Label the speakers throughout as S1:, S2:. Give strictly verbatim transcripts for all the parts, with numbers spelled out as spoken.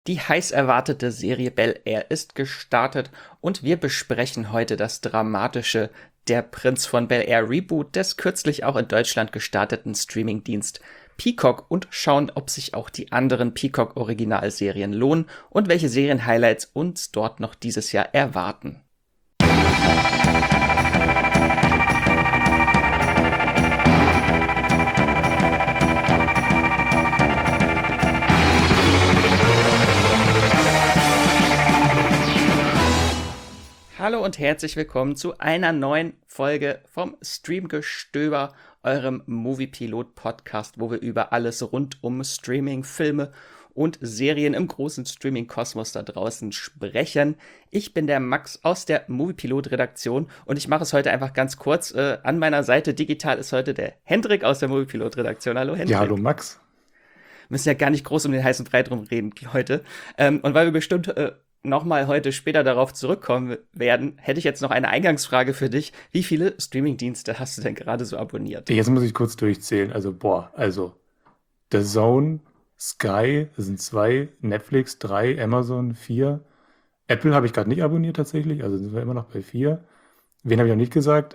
S1: Die heiß erwartete Serie Bel Air ist gestartet und wir besprechen heute das dramatische Der Prinz von Bel Air Reboot des kürzlich auch in Deutschland gestarteten Streamingdienst Peacock und schauen, ob sich auch die anderen Peacock-Originalserien lohnen und welche Serienhighlights uns dort noch dieses Jahr erwarten. Hallo und herzlich willkommen zu einer neuen Folge vom Streamgestöber, eurem Movie-Pilot-Podcast, wo wir über alles rund um Streaming, Filme und Serien im großen Streaming-Kosmos da draußen sprechen. Ich bin der Max aus der Movie-Pilot-Redaktion und ich mache es heute einfach ganz kurz. Äh, an meiner Seite digital ist heute der Hendrik aus der Movie-Pilot-Redaktion. Hallo Hendrik.
S2: Ja, hallo Max.
S1: Wir müssen ja gar nicht groß um den heißen Brei drum reden heute. Ähm, und weil wir bestimmt äh, nochmal heute später darauf zurückkommen werden, hätte ich jetzt noch eine Eingangsfrage für dich. Wie viele Streamingdienste hast du denn gerade so abonniert?
S2: Jetzt muss ich kurz durchzählen. Also, boah, also The Zone, Sky, das sind zwei, Netflix, drei, Amazon, vier. Apple habe ich gerade nicht abonniert tatsächlich, also sind wir immer noch bei vier. Wen habe ich noch nicht gesagt?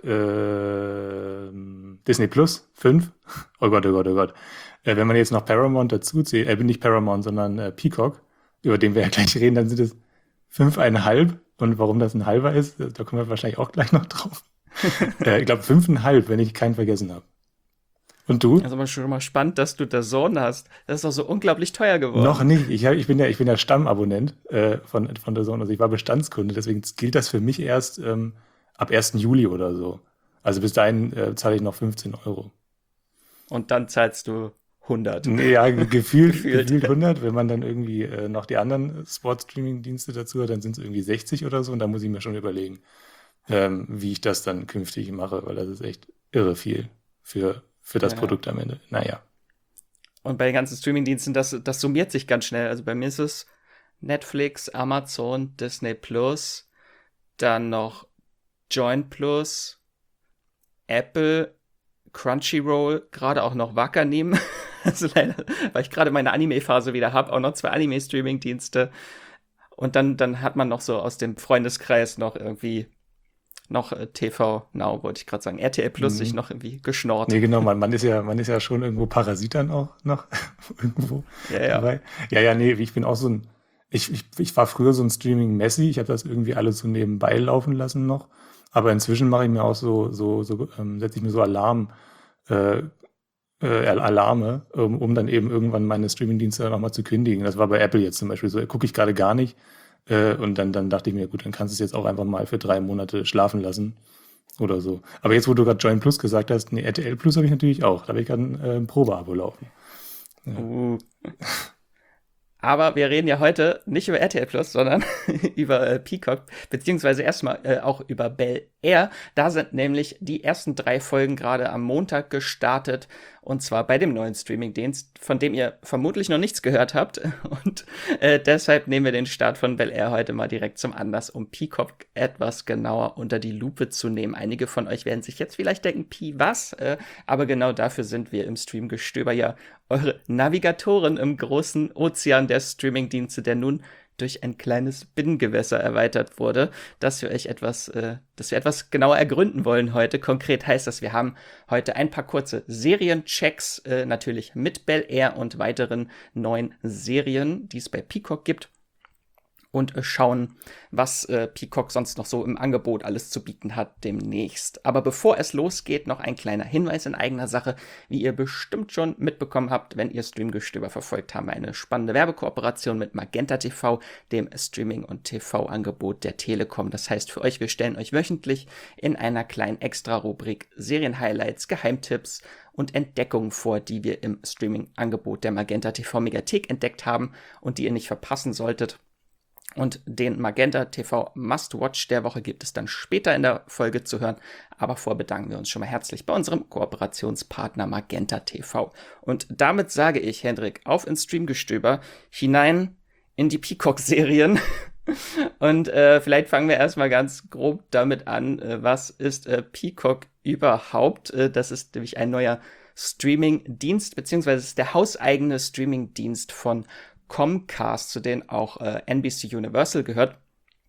S2: Äh, Disney Plus, fünf. Oh Gott, oh Gott, oh Gott. Äh, wenn man jetzt noch Paramount dazu zählt, äh, nicht Paramount, sondern äh, Peacock, über den wir ja gleich reden, dann sind es fünfeinhalb. Und warum das ein halber ist, da kommen wir wahrscheinlich auch gleich noch drauf. äh, ich glaube fünfeinhalb, wenn ich keinen vergessen habe. Und du?
S1: Das ist aber schon mal spannend, dass du The Zone hast. Das ist doch so unglaublich teuer geworden.
S2: Noch nicht. Ich, hab, ich bin ja, ich bin ja Stammabonnent äh, von, von The Zone. Also ich war Bestandskunde, deswegen gilt das für mich erst ähm, ab ersten Juli oder so. Also bis dahin äh, zahle ich noch fünfzehn Euro.
S1: Und dann zahlst du hundert.
S2: Ja, gefühlt,
S1: Gefühlt.
S2: gefühlt hundert. Wenn man dann irgendwie äh, noch die anderen Sport-Streaming-Dienste dazu hat, dann sind es irgendwie sechzig oder so. Und da muss ich mir schon überlegen, ähm, wie ich das dann künftig mache, weil das ist echt irre viel für, für das
S1: Ja.
S2: Produkt am Ende. Naja.
S1: Und bei den ganzen Streamingdiensten, das, das summiert sich ganz schnell. Also bei mir ist es Netflix, Amazon, Disney Plus, dann noch Join Plus, Apple, Crunchyroll, gerade auch noch Wakanim. Also leider, weil ich gerade meine Anime-Phase wieder habe, auch noch zwei Anime-Streaming-Dienste. Und dann, dann hat man noch so aus dem Freundeskreis noch irgendwie noch äh, T V Now, wollte ich gerade sagen. R T L Plus
S2: Mhm.
S1: sich noch irgendwie geschnort.
S2: Nee, genau, man, man ist ja, man ist ja schon irgendwo Parasit dann auch noch irgendwo
S1: Ja, ja.
S2: dabei. Ja, ja, nee, ich bin auch so ein, ich, ich, ich war früher so ein Streaming-Messi, ich habe das irgendwie alles so nebenbei laufen lassen noch, aber inzwischen mache ich mir auch so, so, so ähm, setze ich mir so Alarm, äh, äh, Alarme, um, um dann eben irgendwann meine Streaming-Dienste nochmal zu kündigen. Das war bei Apple jetzt zum Beispiel so, gucke ich gerade gar nicht äh, und dann, dann dachte ich mir, gut, dann kannst du es jetzt auch einfach mal für drei Monate schlafen lassen. Oder so. Aber jetzt, wo du gerade Join Plus gesagt hast, nee, R T L Plus habe ich natürlich auch. Da habe ich gerade ein äh, Probeabo laufen. Ja.
S1: Uh. Aber wir reden ja heute nicht über R T L Plus, sondern über äh, Peacock, beziehungsweise erstmal äh, auch über Bel Air. Da sind nämlich die ersten drei Folgen gerade am Montag gestartet. Und zwar bei dem neuen Streamingdienst, von dem ihr vermutlich noch nichts gehört habt. Und äh, deshalb nehmen wir den Start von Bel Air heute mal direkt zum Anlass, um Peacock etwas genauer unter die Lupe zu nehmen. Einige von euch werden sich jetzt vielleicht denken, Pi, was? Äh, aber genau dafür sind wir im Streamgestöber ja eure Navigatoren im großen Ozean der Streamingdienste, der nun durch ein kleines Binnengewässer erweitert wurde, dass wir euch etwas, äh, dass wir etwas genauer ergründen wollen heute. Konkret heißt das, wir haben heute ein paar kurze Serienchecks, äh, natürlich mit Bel Air und weiteren neuen Serien, die es bei Peacock gibt. Und äh, schauen, was äh, Peacock sonst noch so im Angebot alles zu bieten hat demnächst. Aber bevor es losgeht, noch ein kleiner Hinweis in eigener Sache. Wie ihr bestimmt schon mitbekommen habt, wenn ihr Streamgestöber verfolgt, haben wir eine spannende Werbekooperation mit Magenta T V, dem Streaming- und T V-Angebot der Telekom. Das heißt für euch, wir stellen euch wöchentlich in einer kleinen Extra-Rubrik Serien-Highlights, Geheimtipps und Entdeckungen vor, die wir im Streaming-Angebot der Magenta T V-Mediathek entdeckt haben und die ihr nicht verpassen solltet. Und den Magenta T V Must-Watch der Woche gibt es dann später in der Folge zu hören. Aber vorher bedanken wir uns schon mal herzlich bei unserem Kooperationspartner Magenta T V. Und damit sage ich, Hendrik, auf ins Streamgestöber, hinein in die Peacock-Serien. Und äh, vielleicht fangen wir erstmal ganz grob damit an, äh, was ist äh, Peacock überhaupt? Äh, das ist nämlich ein neuer Streaming-Dienst, beziehungsweise es ist der hauseigene Streaming-Dienst von Comcast, zu denen auch äh, N B C Universal gehört.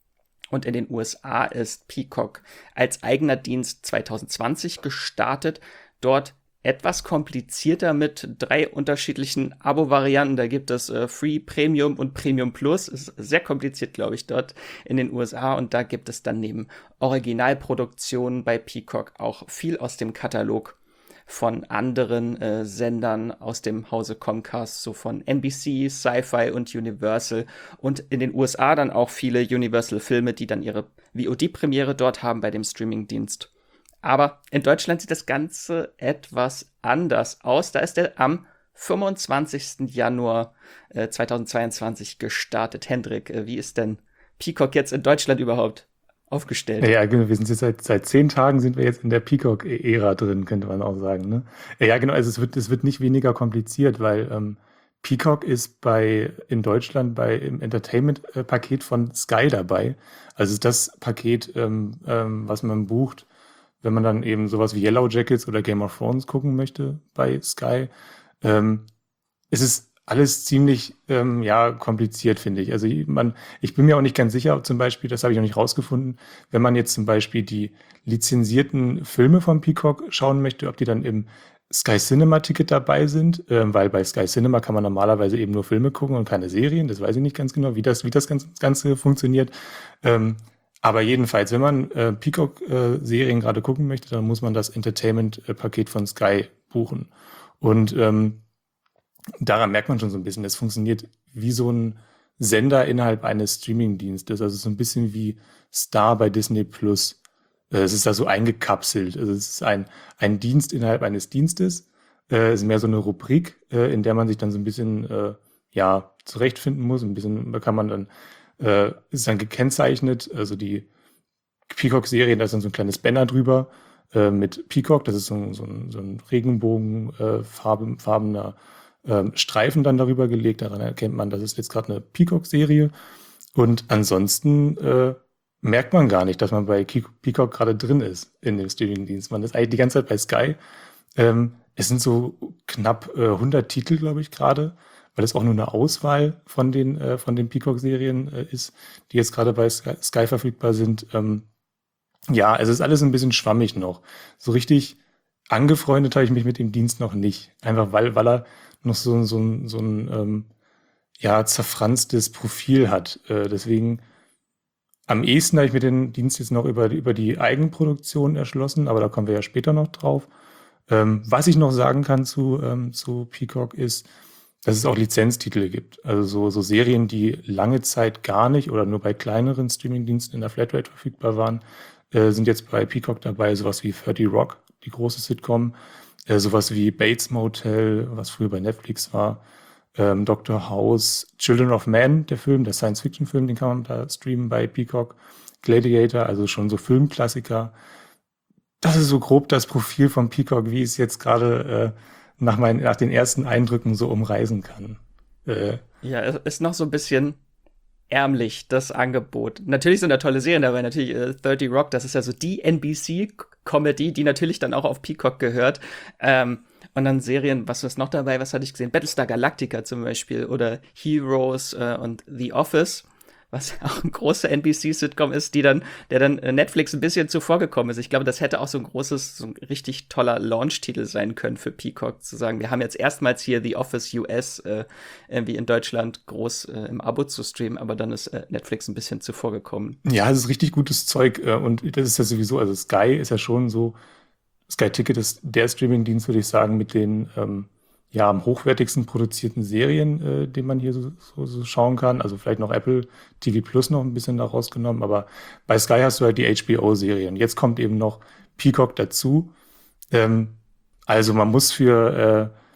S1: Und in den U S A ist Peacock als eigener Dienst zwanzig zwanzig gestartet. Dort etwas komplizierter mit drei unterschiedlichen Abo-Varianten. Da gibt es äh, Free, Premium und Premium Plus. Ist sehr kompliziert, glaube ich, dort in den U S A. Und da gibt es dann neben Originalproduktionen bei Peacock auch viel aus dem Katalog von anderen äh, Sendern aus dem Hause Comcast, so von N B C, Sci-Fi und Universal. Und in den U S A dann auch viele Universal-Filme, die dann ihre V O D-Premiere dort haben bei dem Streamingdienst. Aber in Deutschland sieht das Ganze etwas anders aus. Da ist er am fünfundzwanzigsten Januar äh, zweitausendzweiundzwanzig gestartet. Hendrik, äh, wie ist denn Peacock jetzt in Deutschland überhaupt aufgestellt?
S2: Ja, genau, wir sind jetzt seit, seit zehn Tagen sind wir jetzt in der Peacock-Ära drin, könnte man auch sagen. Ne? Ja, genau, also es wird, es wird nicht weniger kompliziert, weil ähm, Peacock ist bei in Deutschland bei im Entertainment-Paket von Sky dabei. Also ist das Paket, ähm, ähm, was man bucht, wenn man dann eben sowas wie Yellow Jackets oder Game of Thrones gucken möchte bei Sky. Ähm, es ist alles ziemlich ähm, ja, kompliziert, finde ich. Also man, ich bin mir auch nicht ganz sicher, ob zum Beispiel, das habe ich noch nicht rausgefunden, wenn man jetzt zum Beispiel die lizenzierten Filme von Peacock schauen möchte, ob die dann im Sky Cinema Ticket dabei sind, ähm, weil bei Sky Cinema kann man normalerweise eben nur Filme gucken und keine Serien. Das weiß ich nicht ganz genau, wie das, wie das Ganze, Ganze funktioniert. Ähm, aber jedenfalls, wenn man äh, Peacock-Serien äh, gerade gucken möchte, dann muss man das Entertainment-Paket von Sky buchen. Und ähm, daran merkt man schon so ein bisschen, das funktioniert wie so ein Sender innerhalb eines Streaming-Dienstes. Also so ein bisschen wie Star bei Disney Plus. Äh, es ist da so eingekapselt. Also es ist ein, ein Dienst innerhalb eines Dienstes. Äh, es ist mehr so eine Rubrik, äh, in der man sich dann so ein bisschen äh, ja, zurechtfinden muss. Ein bisschen, da kann man dann Äh, ist dann gekennzeichnet, also die Peacock-Serien, da ist dann so ein kleines Banner drüber äh, mit Peacock, das ist so ein, so ein, so ein regenbogenfarbener äh, äh, Streifen dann darüber gelegt, daran erkennt man, das ist jetzt gerade eine Peacock-Serie und ansonsten äh, merkt man gar nicht, dass man bei Peacock gerade drin ist in dem Streaming-Dienst. Man ist eigentlich die ganze Zeit bei Sky. Ähm, es sind so knapp äh, hundert Titel, glaube ich, gerade, weil es auch nur eine Auswahl von den, äh, von den Peacock-Serien äh, ist, die jetzt gerade bei Sky, Sky verfügbar sind. Ähm, ja, es ist alles ein bisschen schwammig noch. So richtig angefreundet habe ich mich mit dem Dienst noch nicht. Einfach weil, weil er noch so, so, ein- so ein ähm, ja, zerfranstes Profil hat. Äh, deswegen am ehesten habe ich mir den Dienst jetzt noch über, über die Eigenproduktion erschlossen, aber da kommen wir ja später noch drauf. Ähm, was ich noch sagen kann zu, ähm, zu Peacock ist, dass es auch Lizenztitel gibt. Also so, so Serien, die lange Zeit gar nicht oder nur bei kleineren Streamingdiensten in der Flatrate verfügbar waren, äh, sind jetzt bei Peacock dabei. Sowas wie thirty Rock, die große Sitcom, äh, sowas wie Bates Motel, was früher bei Netflix war, ähm, Doctor House, Children of Men, der Film, der Science-Fiction-Film, den kann man da streamen bei Peacock, Gladiator, also schon so Filmklassiker. Das ist so grob das Profil von Peacock, wie es jetzt gerade äh, nach, meinen, nach den ersten Eindrücken so umreißen kann. Äh,
S1: Ja, es ist noch so ein bisschen ärmlich, das Angebot. Natürlich sind da tolle Serien dabei, natürlich äh, thirty Rock, das ist ja so die N B C-Comedy, die natürlich dann auch auf Peacock gehört. Ähm, und dann Serien, was ist noch dabei, was hatte ich gesehen? Battlestar Galactica zum Beispiel oder Heroes äh, und The Office, was auch ein großer N B C-Sitcom ist, die dann, der dann äh, Netflix ein bisschen zuvor gekommen ist. Ich glaube, das hätte auch so ein großes, so ein richtig toller Launch-Titel sein können für Peacock, zu sagen, wir haben jetzt erstmals hier The Office U S äh, irgendwie in Deutschland groß äh, im Abo zu streamen, aber dann ist äh, Netflix ein bisschen zuvor gekommen.
S2: ja, es ist richtig gutes Zeug äh, und das ist ja sowieso, also Sky ist ja schon so, Sky Ticket ist der Streamingdienst, würde ich sagen, mit den ähm, ja, am hochwertigsten produzierten Serien, äh, den man hier so, so, so schauen kann. Also vielleicht noch Apple T V Plus noch ein bisschen da rausgenommen, aber bei Sky hast du halt die H B O-Serien. Jetzt kommt eben noch Peacock dazu. Ähm, also man muss für äh,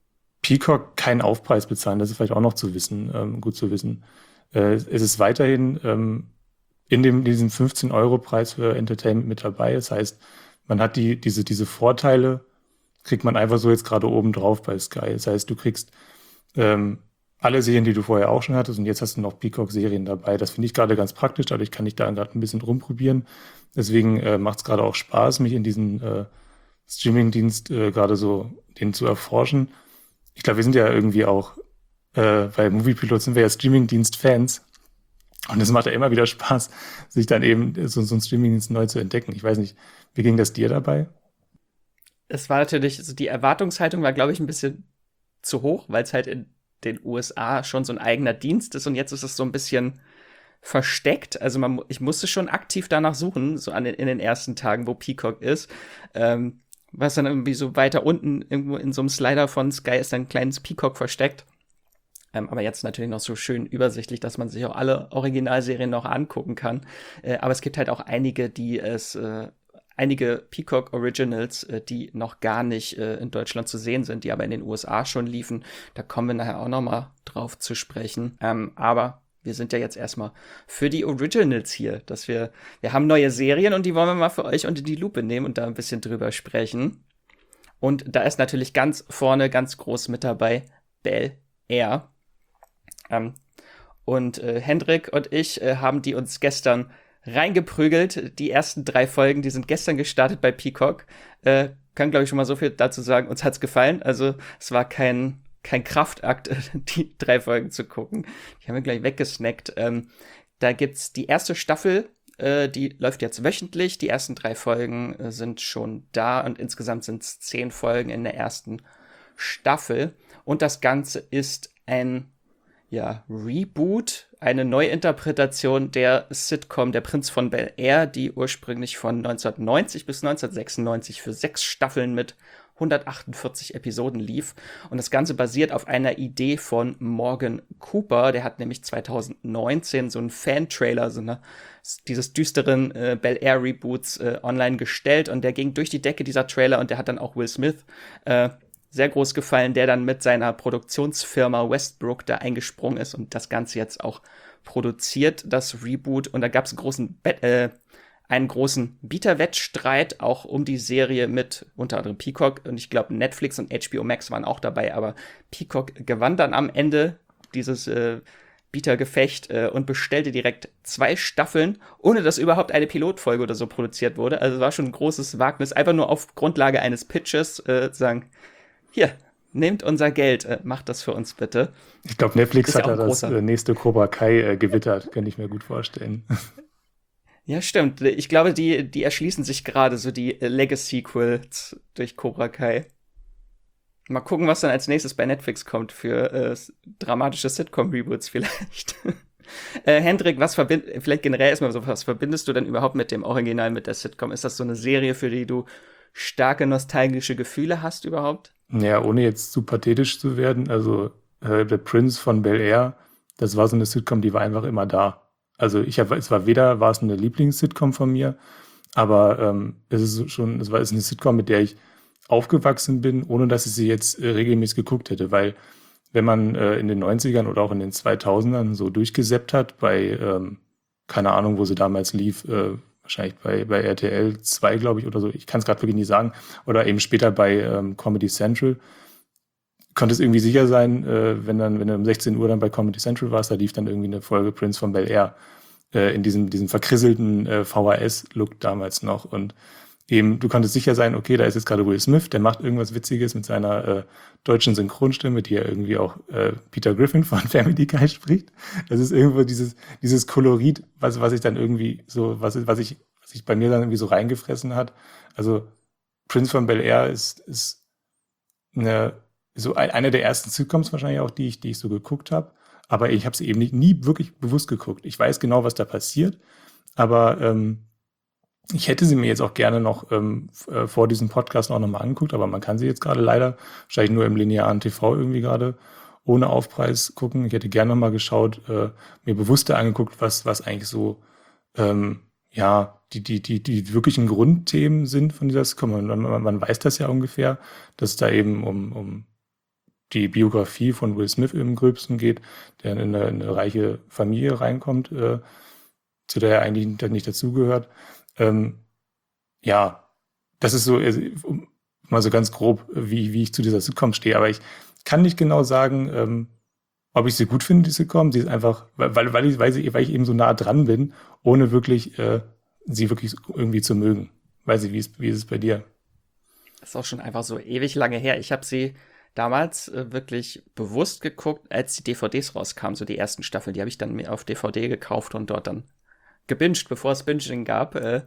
S2: Peacock keinen Aufpreis bezahlen, das ist vielleicht auch noch zu wissen, ähm, gut zu wissen. Äh, es ist weiterhin ähm, in dem, diesem fünfzehn-Euro-Preis für Entertainment mit dabei. Das heißt, man hat die, diese, diese Vorteile, kriegt man einfach so jetzt gerade oben drauf bei Sky. Das heißt, du kriegst ähm, alle Serien, die du vorher auch schon hattest und jetzt hast du noch Peacock-Serien dabei. Das finde ich gerade ganz praktisch, dadurch kann ich da gerade ein bisschen rumprobieren. Deswegen äh, macht es gerade auch Spaß, mich in diesen äh, Streaming-Dienst äh, gerade so den zu erforschen. Ich glaube, wir sind ja irgendwie auch äh, bei Moviepilot sind wir ja Streamingdienst-Fans. Und es macht ja immer wieder Spaß, sich dann eben so, so einen Streamingdienst neu zu entdecken. Ich weiß nicht, wie ging das dir dabei?
S1: Es war natürlich, also die Erwartungshaltung war, glaube ich, ein bisschen zu hoch, weil es halt in den U S A schon so ein eigener Dienst ist und jetzt ist es so ein bisschen versteckt. Also man, ich musste schon aktiv danach suchen, so an den, in den ersten Tagen, wo Peacock ist. Ähm, was dann irgendwie so weiter unten irgendwo in so einem Slider von Sky ist dann ein kleines Peacock versteckt. Ähm, aber jetzt natürlich noch so schön übersichtlich, dass man sich auch alle Originalserien noch angucken kann. Äh, aber es gibt halt auch einige, die es, äh, einige Peacock Originals, äh, die noch gar nicht äh, in Deutschland zu sehen sind, die aber in den U S A schon liefen. Da kommen wir nachher auch noch mal drauf zu sprechen. Ähm, aber wir sind ja jetzt erstmal für die Originals hier, dass wir, wir haben neue Serien und die wollen wir mal für euch unter die Lupe nehmen und da ein bisschen drüber sprechen. Und da ist natürlich ganz vorne, ganz groß mit dabei Bel Air. Ähm, und äh, Hendrik und ich äh, haben die uns gestern reingeprügelt. Die ersten drei Folgen, die sind gestern gestartet bei Peacock. Äh, kann, glaube ich, schon mal so viel dazu sagen. Uns hat's gefallen. Also es war kein, kein Kraftakt, die drei Folgen zu gucken. Die haben wir gleich weggesnackt. Ähm, da gibt's die erste Staffel, äh, die läuft jetzt wöchentlich. Die ersten drei Folgen äh, sind schon da und insgesamt sind es zehn Folgen in der ersten Staffel. Und das Ganze ist ein ja, Reboot, eine Neuinterpretation der Sitcom Der Prinz von Bel-Air, die ursprünglich von neunzehnhundertneunzig bis neunzehnhundertsechsundneunzig für sechs Staffeln mit hundertachtundvierzig Episoden lief. Und das Ganze basiert auf einer Idee von Morgan Cooper. Der hat nämlich zweitausendneunzehn so einen Fan-Trailer, so eine, dieses düsteren äh, Bel-Air-Reboots äh, online gestellt. Und der ging durch die Decke, dieser Trailer. Und der hat dann auch Will Smith äh, sehr groß gefallen, der dann mit seiner Produktionsfirma Westbrook da eingesprungen ist und das Ganze jetzt auch produziert, das Reboot. Und da gab es einen großen, Bet- äh, einen großen Bieterwettstreit auch um die Serie mit unter anderem Peacock. Und ich glaube, Netflix und H B O Max waren auch dabei. Aber Peacock gewann dann am Ende dieses äh, Bietergefecht äh, und bestellte direkt zwei Staffeln, ohne dass überhaupt eine Pilotfolge oder so produziert wurde. Also es war schon ein großes Wagnis, einfach nur auf Grundlage eines Pitches äh, sagen, hier, nehmt unser Geld, äh, macht das für uns bitte.
S2: Ich glaube, Netflix
S1: Ist ja
S2: hat
S1: auch
S2: da
S1: ein
S2: das
S1: großer-
S2: äh, nächste Cobra Kai äh, gewittert, könnte ich mir gut vorstellen.
S1: Ja, stimmt. Ich glaube, die, die erschließen sich gerade so die äh, Legacy-Sequels durch Cobra Kai. Mal gucken, was dann als nächstes bei Netflix kommt für äh, s- dramatische Sitcom-Reboots vielleicht. äh, Hendrik, was verbindet, vielleicht generell erstmal so, was verbindest du denn überhaupt mit dem Original, mit der Sitcom? Ist das so eine Serie, für die du starke nostalgische Gefühle hast überhaupt?
S2: Ja, ohne jetzt zu pathetisch zu werden, also äh, der Prince von Bel-Air, das war so eine Sitcom, die war einfach immer da. Also ich habe, es war weder, war es eine Lieblings-Sitcom von mir, aber ähm, es ist schon, es war es ist eine Sitcom, mit der ich aufgewachsen bin, ohne dass ich sie jetzt äh, regelmäßig geguckt hätte, weil wenn man äh, in den Neunzigern oder auch in den zweitausendern so durchgesäppt hat, bei, ähm, keine Ahnung, wo sie damals lief, äh, wahrscheinlich bei, bei R T L zwei, glaube ich, oder so, ich kann es gerade wirklich nicht sagen, oder eben später bei ähm, Comedy Central, konnte es irgendwie sicher sein, äh, wenn dann, wenn du um sechzehn Uhr dann bei Comedy Central warst, da lief dann irgendwie eine Folge Prince von Bel-Air äh, in diesem, diesem verkrisselten äh, V H S-Look damals noch. Und eben, du konntest sicher sein, okay, da ist jetzt gerade Will Smith, der macht irgendwas Witziges mit seiner äh, deutschen Synchronstimme, die ja irgendwie auch äh, Peter Griffin von Family Guy spricht. Das ist irgendwo dieses, dieses Kolorit, was, was ich dann irgendwie so, was, was ich, was sich bei mir dann irgendwie so reingefressen hat. Also Prince von Bel-Air ist, ist eine, so ein, eine der ersten Sitcoms wahrscheinlich auch, die ich, die ich so geguckt habe. Aber ich habe sie eben nicht, nie wirklich bewusst geguckt. Ich weiß genau, was da passiert, aber ähm, ich hätte sie mir jetzt auch gerne noch ähm, f- äh, vor diesem Podcast auch nochmal angeguckt, aber man kann sie jetzt gerade leider wahrscheinlich nur im linearen T V irgendwie gerade ohne Aufpreis gucken. Ich hätte gerne nochmal geschaut, äh, mir bewusster angeguckt, was, was eigentlich so, ähm, ja, die, die, die, die wirklichen Grundthemen sind von dieser Sitcom. Man, man, man weiß das ja ungefähr, dass es da eben um, um die Biografie von Will Smith im Gröbsten geht, der in eine, in eine reiche Familie reinkommt, äh, zu der er eigentlich nicht nicht dazugehört. Ähm, ja, das ist so, also, um- mal so ganz grob, wie, wie ich zu dieser Sitcom stehe. Aber ich kann nicht genau sagen, ähm, ob ich sie gut finde, die Sitcom. Sie ist einfach, weil, weil, weil, ich, weil, sie, weil ich eben so nah dran bin, ohne wirklich äh, sie wirklich irgendwie zu mögen. Weiß ich, wie ist, wie ist es bei dir?
S1: Das ist auch schon einfach so ewig lange her. Ich habe sie damals äh, wirklich bewusst geguckt, als die D V Ds rauskamen, so die ersten Staffeln. Die habe ich dann mir auf D V D gekauft und dort dann gebinged, bevor es Binging gab. Äh,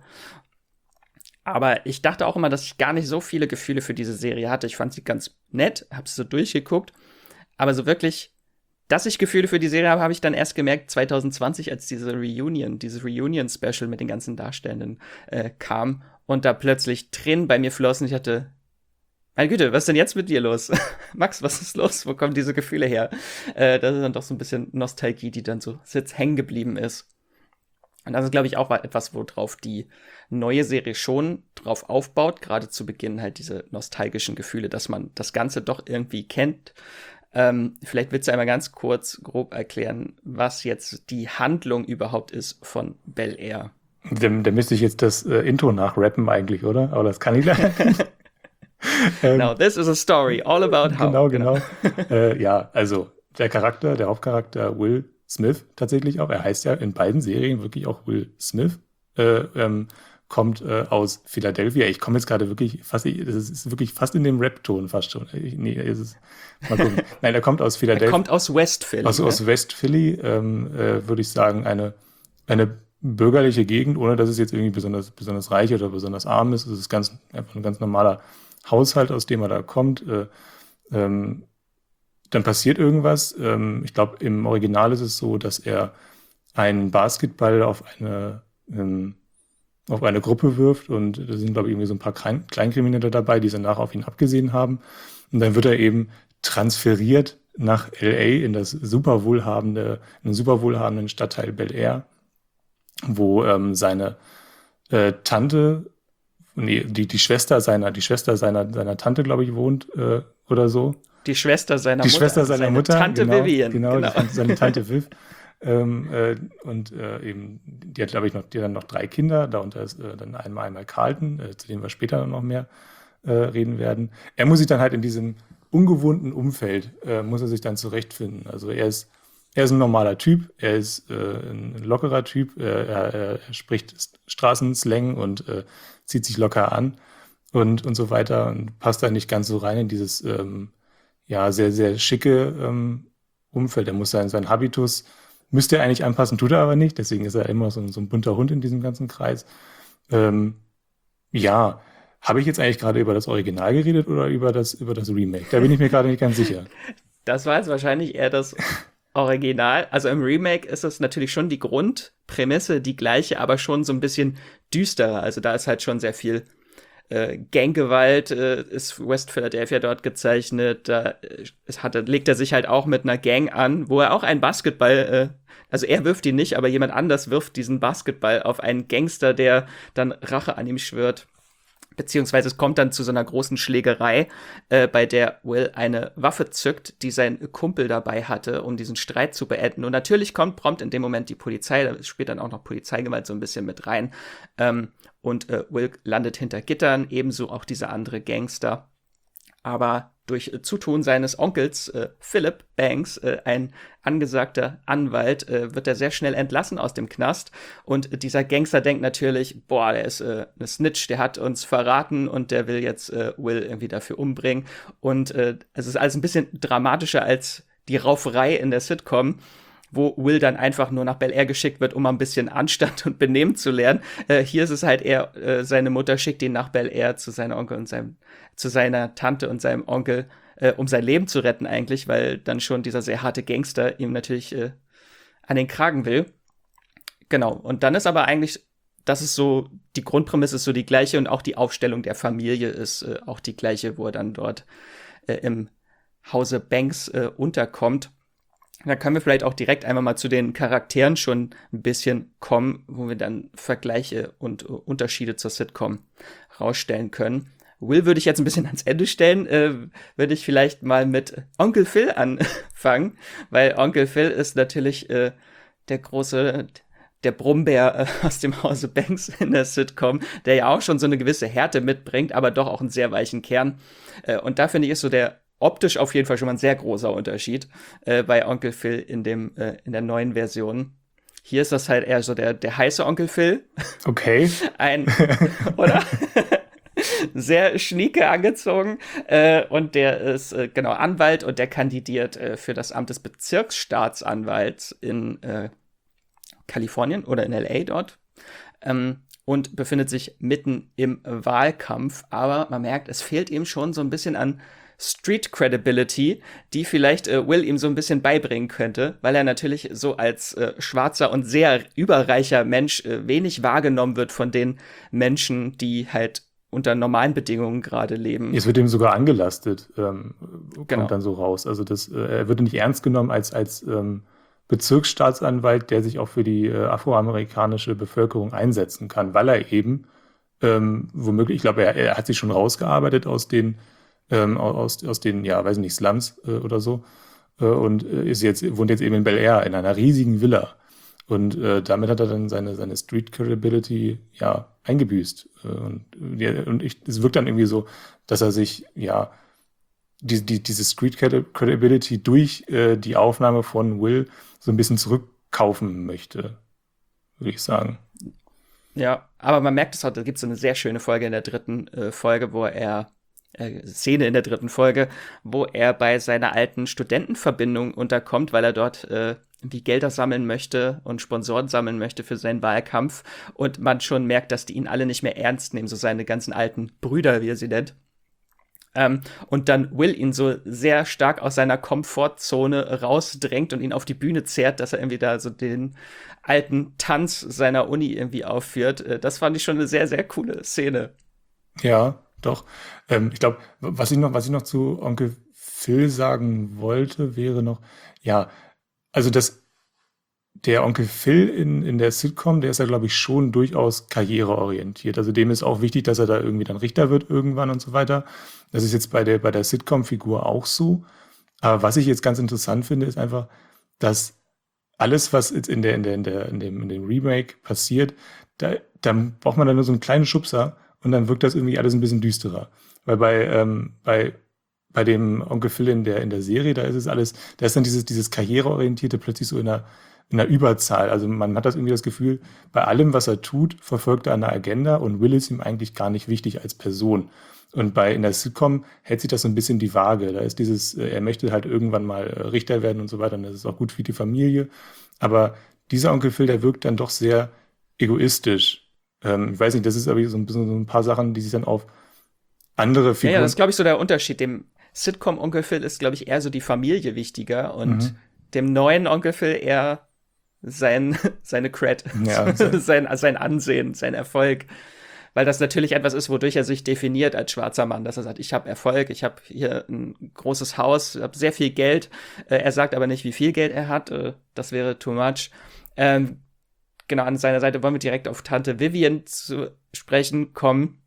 S1: aber ich dachte auch immer, dass ich gar nicht so viele Gefühle für diese Serie hatte. Ich fand sie ganz nett, habe sie so durchgeguckt. Aber so wirklich, dass ich Gefühle für die Serie habe, habe ich dann erst gemerkt zwanzig zwanzig, als diese Reunion, dieses Reunion-Special mit den ganzen Darstellenden äh, kam und da plötzlich Tränen bei mir flossen. Ich hatte, meine Güte, was ist denn jetzt mit dir los? Max, was ist los? Wo kommen diese Gefühle her? Äh, das ist dann doch so ein bisschen Nostalgie, die dann so jetzt hängen geblieben ist. Und das ist, glaube ich, auch etwas, worauf die neue Serie schon drauf aufbaut, gerade zu Beginn halt diese nostalgischen Gefühle, dass man das Ganze doch irgendwie kennt. Ähm, vielleicht willst du einmal ganz kurz grob erklären, was jetzt die Handlung überhaupt ist von Bel Air.
S2: Da, da müsste ich jetzt das äh, Intro nachrappen eigentlich, oder? Aber das kann ich leider nicht. ähm,
S1: Now, this is a story all about how.
S2: Genau, genau. äh, ja, also der Charakter, der Hauptcharakter Will Smith tatsächlich auch, er heißt ja in beiden Serien wirklich auch Will Smith, äh, ähm, kommt äh, aus Philadelphia. Ich komme jetzt gerade wirklich fast, das ist wirklich fast in dem Rap-Ton fast schon. Ich, nee, ist es, mal gucken. Nein, er kommt aus Philadelphia.
S1: Er kommt aus West Philly.
S2: Aus,
S1: ne?
S2: aus West Philly, ähm, äh, würde ich sagen, eine, eine bürgerliche Gegend, ohne dass es jetzt irgendwie besonders, besonders reich oder besonders arm ist. Es ist ganz, einfach ein ganz normaler Haushalt, aus dem er da kommt. Äh, ähm, Dann passiert irgendwas. Ähm, ich glaube, im Original ist es so, dass er einen Basketball auf eine, ähm, auf eine Gruppe wirft und da sind, glaube ich, irgendwie so ein paar Klein Kleinkriminelle dabei, die danach auf ihn abgesehen haben. Und dann wird er eben transferiert nach L A in das super wohlhabende, in den super wohlhabenden Stadtteil Bel Air, wo ähm, seine äh, Tante, nee, die, die Schwester seiner, die Schwester seiner, seiner Tante, glaube ich, wohnt äh, oder so.
S1: Die Schwester seiner
S2: Die
S1: Mutter.
S2: Schwester seiner
S1: seine
S2: Mutter.
S1: Tante
S2: genau,
S1: Vivian.
S2: Genau,
S1: genau.
S2: die- seine Tante Viv. ähm, äh, und äh, eben, die hat, glaube ich, noch, die hat dann noch drei Kinder. Darunter ist äh, dann einmal, einmal Carlton, äh, zu dem wir später noch mehr äh, reden werden. Er muss sich dann halt in diesem ungewohnten Umfeld, äh, muss er sich dann zurechtfinden. Also er ist, er ist ein normaler Typ, er ist äh, ein lockerer Typ, äh, er, er spricht Straßenslang und äh, zieht sich locker an und, und so weiter und passt da nicht ganz so rein in dieses ähm, ja, sehr, sehr schicke ähm, Umfeld. Er muss sein, sein Habitus, müsste er eigentlich anpassen, tut er aber nicht. Deswegen ist er immer so, ein- so ein bunter Hund in diesem ganzen Kreis. Ähm, ja, habe ich jetzt eigentlich gerade über das Original geredet oder über das, über das Remake? Da bin ich mir gerade nicht ganz sicher.
S1: Das war jetzt wahrscheinlich eher das Original. Also im Remake ist es natürlich schon die Grundprämisse die gleiche, aber schon so ein bisschen düsterer. Also da ist halt schon sehr viel äh, Ganggewalt, äh, ist West Philadelphia dort gezeichnet. Da äh, es hat, legt er sich halt auch mit einer Gang an, wo er auch einen Basketball, äh, also er wirft ihn nicht, aber jemand anders wirft diesen Basketball auf einen Gangster, der dann Rache an ihm schwört. Beziehungsweise es kommt dann zu so einer großen Schlägerei, äh, bei der Will eine Waffe zückt, die sein Kumpel dabei hatte, um diesen Streit zu beenden. Und natürlich kommt prompt in dem Moment die Polizei, da spielt dann auch noch Polizeigewalt so ein bisschen mit rein. Ähm, und äh, Will landet hinter Gittern, ebenso auch dieser andere Gangster. Aber durch äh, Zutun seines Onkels äh, Philip Banks, äh, ein angesagter Anwalt, äh, wird er sehr schnell entlassen aus dem Knast. Und äh, dieser Gangster denkt natürlich, boah, der ist äh, eine Snitch, der hat uns verraten und der will jetzt äh, Will irgendwie dafür umbringen. Und äh, es ist alles ein bisschen dramatischer als die Rauferei in der Sitcom, wo Will dann einfach nur nach Bel Air geschickt wird, um mal ein bisschen Anstand und Benehmen zu lernen. Äh, hier ist es halt eher, äh, seine Mutter schickt ihn nach Bel Air zu seiner Onkel und seinem, zu seiner Tante und seinem Onkel, äh, um sein Leben zu retten eigentlich, weil dann schon dieser sehr harte Gangster ihm natürlich äh, an den Kragen will. Genau, und dann ist aber eigentlich, das ist so, die Grundprämisse ist so die gleiche und auch die Aufstellung der Familie ist äh, auch die gleiche, wo er dann dort äh, im Hause Banks äh, unterkommt. Da können wir vielleicht auch direkt einmal mal zu den Charakteren schon ein bisschen kommen, wo wir dann Vergleiche und äh, Unterschiede zur Sitcom rausstellen können. Will würde ich jetzt ein bisschen ans Ende stellen, äh, würde ich vielleicht mal mit Onkel Phil anfangen, weil Onkel Phil ist natürlich äh, der große, der Brummbär äh, aus dem Hause Banks in der Sitcom, der ja auch schon so eine gewisse Härte mitbringt, aber doch auch einen sehr weichen Kern. Äh, und da finde ich, ist so der optisch auf jeden Fall schon mal ein sehr großer Unterschied äh, bei Onkel Phil in dem äh, in der neuen Version. Hier ist das halt eher so der der heiße Onkel Phil.
S2: Okay.
S1: Ein oder sehr schnieke angezogen. Äh, und der ist, äh, genau, Anwalt und der kandidiert äh, für das Amt des Bezirksstaatsanwalts in äh, Kalifornien oder in L A dort. Ähm, und befindet sich mitten im Wahlkampf. Aber man merkt, es fehlt ihm schon so ein bisschen an Street Credibility, die vielleicht äh, Will ihm so ein bisschen beibringen könnte, weil er natürlich so als äh, schwarzer und sehr überreicher Mensch äh, wenig wahrgenommen wird von den Menschen, die halt unter normalen Bedingungen gerade leben.
S2: Es wird ihm sogar angelastet, ähm, kommt
S1: Genau.
S2: dann so raus. Also das, äh, er wird nicht ernst genommen als, als ähm, Bezirksstaatsanwalt, der sich auch für die äh, afroamerikanische Bevölkerung einsetzen kann, weil er eben ähm, womöglich, ich glaube, er, er hat sich schon rausgearbeitet aus den ähm, aus, aus den, ja, weiß nicht, Slums äh, oder so äh, und äh, ist jetzt, wohnt jetzt eben in Bel Air in einer riesigen Villa. Und äh, damit hat er dann seine, seine Street Credibility, ja, eingebüßt. Äh, und ja, und ich, es wirkt dann irgendwie so, dass er sich, ja, die, die, diese Street Credibility durch äh, die Aufnahme von Will so ein bisschen zurückkaufen möchte, würde ich sagen.
S1: Ja, aber man merkt es auch, da gibt es so eine sehr schöne Folge in der dritten äh, Folge, wo er äh, Szene in der dritten Folge, wo er bei seiner alten Studentenverbindung unterkommt, weil er dort äh, irgendwie Gelder sammeln möchte und Sponsoren sammeln möchte für seinen Wahlkampf und man schon merkt, dass die ihn alle nicht mehr ernst nehmen, so seine ganzen alten Brüder, wie er sie nennt. Ähm, und dann Will ihn so sehr stark aus seiner Komfortzone rausdrängt und ihn auf die Bühne zerrt, dass er irgendwie da so den alten Tanz seiner Uni irgendwie aufführt. Äh, das fand ich schon eine sehr, sehr coole Szene.
S2: Ja, doch. Ähm, ich glaube, was ich noch, was ich noch zu Onkel Phil sagen wollte, wäre noch, ja, also das, der Onkel Phil in, in der Sitcom, der ist ja, glaube ich, schon durchaus karriereorientiert. Also dem ist auch wichtig, dass er da irgendwie dann Richter wird irgendwann und so weiter. Das ist jetzt bei der, bei der Sitcom-Figur auch so. Aber was ich jetzt ganz interessant finde, ist einfach, dass alles, was jetzt in der, in der, in der, in dem, in dem Remake passiert, da, da braucht man dann nur so einen kleinen Schubser und dann wirkt das irgendwie alles ein bisschen düsterer. Weil bei, ähm, bei, bei dem Onkel Phil in der, in der Serie, da ist es alles, da ist dann dieses, dieses Karriereorientierte plötzlich so in einer, in einer Überzahl. Also man hat das irgendwie das Gefühl, bei allem, was er tut, verfolgt er eine Agenda und Will ist ihm eigentlich gar nicht wichtig als Person. Und bei in der Sitcom hält sich das so ein bisschen die Waage. Da ist dieses, äh, er möchte halt irgendwann mal äh, Richter werden und so weiter, und das ist auch gut für die Familie. Aber dieser Onkel Phil, der wirkt dann doch sehr egoistisch. Ähm, ich weiß nicht, das ist aber so ein bisschen so ein paar Sachen, die sich dann auf andere
S1: Ja, ja,
S2: Figuren.
S1: das ist, glaube ich, so der Unterschied. Dem Sitcom-Onkel Phil ist, glaube ich, eher so die Familie wichtiger und
S2: Mhm.
S1: dem neuen Onkel Phil eher sein, seine Cred,
S2: Ja, so-
S1: sein, sein Ansehen, sein Erfolg. Weil das natürlich etwas ist, wodurch er sich definiert als schwarzer Mann, dass er sagt, ich habe Erfolg, ich habe hier ein großes Haus, ich habe sehr viel Geld. Äh, er sagt aber nicht, wie viel Geld er hat. Äh, das wäre too much. Ähm, genau, an seiner Seite wollen wir direkt auf Tante Vivian zu sprechen kommen.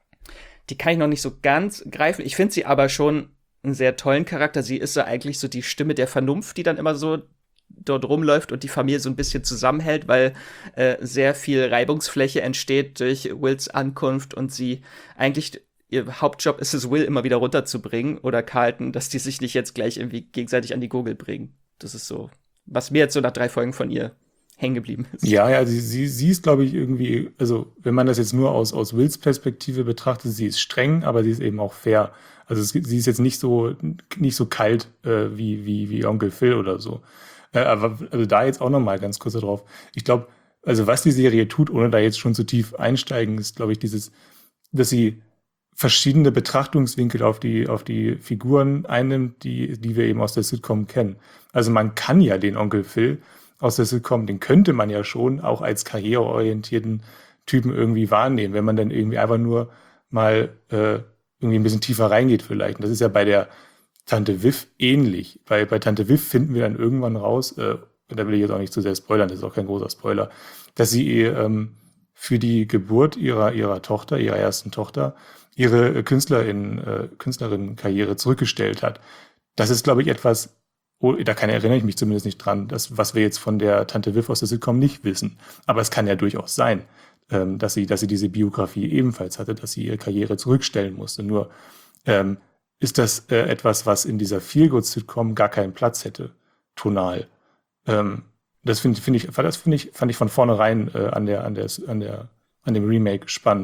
S1: Die kann ich noch nicht so ganz greifen. Ich finde sie aber schon einen sehr tollen Charakter. Sie ist so eigentlich so die Stimme der Vernunft, die dann immer so dort rumläuft und die Familie so ein bisschen zusammenhält, weil äh, sehr viel Reibungsfläche entsteht durch Wills Ankunft und sie eigentlich, ihr Hauptjob ist es, Will immer wieder runterzubringen oder Carlton, dass die sich nicht jetzt gleich irgendwie gegenseitig an die Gurgel bringen. Das ist so, was mir jetzt so nach drei Folgen von ihr hängen geblieben ist.
S2: Ja, ja, sie, sie, sie ist, glaube ich, irgendwie, also wenn man das jetzt nur aus, aus Wills Perspektive betrachtet, sie ist streng, aber sie ist eben auch fair. Also es, sie ist jetzt nicht so, nicht so kalt äh, wie, wie, wie Onkel Phil oder so. Äh, aber also da jetzt auch nochmal ganz kurz darauf. Ich glaube, also was die Serie tut, ohne da jetzt schon zu tief einsteigen, ist, glaube ich, dieses, dass sie verschiedene Betrachtungswinkel auf die, auf die Figuren einnimmt, die, die wir eben aus der Sitcom kennen. Also man kann ja den Onkel Phil aus der Sitcom, den könnte man ja schon auch als karriereorientierten Typen irgendwie wahrnehmen, wenn man dann irgendwie einfach nur mal äh, irgendwie ein bisschen tiefer reingeht vielleicht. Und das ist ja bei der Tante Viv ähnlich. Bei, bei Tante Viv finden wir dann irgendwann raus, äh, da will ich jetzt auch nicht zu sehr spoilern, das ist auch kein großer Spoiler, dass sie ähm, für die Geburt ihrer, ihrer Tochter, ihrer ersten Tochter, ihre Künstlerin, äh, Künstlerinnenkarriere zurückgestellt hat. Das ist, glaube ich, etwas, oh, da kann, erinnere ich mich zumindest nicht dran, das, was wir jetzt von der Tante Viv aus der Sitcom nicht wissen. Aber es kann ja durchaus sein, ähm, dass sie, dass sie diese Biografie ebenfalls hatte, dass sie ihre Karriere zurückstellen musste. Nur ähm, ist das äh, etwas, was in dieser Feelgood-Sitcom gar keinen Platz hätte, tonal. Ähm, das finde find ich, das finde ich, fand ich von vornherein äh, an der, an der, an der, an dem Remake spannend.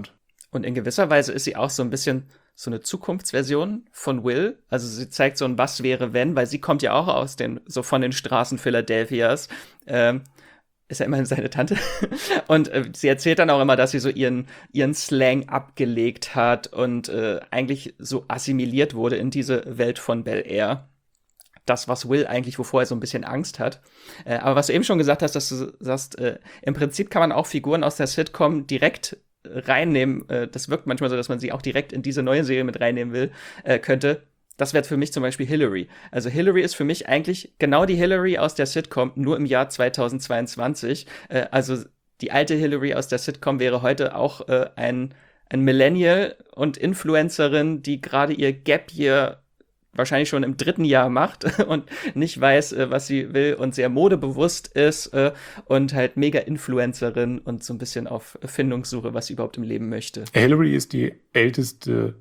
S1: Und in gewisser Weise ist sie auch so ein bisschen so eine Zukunftsversion von Will. Also sie zeigt so ein Was wäre wenn, weil sie kommt ja auch aus den, so von den Straßen Philadelphias. Ähm, ist ja immerhin seine Tante. Und äh, sie erzählt dann auch immer, dass sie so ihren, ihren Slang abgelegt hat und äh, eigentlich so assimiliert wurde in diese Welt von Bel Air. Das, was Will eigentlich, wovor er so ein bisschen Angst hat. Äh, aber was du eben schon gesagt hast, dass du sagst, äh, im Prinzip kann man auch Figuren aus der Sitcom direkt reinnehmen. Äh, das wirkt manchmal so, dass man sie auch direkt in diese neue Serie mit reinnehmen will, äh, könnte. Das wäre für mich zum Beispiel Hillary. Also Hillary ist für mich eigentlich genau die Hillary aus der Sitcom, nur im Jahr zweitausendzweiundzwanzig. Äh, also die alte Hillary aus der Sitcom wäre heute auch äh, ein, ein Millennial und Influencerin, die gerade ihr Gap Year wahrscheinlich schon im dritten Jahr macht und nicht weiß, äh, was sie will und sehr modebewusst ist äh, und halt mega Influencerin und so ein bisschen auf Findungssuche, was sie überhaupt im Leben möchte.
S2: Hillary ist die älteste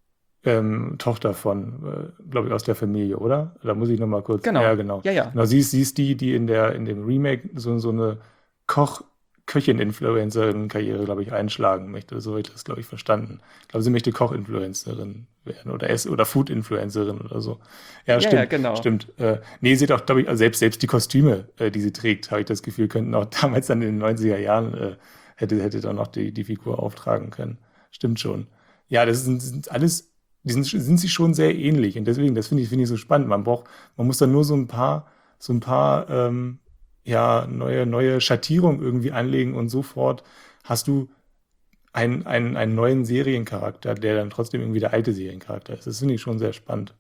S2: ähm, Tochter von, äh, glaube ich, aus der Familie, oder? Da muss ich noch mal kurz.
S1: Genau.
S2: Ja, genau.
S1: Ja, ja.
S2: Genau, sie ist, sie ist die, die in der in dem Remake so, so eine Koch Köchin-Influencerin-Karriere, glaube ich, einschlagen möchte. So habe ich das, glaube ich, verstanden. Ich glaube, sie möchte Koch-Influencerin werden oder Ess- oder Food-Influencerin oder so. Ja,
S1: Ja,
S2: stimmt.
S1: ja, genau.
S2: Stimmt. Äh, nee, sie hat auch, glaube ich, also selbst, selbst die Kostüme, äh, die sie trägt, habe ich das Gefühl, könnten auch damals dann in den neunziger Jahren äh, hätte, hätte dann noch die, die Figur auftragen können. Stimmt schon. Ja, das sind, sind alles, die sind, sind sie schon sehr ähnlich. Und deswegen, das finde ich, finde ich so spannend. Man braucht, man muss dann nur so ein paar, so ein paar, ähm, ja, neue, neue Schattierung irgendwie anlegen und sofort hast du einen, einen, einen neuen Seriencharakter, der dann trotzdem irgendwie der alte Seriencharakter ist. Das finde ich schon sehr spannend.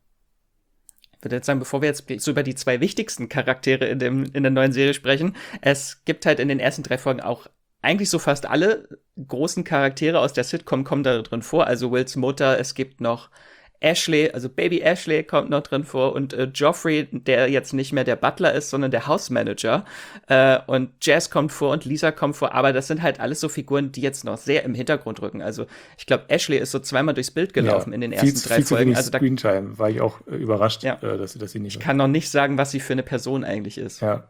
S1: Ich würde jetzt sagen, bevor wir jetzt so über die zwei wichtigsten Charaktere in, dem, in der neuen Serie sprechen, es gibt halt in den ersten drei Folgen auch eigentlich so fast alle großen Charaktere aus der Sitcom kommen da drin vor. Also Wills Mutter, es gibt noch Ashley, also Baby Ashley kommt noch drin vor und äh, Joffrey, der jetzt nicht mehr der Butler ist, sondern der Hausmanager. Äh, und Jazz kommt vor und Lisa kommt vor, aber das sind halt alles so Figuren, die jetzt noch sehr im Hintergrund rücken. Also ich glaube, Ashley ist so zweimal durchs Bild gelaufen
S2: Ja,
S1: in den
S2: viel,
S1: ersten drei
S2: viel zu
S1: Folgen.
S2: wenig
S1: Also da
S2: Screentime, war ich auch äh, überrascht,
S1: Ja.
S2: äh, dass, sie- dass sie nicht.
S1: ich kann noch nicht sagen, was sie für eine Person eigentlich ist.
S2: Ja.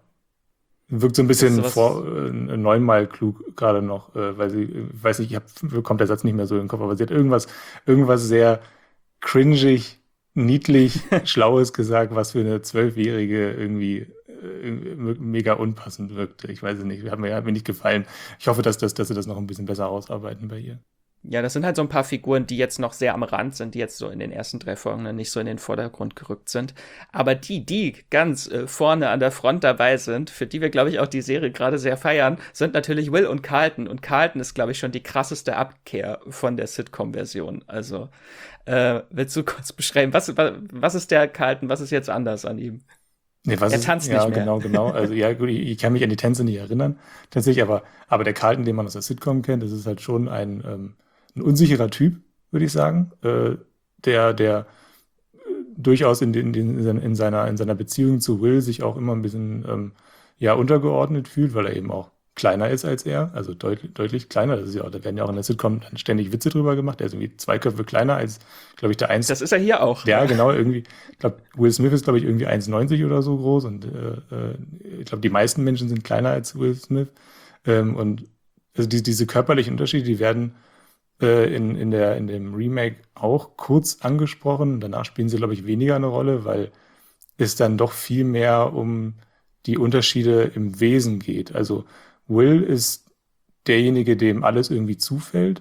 S2: Wirkt so ein
S1: Das ist
S2: bisschen
S1: sowas-
S2: vor, äh, neunmal klug gerade noch, äh, weil sie, äh, ich weiß nicht, ich hab, kommt der Satz nicht mehr so in den Kopf, aber sie hat irgendwas, irgendwas sehr cringig, niedlich, Schlaues gesagt, was für eine Zwölfjährige irgendwie äh, mega unpassend wirkte. Ich weiß es nicht, hat mir, hat mir nicht gefallen. Ich hoffe, dass, dass, dass sie das noch ein bisschen besser ausarbeiten bei ihr.
S1: Ja, das sind halt so ein paar Figuren, die jetzt noch sehr am Rand sind, die jetzt so in den ersten drei Folgen dann nicht so in den Vordergrund gerückt sind. Aber die, die ganz äh, vorne an der Front dabei sind, für die wir, glaube ich, auch die Serie gerade sehr feiern, sind natürlich Will und Carlton. Und Carlton ist, glaube ich, schon die krasseste Abkehr von der Sitcom-Version. Also, äh, willst du kurz beschreiben, was, was, was ist der Carlton, was ist jetzt anders an ihm?
S2: Nee, was
S1: Er
S2: ist-
S1: tanzt
S2: ja,
S1: nicht mehr.
S2: genau, genau. Also ja, gut, ich, ich kann mich an die Tänze nicht erinnern, tatsächlich, aber, aber der Carlton, den man aus der Sitcom kennt, das ist halt schon ein, ähm, ein unsicherer Typ, würde ich sagen, äh, der, der äh, durchaus in, den, in, den- in, seiner, in seiner Beziehung zu Will sich auch immer ein bisschen ähm, ja, untergeordnet fühlt, weil er eben auch kleiner ist als er, also deutlich, deutlich kleiner. Das ist ja auch, da werden ja auch in der Sitcom dann ständig Witze drüber gemacht. Er ist irgendwie zwei Köpfe kleiner als, glaube ich, der eins.
S1: Das ist er hier auch.
S2: Ja, genau, irgendwie. Ich glaube, Will Smith ist, glaube ich, irgendwie eins neunzig oder so groß und äh, äh, ich glaube, die meisten Menschen sind kleiner als Will Smith. Ähm, und also die, diese körperlichen Unterschiede, die werden äh, in, in, der, in dem Remake auch kurz angesprochen. Danach spielen sie, glaube ich, weniger eine Rolle, weil es dann doch viel mehr um die Unterschiede im Wesen geht. Also Will ist derjenige, dem alles irgendwie zufällt.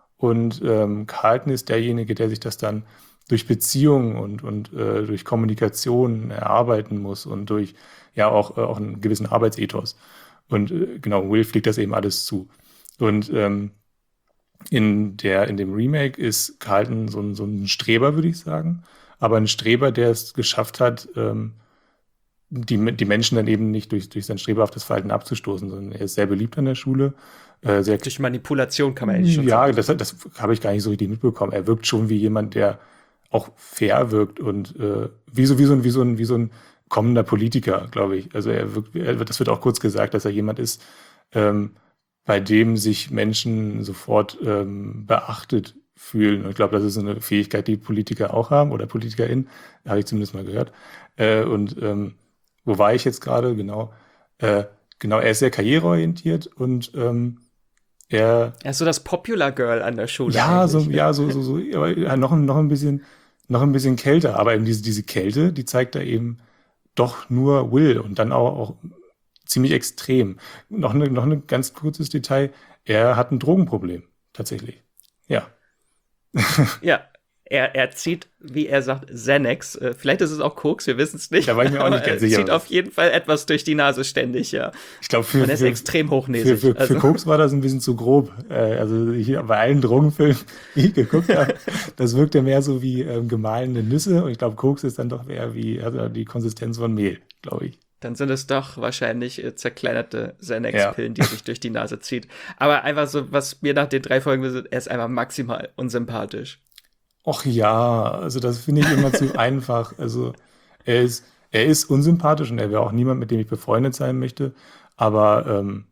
S2: Und ähm, Carlton ist derjenige, der sich das dann durch Beziehungen und, und äh, durch Kommunikation erarbeiten muss und durch ja auch, äh, auch einen gewissen Arbeitsethos. Und äh, genau, Will fliegt das eben alles zu. Und ähm, in der, in dem Remake ist Carlton so ein, so ein Streber, würde ich sagen. Aber ein Streber, der es geschafft hat, ähm, die, die Menschen dann eben nicht durch, durch sein streberhaftes Verhalten abzustoßen, sondern er ist sehr beliebt an der Schule, äh, sehr
S1: Durch Manipulation kann man eigentlich schon
S2: ja,
S1: sagen.
S2: das, das habe ich gar nicht so richtig mitbekommen. Er wirkt schon wie jemand, der auch fair wirkt und äh, wie so, wie so ein, wie so ein, wie so ein kommender Politiker, glaube ich. Also er wirkt, er, das wird auch kurz gesagt, dass er jemand ist, ähm, bei dem sich Menschen sofort ähm, beachtet fühlen. Und ich glaube, das ist eine Fähigkeit, die Politiker auch haben oder PolitikerInnen, habe ich zumindest mal gehört. Äh, und ähm, wo war ich jetzt gerade? Genau. Äh, genau, er ist sehr karriereorientiert und ähm, Er,
S1: Er ist so das Popular Girl an der Schule
S2: ja, so,
S1: eigentlich, ne?
S2: ja, so, so, so, aber ja, noch, ein- noch ein bisschen, noch ein bisschen kälter, aber eben diese, diese Kälte, die zeigt er eben doch nur Will und dann auch, auch ziemlich extrem. Noch eine, noch ein ganz kurzes Detail, er hat ein Drogenproblem, tatsächlich. Ja.
S1: Ja, er, er zieht, wie er sagt, Xanax. Äh, vielleicht ist es auch Koks, wir wissen es nicht.
S2: Da war ich mir auch
S1: Aber
S2: nicht ganz
S1: er
S2: sicher.
S1: zieht auf jeden Fall etwas durch die Nase ständig, ja.
S2: Ich glaube, für,
S1: Und er ist
S2: für,
S1: extrem
S2: für,
S1: hochnäsig.
S2: für, für
S1: Also,
S2: Koks war das ein bisschen zu grob. Äh, also hier bei allen Drogenfilmen, die ich geguckt habe, das wirkt ja mehr so wie ähm, gemahlene Nüsse. Und ich glaube, Koks ist dann doch eher wie also die Konsistenz von Mehl, glaube ich.
S1: dann sind es doch wahrscheinlich äh, zerkleinerte
S2: Ja.
S1: Xanax-Pillen, die er sich durch die Nase zieht. Aber einfach so, was mir nach den drei Folgen ist, er ist einfach maximal unsympathisch.
S2: Och ja, also das finde ich immer zu einfach. Also er ist, er ist unsympathisch und er wäre auch niemand, mit dem ich befreundet sein möchte. Aber ähm,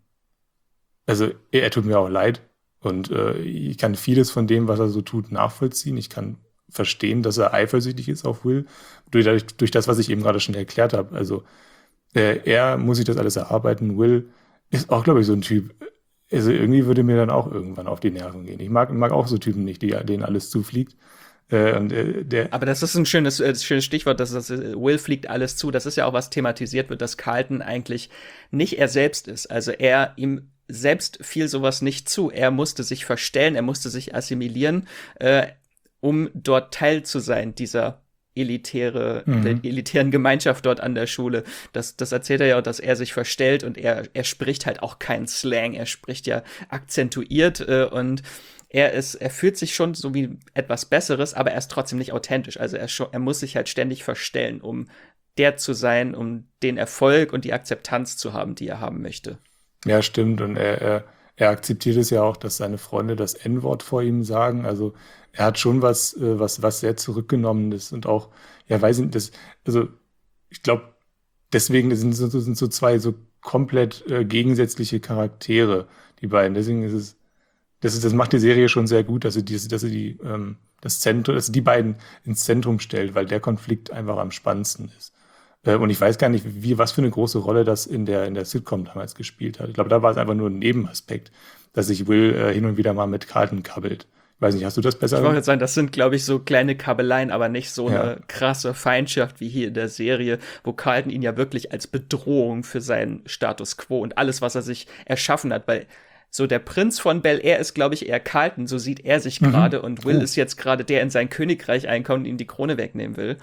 S2: also er, er tut mir auch leid. Und äh, ich kann vieles von dem, was er so tut, nachvollziehen. Ich kann verstehen, dass er eifersüchtig ist auf Will, durch, durch, durch das, was ich eben gerade schon erklärt habe. Also äh, er muss sich das alles erarbeiten. Will ist auch, glaube ich, so ein Typ. Also irgendwie würde mir dann auch irgendwann auf die Nerven gehen. Ich mag, mag auch so Typen nicht, die, denen alles zufliegt. Äh, und äh, der,
S1: Aber das ist ein schönes, äh, schönes Stichwort, dass das äh, Will fliegt alles zu. Das ist ja auch, was thematisiert wird, dass Carlton eigentlich nicht er selbst ist. Also er ihm selbst fiel sowas nicht zu. Er musste sich verstellen, er musste sich assimilieren, äh, um dort Teil zu sein dieser elitäre, der
S2: mhm.
S1: elitären Gemeinschaft dort an der Schule. Das, das erzählt er ja auch, dass er sich verstellt und er, er spricht halt auch keinen Slang. Er spricht ja akzentuiert äh, und er ist, er fühlt sich schon so wie etwas Besseres, aber er ist trotzdem nicht authentisch. Also er, schon, er muss sich halt ständig verstellen, um der zu sein, um den Erfolg und die Akzeptanz zu haben, die er haben möchte.
S2: Ja, stimmt. Und er, er, er akzeptiert es ja auch, dass seine Freunde das En-Wort vor ihm sagen. Also er hat schon was, äh, was, was sehr zurückgenommenes und auch, ja, weiß ich nicht, das, also ich glaube, deswegen sind so, sind so zwei so komplett äh, gegensätzliche Charaktere, die beiden. Deswegen ist es, das ist, das macht die Serie schon sehr gut, dass sie die, dass sie die, ähm, das Zentrum, dass sie die beiden ins Zentrum stellt, weil der Konflikt einfach am spannendsten ist. Äh, und ich weiß gar nicht, wie, was für eine große Rolle das in der, in der Sitcom damals gespielt hat. Ich glaube, da war es einfach nur ein Nebenaspekt, dass sich Will äh, hin und wieder mal mit Carlton kabbelt. Ich weiß nicht, hast du das
S1: Ich wollte
S2: besser?
S1: jetzt sagen, das sind, glaube ich, so kleine Kabeleien, aber nicht so
S2: Ja.
S1: eine krasse Feindschaft wie hier in der Serie, wo Carlton ihn ja wirklich als Bedrohung für seinen Status quo und alles, was er sich erschaffen hat, weil so der Prinz von Bel Air ist, glaube ich, eher Carlton, so sieht er sich
S2: Mhm.
S1: gerade und Will
S2: Oh.
S1: ist jetzt gerade der in sein Königreich einkommt und ihm die Krone wegnehmen will.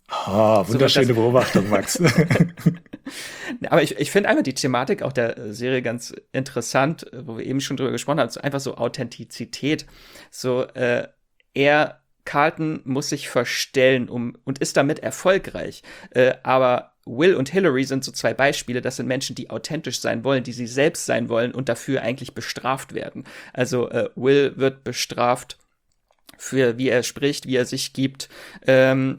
S2: Ah,
S1: So,
S2: wunderschöne
S1: das,
S2: Beobachtung, Max.
S1: aber ich, ich finde einfach die Thematik auch der äh, Serie ganz interessant, äh, wo wir eben schon drüber gesprochen haben, so einfach so Authentizität. So, äh, er, Carlton, muss sich verstellen um, und ist damit erfolgreich. Äh, aber Will und Hillary sind so zwei Beispiele. Das sind Menschen, die authentisch sein wollen, die sie selbst sein wollen und dafür eigentlich bestraft werden. Also äh, Will wird bestraft für wie er spricht, wie er sich gibt. Ähm,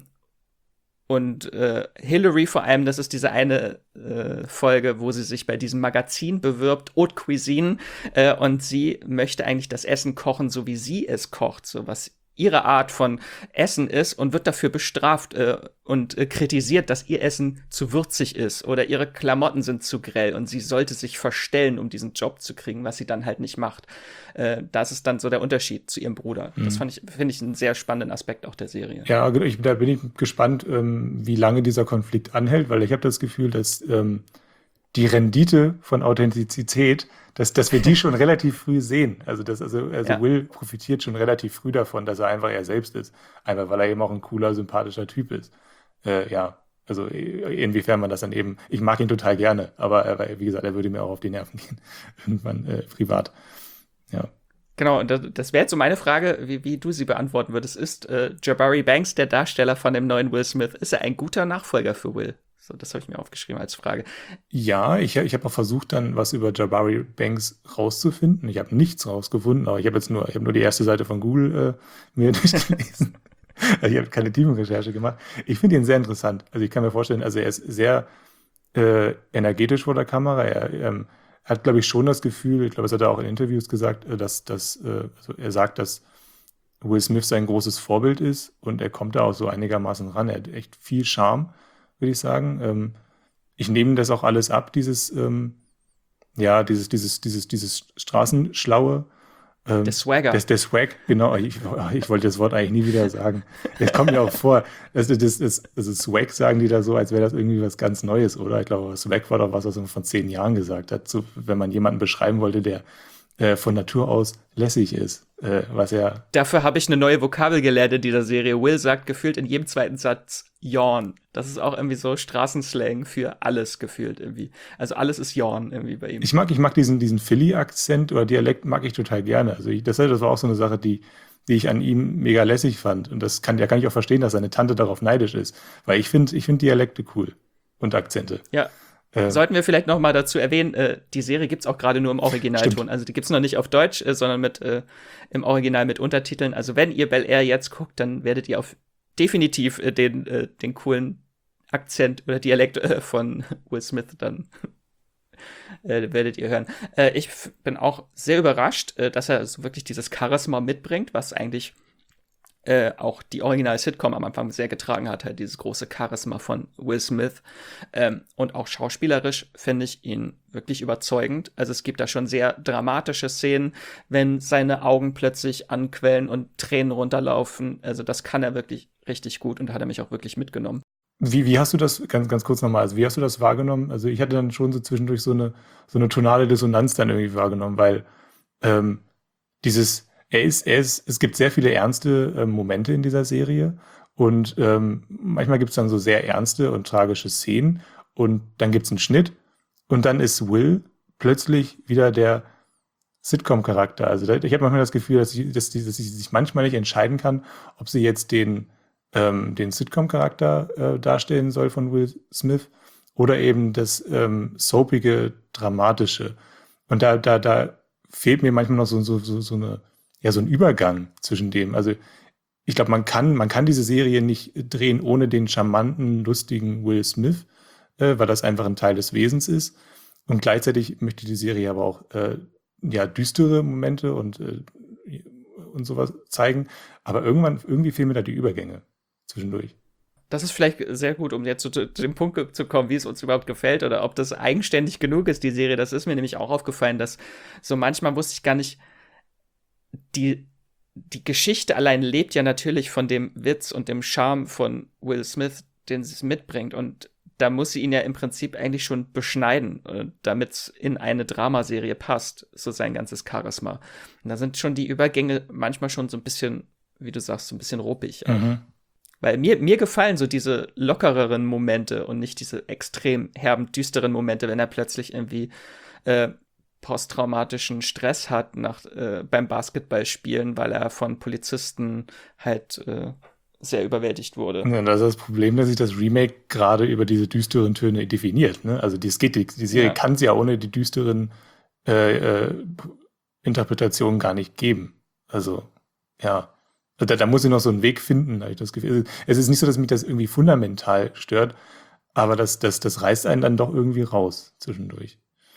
S1: und äh, Hillary vor allem, das ist diese eine äh, Folge, wo sie sich bei diesem Magazin bewirbt, Haute Cuisine, äh, und sie möchte eigentlich das Essen kochen, so wie sie es kocht, so was ihre Art von Essen ist und wird dafür bestraft äh, und äh, kritisiert, dass ihr Essen zu würzig ist oder ihre Klamotten sind zu grell und sie sollte sich verstellen, um diesen Job zu kriegen, was sie dann halt nicht macht. Äh, das ist dann so der Unterschied zu ihrem Bruder. Das
S2: Mhm.
S1: fand ich, finde ich, einen sehr spannenden Aspekt auch der Serie.
S2: Ja, genau, ich, da bin ich gespannt, ähm, wie lange dieser Konflikt anhält, weil ich habe das Gefühl, dass ähm, die Rendite von Authentizität, dass, dass wir die schon relativ früh sehen. Also, das, also, also
S1: Ja.
S2: Will profitiert schon relativ früh davon, dass er einfach er selbst ist. Einfach weil er eben auch ein cooler, sympathischer Typ ist. Äh, ja, also äh, inwiefern man das dann eben, ich mag ihn total gerne, aber, aber wie gesagt, er würde mir auch auf die Nerven gehen. Irgendwann äh, privat. Ja.
S1: Genau, und das, das wäre jetzt so meine Frage, wie, wie du sie beantworten würdest. Ist äh, Jabari Banks, der Darsteller von dem neuen Will Smith, ist er ein guter Nachfolger für Will? So, das habe ich mir aufgeschrieben als Frage.
S2: Ja, ich, ich habe auch versucht, dann was über Jabari Banks rauszufinden. Ich habe nichts rausgefunden, aber ich habe jetzt nur, ich habe nur die erste Seite von Google äh, mir durchgelesen. Also ich habe keine Tiefenrecherche gemacht. Ich finde ihn sehr interessant. Also ich kann mir vorstellen, also er ist sehr äh, energetisch vor der Kamera. Er ähm, hat, glaube ich, schon das Gefühl, ich glaube, das hat er auch in Interviews gesagt, äh, dass, dass äh, also er sagt, dass Will Smith sein großes Vorbild ist und er kommt da auch so einigermaßen ran. Er hat echt viel Charme, würde ich sagen. Ähm, ich nehme das auch alles ab, dieses, ähm, Ja, dieses, dieses, dieses, dieses Straßenschlaue. Ähm,
S1: Der Swagger.
S2: Das, der Swag, genau. Ich, ich wollte das Wort eigentlich nie wieder sagen. Es kommt mir auch vor, das, das, das, also Swag sagen die da so, als wäre das irgendwie was ganz Neues, oder? Ich glaube, Swag war doch was, was man von zehn Jahren gesagt hat, so, wenn man jemanden beschreiben wollte, der äh, von Natur aus lässig ist, äh, was er.
S1: Dafür habe ich eine neue Vokabel gelernt in dieser Serie. Will sagt gefühlt in jedem zweiten Satz Yawn. Das ist auch irgendwie so Straßenslang für alles gefühlt irgendwie. Also alles ist Yawn irgendwie bei ihm.
S2: Ich mag, ich mag diesen, diesen Philly-Akzent oder Dialekt mag ich total gerne. Also ich, das, das war auch so eine Sache, die, die ich an ihm mega lässig fand. Und das kann, ja, kann ich auch verstehen, dass seine Tante darauf neidisch ist. Weil ich finde, ich finde Dialekte cool und Akzente.
S1: Ja.
S2: Äh,
S1: Sollten wir vielleicht noch mal dazu erwähnen, äh, die Serie gibt's auch gerade nur im Originalton.
S2: Stimmt.
S1: Also die gibt's noch nicht auf Deutsch, äh, sondern mit äh, im Original mit Untertiteln. Also wenn ihr Bel Air jetzt guckt, dann werdet ihr auf definitiv äh, den, äh, den coolen Akzent oder Dialekt äh, von Will Smith dann äh, werdet ihr hören. Äh, ich f- bin auch sehr überrascht, äh, dass er so wirklich dieses Charisma mitbringt, was eigentlich äh, auch die Original-Sitcom am Anfang sehr getragen hat, halt dieses große Charisma von Will Smith. Ähm, und auch schauspielerisch finde ich ihn wirklich überzeugend. Also es gibt da schon sehr dramatische Szenen, wenn seine Augen plötzlich anquellen und Tränen runterlaufen. Also das kann er wirklich richtig gut und da hat er mich auch wirklich mitgenommen.
S2: Wie, wie hast du das, ganz, ganz kurz nochmal, also wie hast du das wahrgenommen? Also ich hatte dann schon so zwischendurch so eine, so eine tonale Dissonanz dann irgendwie wahrgenommen, weil ähm, dieses, er ist, er ist, es gibt sehr viele ernste ähm, Momente in dieser Serie und ähm, manchmal gibt es dann so sehr ernste und tragische Szenen und dann gibt es einen Schnitt und dann ist Will plötzlich wieder der Sitcom-Charakter. Also da, ich habe manchmal das Gefühl, dass, ich, dass, die, dass sie sich manchmal nicht entscheiden kann, ob sie jetzt den, ähm, den Sitcom-Charakter äh, darstellen soll von Will Smith oder eben das ähm, soapige, dramatische. Und da, da, da fehlt mir manchmal noch so, so, so, so eine, ja, so ein Übergang zwischen dem. Also ich glaube, man kann, man kann diese Serie nicht drehen ohne den charmanten, lustigen Will Smith, äh, weil das einfach ein Teil des Wesens ist. Und gleichzeitig möchte die Serie aber auch äh, ja, düstere Momente und, äh, und sowas zeigen. Aber irgendwann, irgendwie fehlen mir da die Übergänge zwischendurch.
S1: Das ist vielleicht sehr gut, um jetzt zu, zu dem Punkt ge- zu kommen, wie es uns überhaupt gefällt oder ob das eigenständig genug ist, die Serie. Das ist mir nämlich auch aufgefallen, dass so manchmal wusste ich gar nicht, die, die Geschichte allein lebt ja natürlich von dem Witz und dem Charme von Will Smith, den sie mitbringt. Und da muss sie ihn ja im Prinzip eigentlich schon beschneiden, äh, damit es in eine Dramaserie passt, so sein ganzes Charisma. Und da sind schon die Übergänge manchmal schon so ein bisschen, wie du sagst, so ein bisschen ruppig.
S2: Mhm.
S1: Weil mir, mir gefallen so diese lockereren Momente und nicht diese extrem herben, düsteren Momente, wenn er plötzlich irgendwie äh, posttraumatischen Stress hat nach, äh, beim Basketballspielen, weil er von Polizisten halt äh, sehr überwältigt wurde.
S2: Ja, das ist das Problem, dass sich das Remake gerade über diese düsteren Töne definiert. Ne? Also die, es geht, die, die Serie
S1: Ja.
S2: kann es ja ohne die düsteren äh, äh, Interpretationen gar nicht geben. Also, ja. Da, da muss ich noch so einen Weg finden, habe ich das Gefühl. Es ist nicht so, dass mich das irgendwie fundamental stört, aber das, das, das reißt einen dann doch irgendwie raus zwischendurch.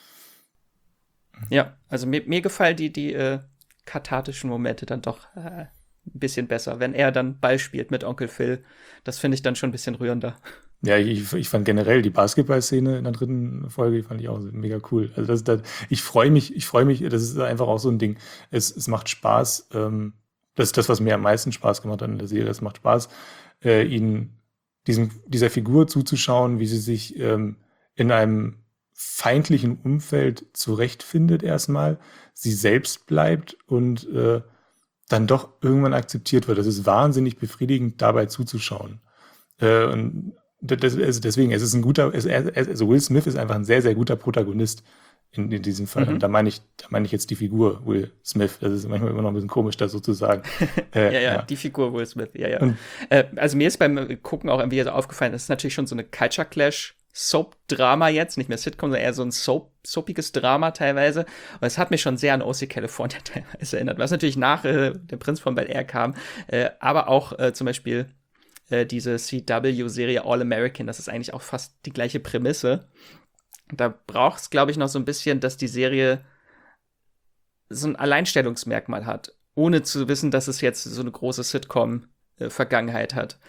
S1: Ja, also mir, mir gefallen die, die äh, kathartischen Momente dann doch äh, ein bisschen besser. Wenn er dann Ball spielt mit Onkel Phil, das finde ich dann schon ein bisschen rührender.
S2: Ja, ich, ich fand generell die Basketballszene in der dritten Folge, die fand ich auch mega cool. Also das, das, ich freue mich, ich freue mich, das ist einfach auch so ein Ding. Es, es macht Spaß, ähm, das ist das, was mir am meisten Spaß gemacht hat in der Serie. Es macht Spaß, äh, ihn, diesem, dieser Figur zuzuschauen, wie sie sich ähm, in einem feindlichen Umfeld zurechtfindet erstmal, sie selbst bleibt und äh, dann doch irgendwann akzeptiert wird. Das ist wahnsinnig befriedigend, dabei zuzuschauen. Äh, und das, also deswegen, es ist ein guter, es, also Will Smith ist einfach ein sehr, sehr guter Protagonist in, in diesem Fall.
S1: Mhm.
S2: Und da meine ich, da meine ich jetzt die Figur Will Smith. Das ist manchmal immer noch ein bisschen komisch, das so zu sagen. Äh,
S1: ja, ja,
S2: ja.
S1: die Figur Will Smith, ja, ja.
S2: Und-
S1: Äh, also mir ist beim Gucken auch irgendwie so aufgefallen, das ist natürlich schon so eine Culture Clash Soap-Drama jetzt, nicht mehr Sitcom, sondern eher so ein Soap, soapiges Drama teilweise. Und es hat mich schon sehr an O C California teilweise erinnert, was natürlich nach äh, Der Prinz von Bel-Air kam, äh, aber auch äh, zum Beispiel äh, diese C W-Serie All American, das ist eigentlich auch fast die gleiche Prämisse. Da braucht es, glaube ich, noch so ein bisschen, dass die Serie so ein Alleinstellungsmerkmal hat, ohne zu wissen, dass es jetzt so eine große Sitcom-Vergangenheit hat.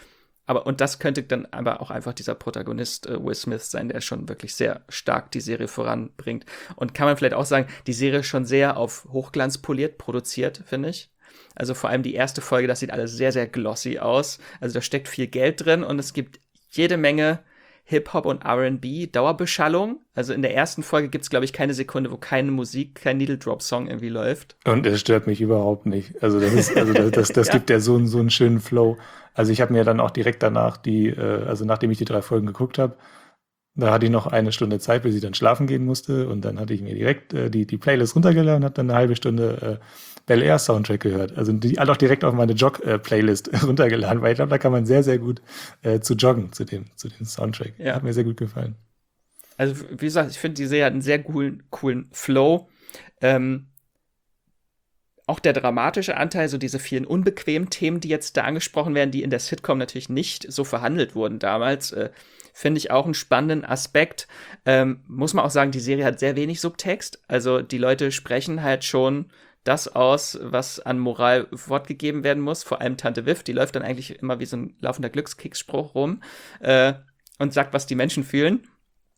S1: aber und das könnte dann aber auch einfach dieser Protagonist äh, Will Smith sein, der schon wirklich sehr stark die Serie voranbringt. Und kann man vielleicht auch sagen, die Serie ist schon sehr auf Hochglanz poliert produziert, finde ich. Also vor allem die erste Folge, das sieht alles sehr, sehr glossy aus. Also da steckt viel Geld drin und es gibt jede Menge Hip-Hop und R and B, Dauerbeschallung. Also in der ersten Folge gibt es, glaube ich, keine Sekunde, wo keine Musik, kein Needle-Drop-Song irgendwie läuft.
S2: Und es stört mich überhaupt nicht. Also das ist, also das, das, das ja. gibt ja so einen, so einen schönen Flow. Also ich habe mir dann auch direkt danach die, äh, also nachdem ich die drei Folgen geguckt habe, da hatte ich noch eine Stunde Zeit, bis ich dann schlafen gehen musste. Und dann hatte ich mir direkt äh, die, die Playlist runtergeladen und habe dann eine halbe Stunde äh, Bel Air Soundtrack gehört. Also die alle auch direkt auf meine Jog-Playlist äh, runtergeladen, weil ich glaube, da kann man sehr, sehr gut äh, zu joggen, zu dem, zu dem Soundtrack.
S1: Ja.
S2: Hat mir sehr gut gefallen.
S1: Also wie gesagt, ich finde, die Serie hat einen sehr coolen, coolen Flow. Ähm, auch der dramatische Anteil, so diese vielen unbequemen Themen, die jetzt da angesprochen werden, die in der Sitcom natürlich nicht so verhandelt wurden damals, äh, finde ich auch einen spannenden Aspekt. Ähm, muss man auch sagen, die Serie hat sehr wenig Subtext. Also die Leute sprechen halt schon das aus, was an Moral fortgegeben werden muss. Vor allem Tante Viv, die läuft dann eigentlich immer wie so ein laufender Glückskicksspruch rum äh, und sagt, was die Menschen fühlen.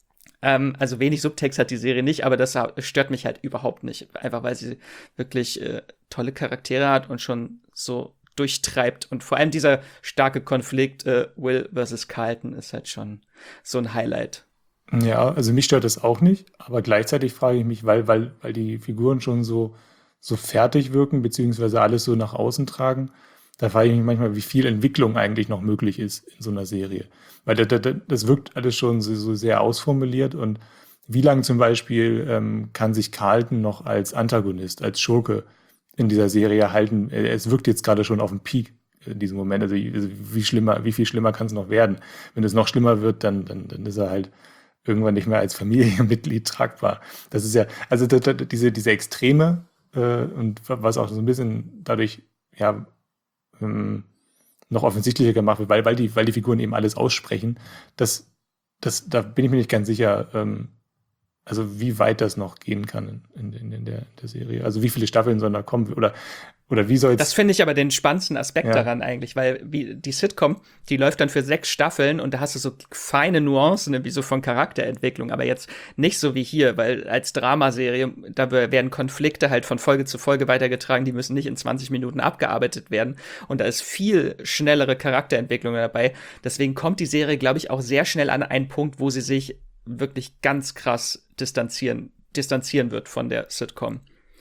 S1: Ähm, also wenig Subtext hat die Serie nicht, aber das stört mich halt überhaupt nicht. Einfach weil sie wirklich äh, tolle Charaktere hat und schon so durchtreibt. Und vor allem dieser starke Konflikt äh, Will versus Carlton ist halt schon so ein Highlight.
S2: Ja, also mich stört das auch nicht, aber gleichzeitig frage ich mich, weil, weil, weil die Figuren schon so, so fertig wirken, beziehungsweise alles so nach außen tragen, da frage ich mich manchmal, wie viel Entwicklung eigentlich noch möglich ist in so einer Serie. Weil das, das, das wirkt alles schon so, so sehr ausformuliert und wie lange zum Beispiel ähm, kann sich Carlton noch als Antagonist, als Schurke in dieser Serie halten? Es wirkt jetzt gerade schon auf dem Peak in diesem Moment. Also wie schlimmer, wie viel schlimmer kann es noch werden? Wenn es noch schlimmer wird, dann, dann, dann ist er halt irgendwann nicht mehr als Familienmitglied tragbar. Das ist ja, also das, das, diese, diese Extreme äh, und was auch so ein bisschen dadurch, ja, ähm, noch offensichtlicher gemacht wird, weil, weil, die, weil die Figuren eben alles aussprechen, das, das, da bin ich mir nicht ganz sicher, ähm, also wie weit das noch gehen kann in, in, in, der, in der Serie. Also wie viele Staffeln sollen da kommen oder, oder wie soll es...
S1: Das finde ich aber den spannendsten Aspekt
S2: Ja.
S1: daran eigentlich, weil wie die Sitcom, die läuft dann für sechs Staffeln und da hast du so feine Nuancen, ne, wie so von Charakterentwicklung, aber jetzt nicht so wie hier, weil als Dramaserie, da werden Konflikte halt von Folge zu Folge weitergetragen, die müssen nicht in zwanzig Minuten abgearbeitet werden und da ist viel schnellere Charakterentwicklung dabei. Deswegen kommt die Serie, glaube ich, auch sehr schnell an einen Punkt, wo sie sich wirklich ganz krass distanzieren, distanzieren wird von der Sitcom.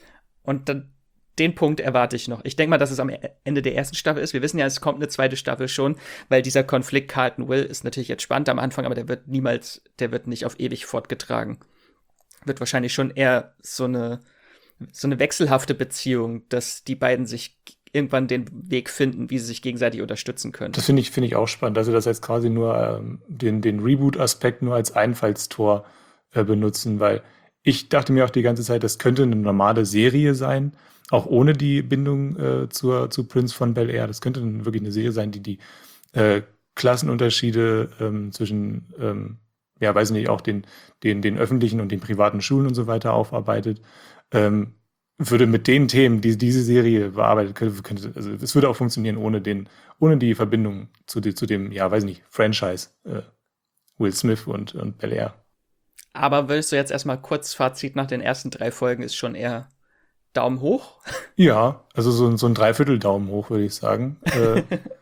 S1: Und dann den Punkt erwarte ich noch. Ich denke mal, dass es am Ende der ersten Staffel ist. Wir wissen ja, es kommt eine zweite Staffel schon, weil dieser Konflikt Carlton Will ist natürlich jetzt spannend am Anfang, aber der wird niemals, der wird nicht auf ewig fortgetragen. Wird wahrscheinlich schon eher so eine, so eine wechselhafte Beziehung, dass die beiden sich irgendwann den Weg finden, wie sie sich gegenseitig unterstützen können.
S2: Das finde ich, finde ich auch spannend, dass sie das jetzt quasi nur ähm, den, den Reboot-Aspekt nur als Einfallstor äh, benutzen, weil ich dachte mir auch die ganze Zeit, das könnte eine normale Serie sein, auch ohne die Bindung äh, zur, zu Prince von Bel Air. Das könnte dann wirklich eine Serie sein, die die äh, Klassenunterschiede ähm, zwischen, ähm, ja, weiß nicht, auch den, den, den öffentlichen und den privaten Schulen und so weiter aufarbeitet. Ähm, würde mit den Themen, die diese Serie bearbeitet, könnte, könnte also es würde auch funktionieren ohne den, ohne die Verbindung zu, die, zu dem, ja, weiß nicht, Franchise äh, Will Smith und, und Bel Air.
S1: Aber würdest du jetzt erstmal kurz Fazit nach den ersten drei Folgen ist schon eher Daumen hoch?
S2: Ja, also so, so ein Dreiviertel-Daumen hoch, würde ich sagen. Äh,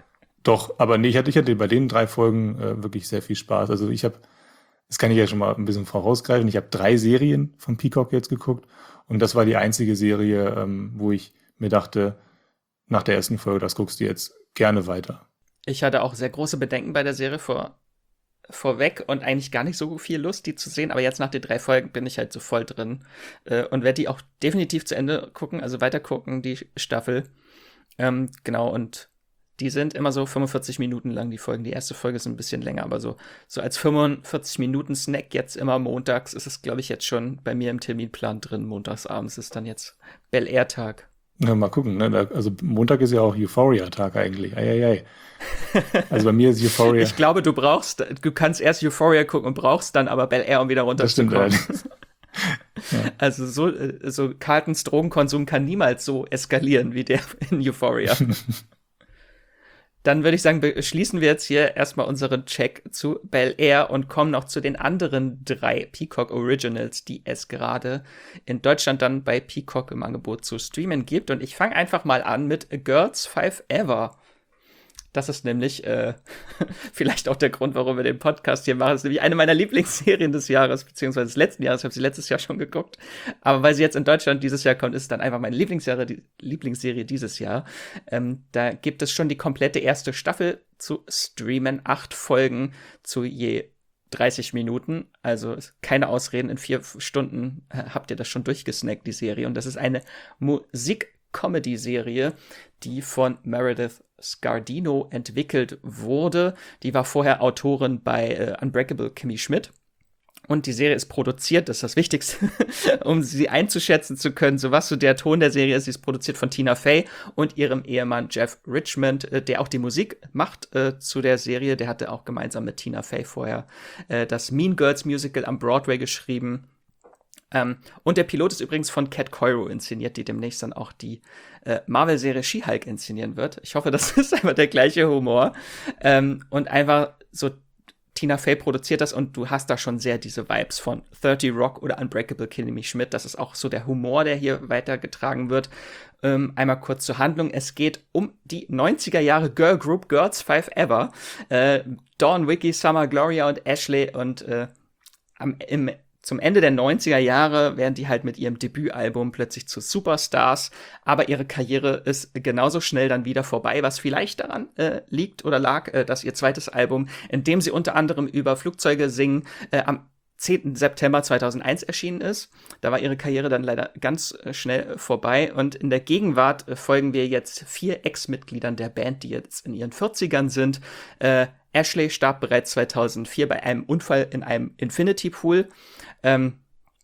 S2: doch, aber nee, ich hatte, ich hatte bei den drei Folgen äh, wirklich sehr viel Spaß. Also ich habe, das kann ich ja schon mal ein bisschen vorausgreifen, ich habe drei Serien von Peacock jetzt geguckt und das war die einzige Serie, ähm, wo ich mir dachte, nach der ersten Folge, das guckst du jetzt gerne weiter.
S1: Ich hatte auch sehr große Bedenken bei der Serie vor vorweg und eigentlich gar nicht so viel Lust, die zu sehen, aber jetzt nach den drei Folgen bin ich halt so voll drin äh, und werde die auch definitiv zu Ende gucken, also weiter gucken, die Staffel. Ähm, genau, und die sind immer so fünfundvierzig Minuten lang, die Folgen. Die erste Folge ist ein bisschen länger, aber so, so als fünfundvierzig Minuten Snack jetzt immer montags ist es, glaube ich, jetzt schon bei mir im Terminplan drin. Montagsabends ist dann jetzt Bel Air Tag.
S2: Ja, mal gucken, ne? Da, also Montag ist ja auch Euphoria-Tag eigentlich. Eieiei. Also bei mir ist Euphoria.
S1: Ich glaube, du brauchst, du kannst erst Euphoria gucken und brauchst dann aber Bel Air, um wieder runterzukommen.
S2: Das stimmt
S1: ja. Also so, so Carltons Drogenkonsum kann niemals so eskalieren wie der in Euphoria. Dann würde ich sagen, beschließen wir jetzt hier erstmal unseren Check zu Bel Air und kommen noch zu den anderen drei Peacock Originals, die es gerade in Deutschland dann bei Peacock im Angebot zu streamen gibt. Und ich fange einfach mal an mit Girls Five Ever. Das ist nämlich äh, vielleicht auch der Grund, warum wir den Podcast hier machen. Das ist nämlich eine meiner Lieblingsserien des Jahres, beziehungsweise des letzten Jahres. Ich habe sie letztes Jahr schon geguckt. Aber weil sie jetzt in Deutschland dieses Jahr kommt, ist es dann einfach meine Lieblingsserie, die Lieblingsserie dieses Jahr. Ähm, da gibt es schon die komplette erste Staffel zu streamen. Acht Folgen zu je dreißig Minuten. Also keine Ausreden. In vier Stunden äh, habt ihr das schon durchgesnackt, die Serie. Und das ist eine Musik-Comedy-Serie, die von Meredith Scardino entwickelt wurde. Die war vorher Autorin bei äh, Unbreakable Kimmy Schmidt. Und die Serie ist produziert, das ist das Wichtigste, um sie einzuschätzen zu können, so was so der Ton der Serie ist. Sie ist produziert von Tina Fey und ihrem Ehemann Jeff Richmond, äh, der auch die Musik macht äh, zu der Serie. Der hatte auch gemeinsam mit Tina Fey vorher äh, das Mean Girls Musical am Broadway geschrieben. Ähm, und der Pilot ist übrigens von Cat Coiro inszeniert, die demnächst dann auch die äh, Marvel-Serie She-Hulk inszenieren wird. Ich hoffe, das ist einfach der gleiche Humor. Ähm, und einfach so, Tina Fey produziert das und du hast da schon sehr diese Vibes von thirty Rock oder Unbreakable Kimmy Schmidt. Das ist auch so der Humor, der hier weitergetragen wird. Ähm, einmal kurz zur Handlung. Es geht um die neunziger Jahre Girl Group Girls Five Ever. Äh, Dawn, Vicky, Summer, Gloria und Ashley und äh, am, im Zum Ende der neunziger Jahre werden die halt mit ihrem Debütalbum plötzlich zu Superstars, aber ihre Karriere ist genauso schnell dann wieder vorbei, was vielleicht daran äh, liegt oder lag, äh, dass ihr zweites Album, in dem sie unter anderem über Flugzeuge singen, äh, am zehnten September zweitausendeins erschienen ist. Da war ihre Karriere dann leider ganz äh, schnell vorbei und in der Gegenwart äh, folgen wir jetzt vier Ex-Mitgliedern der Band, die jetzt in ihren vierzigern sind. Äh, Ashley starb bereits zweitausendvier bei einem Unfall in einem Infinity Pool. Ähm,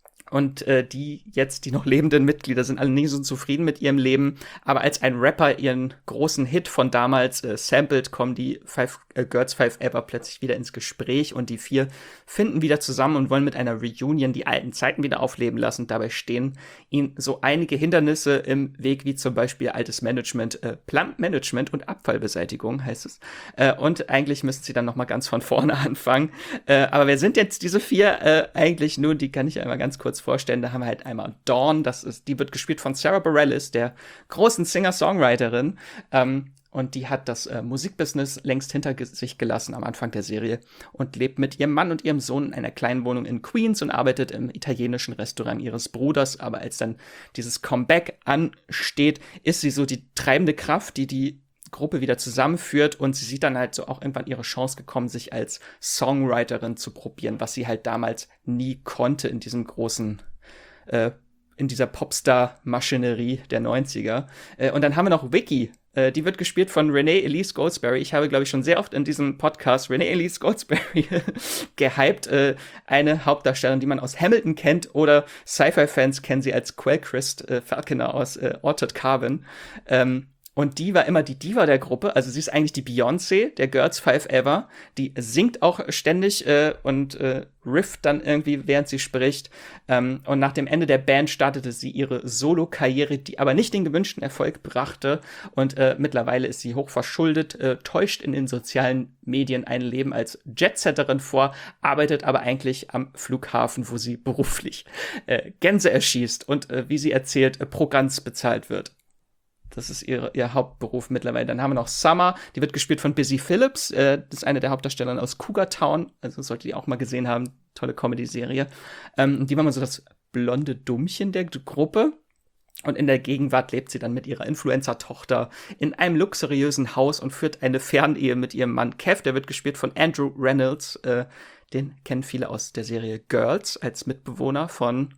S1: und äh, die jetzt, die noch lebenden Mitglieder, sind alle nicht so zufrieden mit ihrem Leben. Aber als ein Rapper ihren großen Hit von damals äh, sampled, kommen die Five, äh, Girls Five Ever plötzlich wieder ins Gespräch. Und die vier finden wieder zusammen und wollen mit einer Reunion die alten Zeiten wieder aufleben lassen. Dabei stehen ihnen so einige Hindernisse im Weg, wie zum Beispiel altes Management, äh, Plumpmanagement und Abfallbeseitigung heißt es. Äh, und eigentlich müssen sie dann noch mal ganz von vorne anfangen. Äh, aber wer sind jetzt diese vier äh, eigentlich nun? Die kann ich einmal ganz kurz vorstellen. Da haben wir halt einmal Dawn, das ist, die wird gespielt von Sarah Bareilles, der großen Singer-Songwriterin. Ähm, und die hat das äh, Musikbusiness längst hinter ge- sich gelassen am Anfang der Serie und lebt mit ihrem Mann und ihrem Sohn in einer kleinen Wohnung in Queens und arbeitet im italienischen Restaurant ihres Bruders. Aber als dann dieses Comeback ansteht, ist sie so die treibende Kraft, die die Gruppe wieder zusammenführt und sie sieht dann halt so auch irgendwann ihre Chance gekommen, sich als Songwriterin zu probieren, was sie halt damals nie konnte in diesem großen, äh, in dieser Popstar-Maschinerie der neunziger. Äh, und dann haben wir noch Vicky, äh, die wird gespielt von Renee Elise Goldsberry. Ich habe, glaube ich, schon sehr oft in diesem Podcast Renee Elise Goldsberry gehypt. Äh, eine Hauptdarstellerin, die man aus Hamilton kennt oder Sci-Fi-Fans kennen sie als Quellchrist äh, Falconer aus äh, Altered Carbon. Ähm, Und die war immer die Diva der Gruppe. Also sie ist eigentlich die Beyoncé der Girls Five Ever. Die singt auch ständig äh, und äh, rifft dann irgendwie, während sie spricht. Ähm, und nach dem Ende der Band startete sie ihre Solo-Karriere, die aber nicht den gewünschten Erfolg brachte. Und äh, mittlerweile ist sie hochverschuldet, äh, täuscht in den sozialen Medien ein Leben als Jetsetterin vor, arbeitet aber eigentlich am Flughafen, wo sie beruflich äh, Gänse erschießt und, äh, wie sie erzählt, äh, pro Gans bezahlt wird. Das ist ihr, ihr Hauptberuf mittlerweile. Dann haben wir noch Summer, die wird gespielt von Busy Phillips. Äh, das ist eine der Hauptdarstellerinnen aus Cougar Town. Also solltet ihr auch mal gesehen haben. Tolle Comedy-Serie. Ähm, die war mal so das blonde Dummchen der Gruppe. Und in der Gegenwart lebt sie dann mit ihrer Influencer-Tochter in einem luxuriösen Haus und führt eine Fernehe mit ihrem Mann Kev. Der wird gespielt von Andrew Reynolds. Äh, den kennen viele aus der Serie Girls als Mitbewohner von,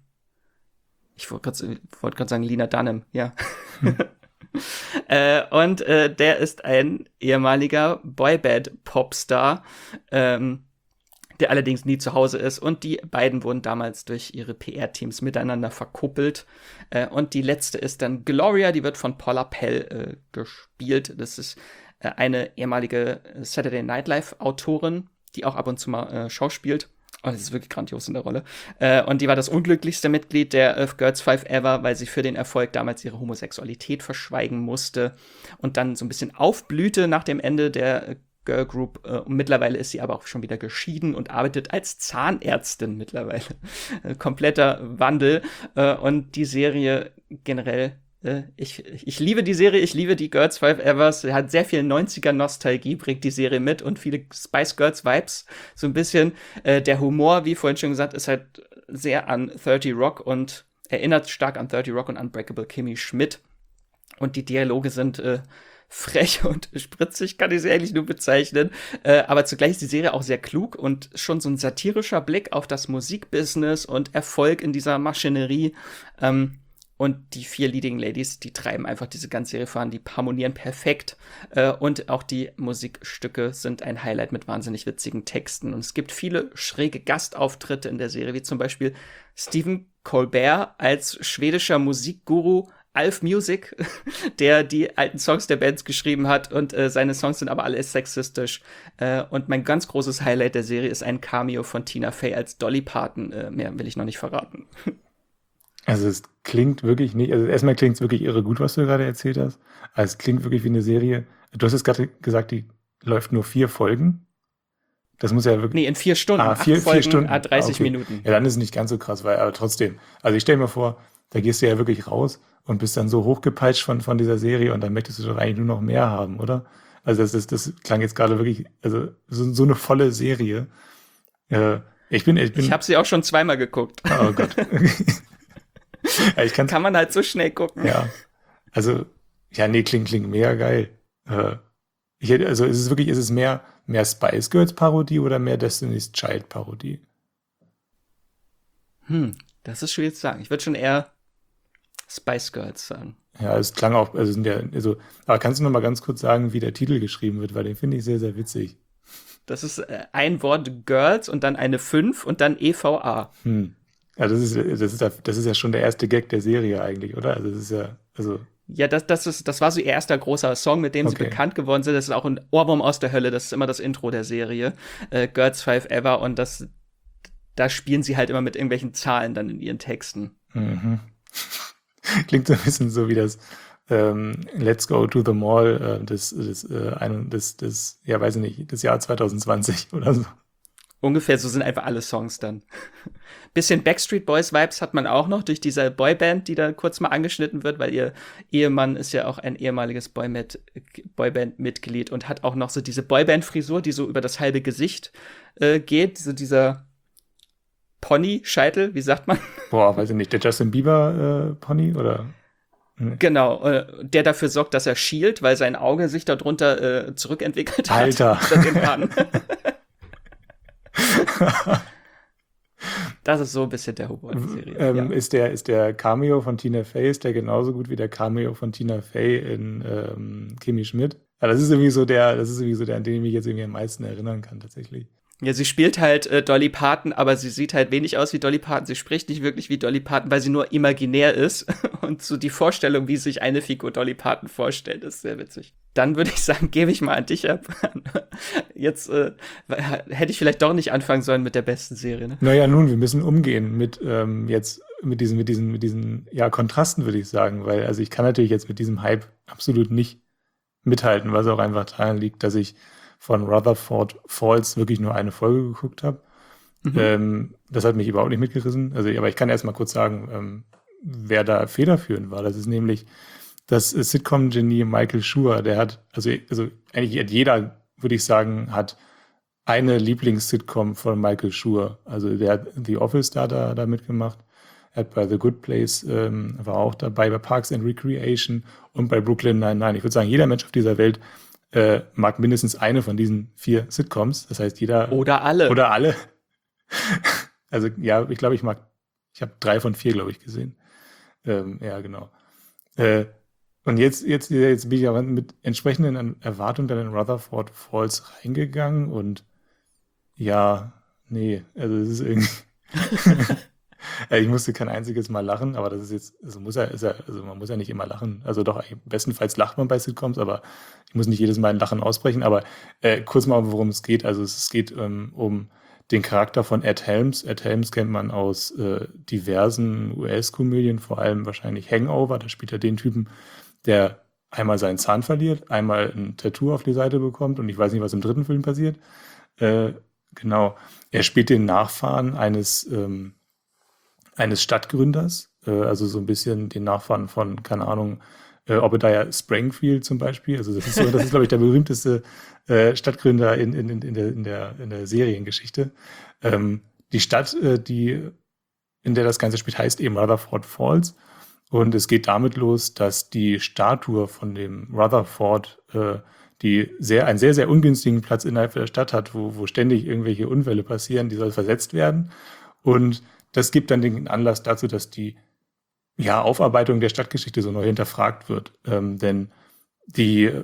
S1: ich wollte gerade wollt sagen, Lena Dunham. Ja. Hm. Äh, und äh, der ist ein ehemaliger Boyband-Popstar, ähm, der allerdings nie zu Hause ist. Und die beiden wurden damals durch ihre P R-Teams miteinander verkuppelt. Äh, und die letzte ist dann Gloria, die wird von Paula Pell äh, gespielt. Das ist äh, eine ehemalige Saturday Night Live-Autorin, die auch ab und zu mal äh, schauspielt. Und es ist wirklich grandios in der Rolle. Äh, und die war das unglücklichste Mitglied der äh, Girls Five Ever, weil sie für den Erfolg damals ihre Homosexualität verschweigen musste und dann so ein bisschen aufblühte nach dem Ende der äh, Girl Group. Äh, und mittlerweile ist sie aber auch schon wieder geschieden und arbeitet als Zahnärztin mittlerweile. Äh, kompletter Wandel. Äh, und die Serie generell Ich, ich liebe die Serie, ich liebe die Girls Five Evers. Sie hat sehr viel neunziger-Nostalgie, bringt die Serie mit und viele Spice Girls-Vibes. So ein bisschen. Äh, der Humor, wie vorhin schon gesagt, ist halt sehr an thirty Rock und erinnert stark an thirty Rock und Unbreakable Kimmy Schmidt. Und die Dialoge sind äh, frech und spritzig, kann ich sie eigentlich nur bezeichnen. Äh, aber zugleich ist die Serie auch sehr klug und schon so ein satirischer Blick auf das Musikbusiness und Erfolg in dieser Maschinerie. Ähm, Und die vier Leading Ladies, die treiben einfach diese ganze Serie voran, die harmonieren perfekt. Äh, und auch die Musikstücke sind ein Highlight mit wahnsinnig witzigen Texten. Und es gibt viele schräge Gastauftritte in der Serie, wie zum Beispiel Stephen Colbert als schwedischer Musikguru Alf Music, der die alten Songs der Bands geschrieben hat. Und äh, seine Songs sind aber alle sexistisch. Äh, und mein ganz großes Highlight der Serie ist ein Cameo von Tina Fey als Dolly Parton. Äh, mehr will ich noch nicht verraten.
S2: Also es klingt wirklich nicht, also erstmal klingt es wirklich irre gut, was du gerade erzählt hast. Also es klingt wirklich wie eine Serie. Du hast jetzt gerade gesagt, die läuft nur vier Folgen. Das muss ja wirklich.
S1: Nee, in vier Stunden.
S2: Ah, vier,
S1: acht Folgen,
S2: vier Stunden.
S1: ah, dreißig
S2: Ah, okay.
S1: Minuten.
S2: Ja, dann ist es nicht ganz so krass, weil, aber trotzdem. Also ich stelle mir vor, da gehst du ja wirklich raus und bist dann so hochgepeitscht von, von dieser Serie und dann möchtest du doch eigentlich nur noch mehr haben, oder? Also das, das, das klang jetzt gerade wirklich, also so, so eine volle Serie. Äh, ich bin, ich bin.
S1: Ich habe sie auch schon zweimal geguckt.
S2: Oh Gott. Ja, ich
S1: Kann man halt so schnell gucken.
S2: Ja, also, ja, nee, klingt, klingt mega geil. Äh, ich hätte, also ist es wirklich, ist es mehr, mehr Spice Girls Parodie oder mehr Destiny's Child Parodie?
S1: Hm, das ist schwierig zu sagen. Ich würde schon eher Spice Girls sagen.
S2: Ja, es klang auch, also sind ja, also, aber kannst du noch mal ganz kurz sagen, wie der Titel geschrieben wird, weil den finde ich sehr, sehr witzig.
S1: Das ist äh, ein Wort Girls und dann eine fünf und dann E V A.
S2: Hm. Ja, das ist, das ist ja, das ist ja schon der erste Gag der Serie eigentlich, oder? Also das ist ja, also.
S1: Ja, das, das, ist, das war so ihr erster großer Song, mit dem
S2: Okay.
S1: sie bekannt geworden sind. Das ist auch ein Ohrwurm aus der Hölle. Das ist immer das Intro der Serie. Äh, Girls Five Ever. Und das, da spielen sie halt immer mit irgendwelchen Zahlen dann in ihren Texten.
S2: Mhm. Klingt so ein bisschen so wie das ähm, Let's Go to the Mall äh, des, des, äh, ein, des, des, ja, weiß ich nicht, des Jahr zwanzig zwanzig oder so.
S1: Ungefähr so sind einfach alle Songs dann. Bisschen Backstreet Boys Vibes hat man auch noch durch diese Boyband, die da kurz mal angeschnitten wird, weil ihr Ehemann ist ja auch ein ehemaliges Boyband- Boyband-Mitglied und hat auch noch so diese Boyband-Frisur, die so über das halbe Gesicht äh, geht. So dieser Pony-Scheitel, wie sagt man?
S2: Boah, weiß ich nicht, der Justin Bieber äh, Pony oder? Nee.
S1: Genau, äh, der dafür sorgt, dass er schielt, weil sein Auge sich darunter äh, zurückentwickelt hat.
S2: Alter.
S1: Unter dem Haaren. Das ist so ein bisschen der Humor der Serie.
S2: Ähm,
S1: ja.
S2: ist, der, ist der Cameo von Tina Fey, ist der genauso gut wie der Cameo von Tina Fey in ähm, Kimmy Schmidt? Ja, das ist irgendwie so der, das ist irgendwie so der, an den ich mich jetzt irgendwie am meisten erinnern kann, tatsächlich.
S1: Ja, sie spielt halt äh, Dolly Parton, aber sie sieht halt wenig aus wie Dolly Parton. Sie spricht nicht wirklich wie Dolly Parton, weil sie nur imaginär ist. Und so die Vorstellung, wie sich eine Figur Dolly Parton vorstellt, ist sehr witzig. Dann würde ich sagen, gebe ich mal an dich ab. Jetzt äh, hätte ich vielleicht doch nicht anfangen sollen mit der besten Serie. Ne?
S2: Naja, nun, wir müssen umgehen mit ähm, jetzt mit diesen, mit diesen, mit diesen ja, Kontrasten, würde ich sagen, weil also ich kann natürlich jetzt mit diesem Hype absolut nicht mithalten, was auch einfach daran liegt, dass ich von Rutherford Falls wirklich nur eine Folge geguckt habe. Mhm. Ähm, das hat mich überhaupt nicht mitgerissen. Also, aber ich kann erst mal kurz sagen, ähm, wer da federführend war. Das ist nämlich das Sitcom-Genie Michael Schur. Der hat, also, also eigentlich hat jeder, würde ich sagen, hat eine Lieblings-Sitcom von Michael Schur. Also der hat The Office da, da, da mitgemacht. Er hat bei The Good Place, ähm, war auch dabei, bei Parks and Recreation und bei Brooklyn Nine-Nine. Ich würde sagen, jeder Mensch auf dieser Welt äh, mag mindestens eine von diesen vier Sitcoms. Das heißt, jeder...
S1: Oder alle.
S2: Oder alle. Also ja, ich glaube, ich mag... Ich habe drei von vier, glaube ich, gesehen. Ähm, ja, genau. Äh, und jetzt, jetzt, jetzt bin ich aber mit entsprechenden Erwartungen dann in Rutherford Falls reingegangen und ja, nee, also es ist irgendwie... Ich musste kein einziges Mal lachen, aber das ist jetzt, also muss ja, ist ja, also man muss ja nicht immer lachen. Also doch, bestenfalls lacht man bei Sitcoms, aber ich muss nicht jedes Mal ein Lachen ausbrechen. Aber äh, kurz mal, worum es geht. Also es geht ähm, um den Charakter von Ed Helms. Ed Helms kennt man aus äh, diversen U S-Komödien, vor allem wahrscheinlich Hangover. Da spielt er den Typen, der einmal seinen Zahn verliert, einmal ein Tattoo auf die Seite bekommt und ich weiß nicht, was im dritten Film passiert. Äh, genau. Er spielt den Nachfahren eines, ähm, eines Stadtgründers, äh, also so ein bisschen den Nachfahren von, keine Ahnung, äh, Obadiah Springfield zum Beispiel. Also das ist so, das ist, glaube ich, der berühmteste äh, Stadtgründer in, in, in, der, in, der, in der Seriengeschichte. Ähm, die Stadt, äh, die, in der das Ganze spielt, heißt eben Rutherford Falls. Und es geht damit los, dass die Statue von dem Rutherford, äh, die sehr, einen sehr, sehr ungünstigen Platz innerhalb der Stadt hat, wo, wo ständig irgendwelche Unfälle passieren, die soll versetzt werden. Und das gibt dann den Anlass dazu, dass die ja, Aufarbeitung der Stadtgeschichte so neu hinterfragt wird. Ähm, denn die,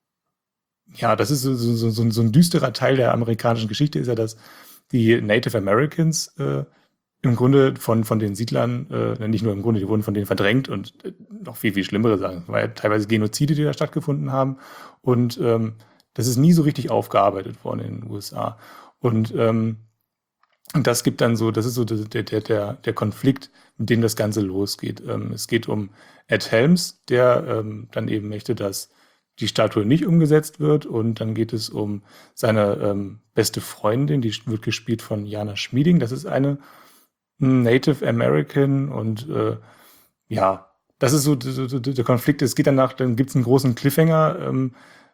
S2: ja, das ist so, so, so, so ein düsterer Teil der amerikanischen Geschichte, ist ja, dass die Native Americans äh, im Grunde von, von den Siedlern, äh, nicht nur im Grunde, die wurden von denen verdrängt und äh, noch viel, viel schlimmere Sachen, weil teilweise Genozide, die da stattgefunden haben. Und ähm, das ist nie so richtig aufgearbeitet worden in den U S A. Und ähm, Und das gibt dann so, das ist so der, der, der, der Konflikt, mit dem das Ganze losgeht. Ähm, es geht um Ed Helms, der ähm, dann eben möchte, dass die Statue nicht umgesetzt wird. Und dann geht es um seine ähm, beste Freundin, die wird gespielt von Jana Schmieding. Das ist eine Native American und äh, ja, das ist so der, der, der Konflikt. Es geht danach, dann gibt es einen großen Cliffhanger. Ähm,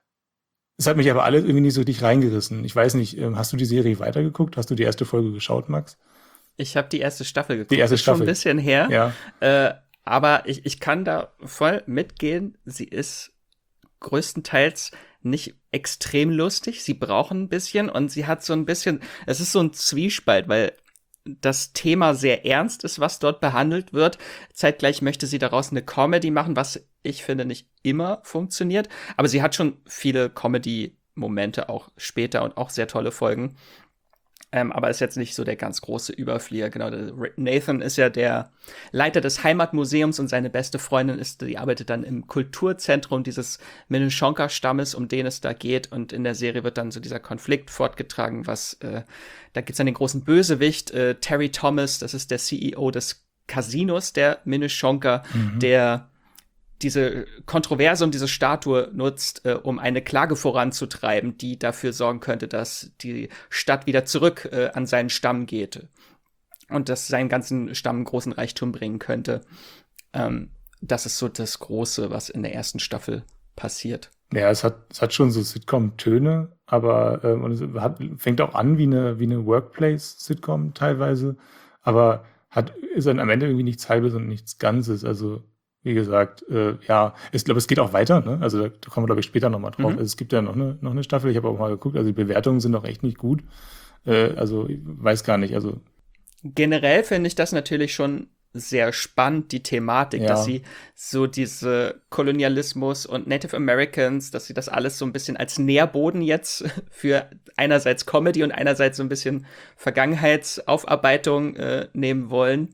S2: Es hat mich aber alles irgendwie nicht so richtig reingerissen. Ich weiß nicht, ähm, hast du die Serie weitergeguckt? Hast du die erste Folge geschaut, Max?
S1: Ich habe die erste Staffel geguckt.
S2: Die erste
S1: ist schon ein
S2: Staffel.
S1: bisschen her.
S2: Ja.
S1: Äh, aber ich, ich kann da voll mitgehen. Sie ist größtenteils nicht extrem lustig. Sie brauchen ein bisschen und sie hat so ein bisschen, es ist so ein Zwiespalt, weil das Thema sehr ernst ist, was dort behandelt wird. Zeitgleich möchte sie daraus eine Comedy machen, was ich finde nicht immer funktioniert. Aber sie hat schon viele Comedy-Momente auch später und auch sehr tolle Folgen. Ähm, aber ist jetzt nicht so der ganz große Überflieger. Genau, der Nathan ist ja der Leiter des Heimatmuseums und seine beste Freundin ist, die arbeitet dann im Kulturzentrum dieses Minnetonka-Stammes, um den es da geht. Und in der Serie wird dann so dieser Konflikt fortgetragen, was, äh, da gibt's dann den großen Bösewicht, äh, Terry Thomas, das ist der C E O des Casinos der Minnetonka, mhm. der diese Kontroverse um diese Statue nutzt, äh, um eine Klage voranzutreiben, die dafür sorgen könnte, dass die Stadt wieder zurück äh, an seinen Stamm geht und dass seinen ganzen Stamm großen Reichtum bringen könnte. Ähm, das ist so das Große, was in der ersten Staffel passiert.
S2: Ja, es hat, es hat schon so Sitcom-Töne, aber ähm, und es hat, fängt auch an wie eine, wie eine Workplace-Sitcom teilweise, aber hat, ist dann am Ende irgendwie nichts Halbes und nichts Ganzes. Also wie gesagt, äh, ja, ich glaube, es geht auch weiter, ne? Also da, da kommen wir, glaube ich, später nochmal drauf.
S1: Mhm.
S2: Also, es gibt ja noch eine, noch eine Staffel, ich habe auch mal geguckt, also die Bewertungen sind auch echt nicht gut. Äh, also ich weiß gar nicht, also
S1: generell finde ich das natürlich schon sehr spannend, die Thematik,
S2: ja.
S1: dass sie so diese Kolonialismus und Native Americans, dass sie das alles so ein bisschen als Nährboden jetzt für einerseits Comedy und einerseits so ein bisschen Vergangenheitsaufarbeitung äh, nehmen wollen.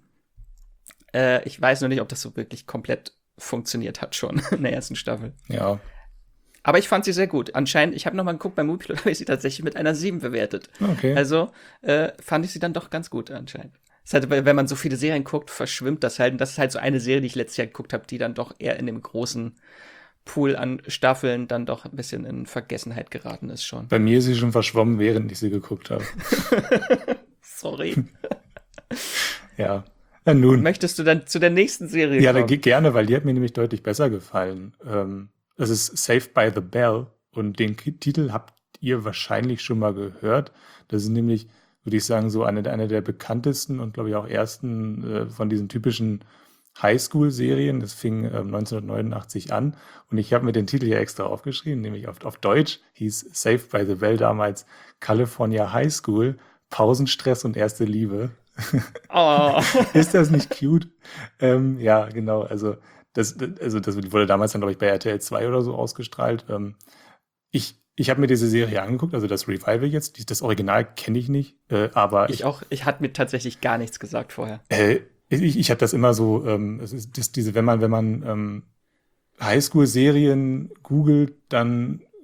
S1: Äh, ich weiß nur nicht, ob das so wirklich komplett funktioniert hat schon in der ersten Staffel.
S2: Ja.
S1: Aber ich fand sie sehr gut. Anscheinend, ich habe noch mal geguckt, bei Moviepilot habe ich sie tatsächlich mit einer sieben bewertet.
S2: Okay.
S1: Also äh, fand ich sie dann doch ganz gut anscheinend. Das ist halt, wenn man so viele Serien guckt, verschwimmt das halt. Und das ist halt so eine Serie, die ich letztes Jahr geguckt habe, die dann doch eher in dem großen Pool an Staffeln dann doch ein bisschen in Vergessenheit geraten ist schon.
S2: Bei mir ist sie schon verschwommen, während ich sie geguckt habe.
S1: Sorry.
S2: Ja. Ja, nun.
S1: Möchtest du dann zu der nächsten Serie
S2: ja,
S1: kommen?
S2: Ja, da gerne, weil die hat mir nämlich deutlich besser gefallen. Ähm, das ist Saved by the Bell und den K- Titel habt ihr wahrscheinlich schon mal gehört. Das ist nämlich, würde ich sagen, so eine, eine der bekanntesten und, glaube ich, auch ersten äh, von diesen typischen Highschool-Serien. Das fing ähm, neunzehnhundertneunundachtzig an und ich habe mir den Titel hier extra aufgeschrieben, nämlich auf, auf Deutsch hieß Saved by the Bell damals California High School, Pausenstress und erste Liebe.
S1: Oh.
S2: Ist das nicht cute? Ähm, ja, genau. Also das, also das wurde damals dann, glaube ich, bei R T L zwei oder so ausgestrahlt. Ähm, ich ich habe mir diese Serie angeguckt, also das Revival jetzt. Das Original kenne ich nicht, äh, aber
S1: ich, ich auch. Ich hatte mir tatsächlich gar nichts gesagt vorher.
S2: Äh, ich ich habe das immer so. Ähm, es ist das, diese, wenn man wenn man ähm, Highschool-Serien googelt, dann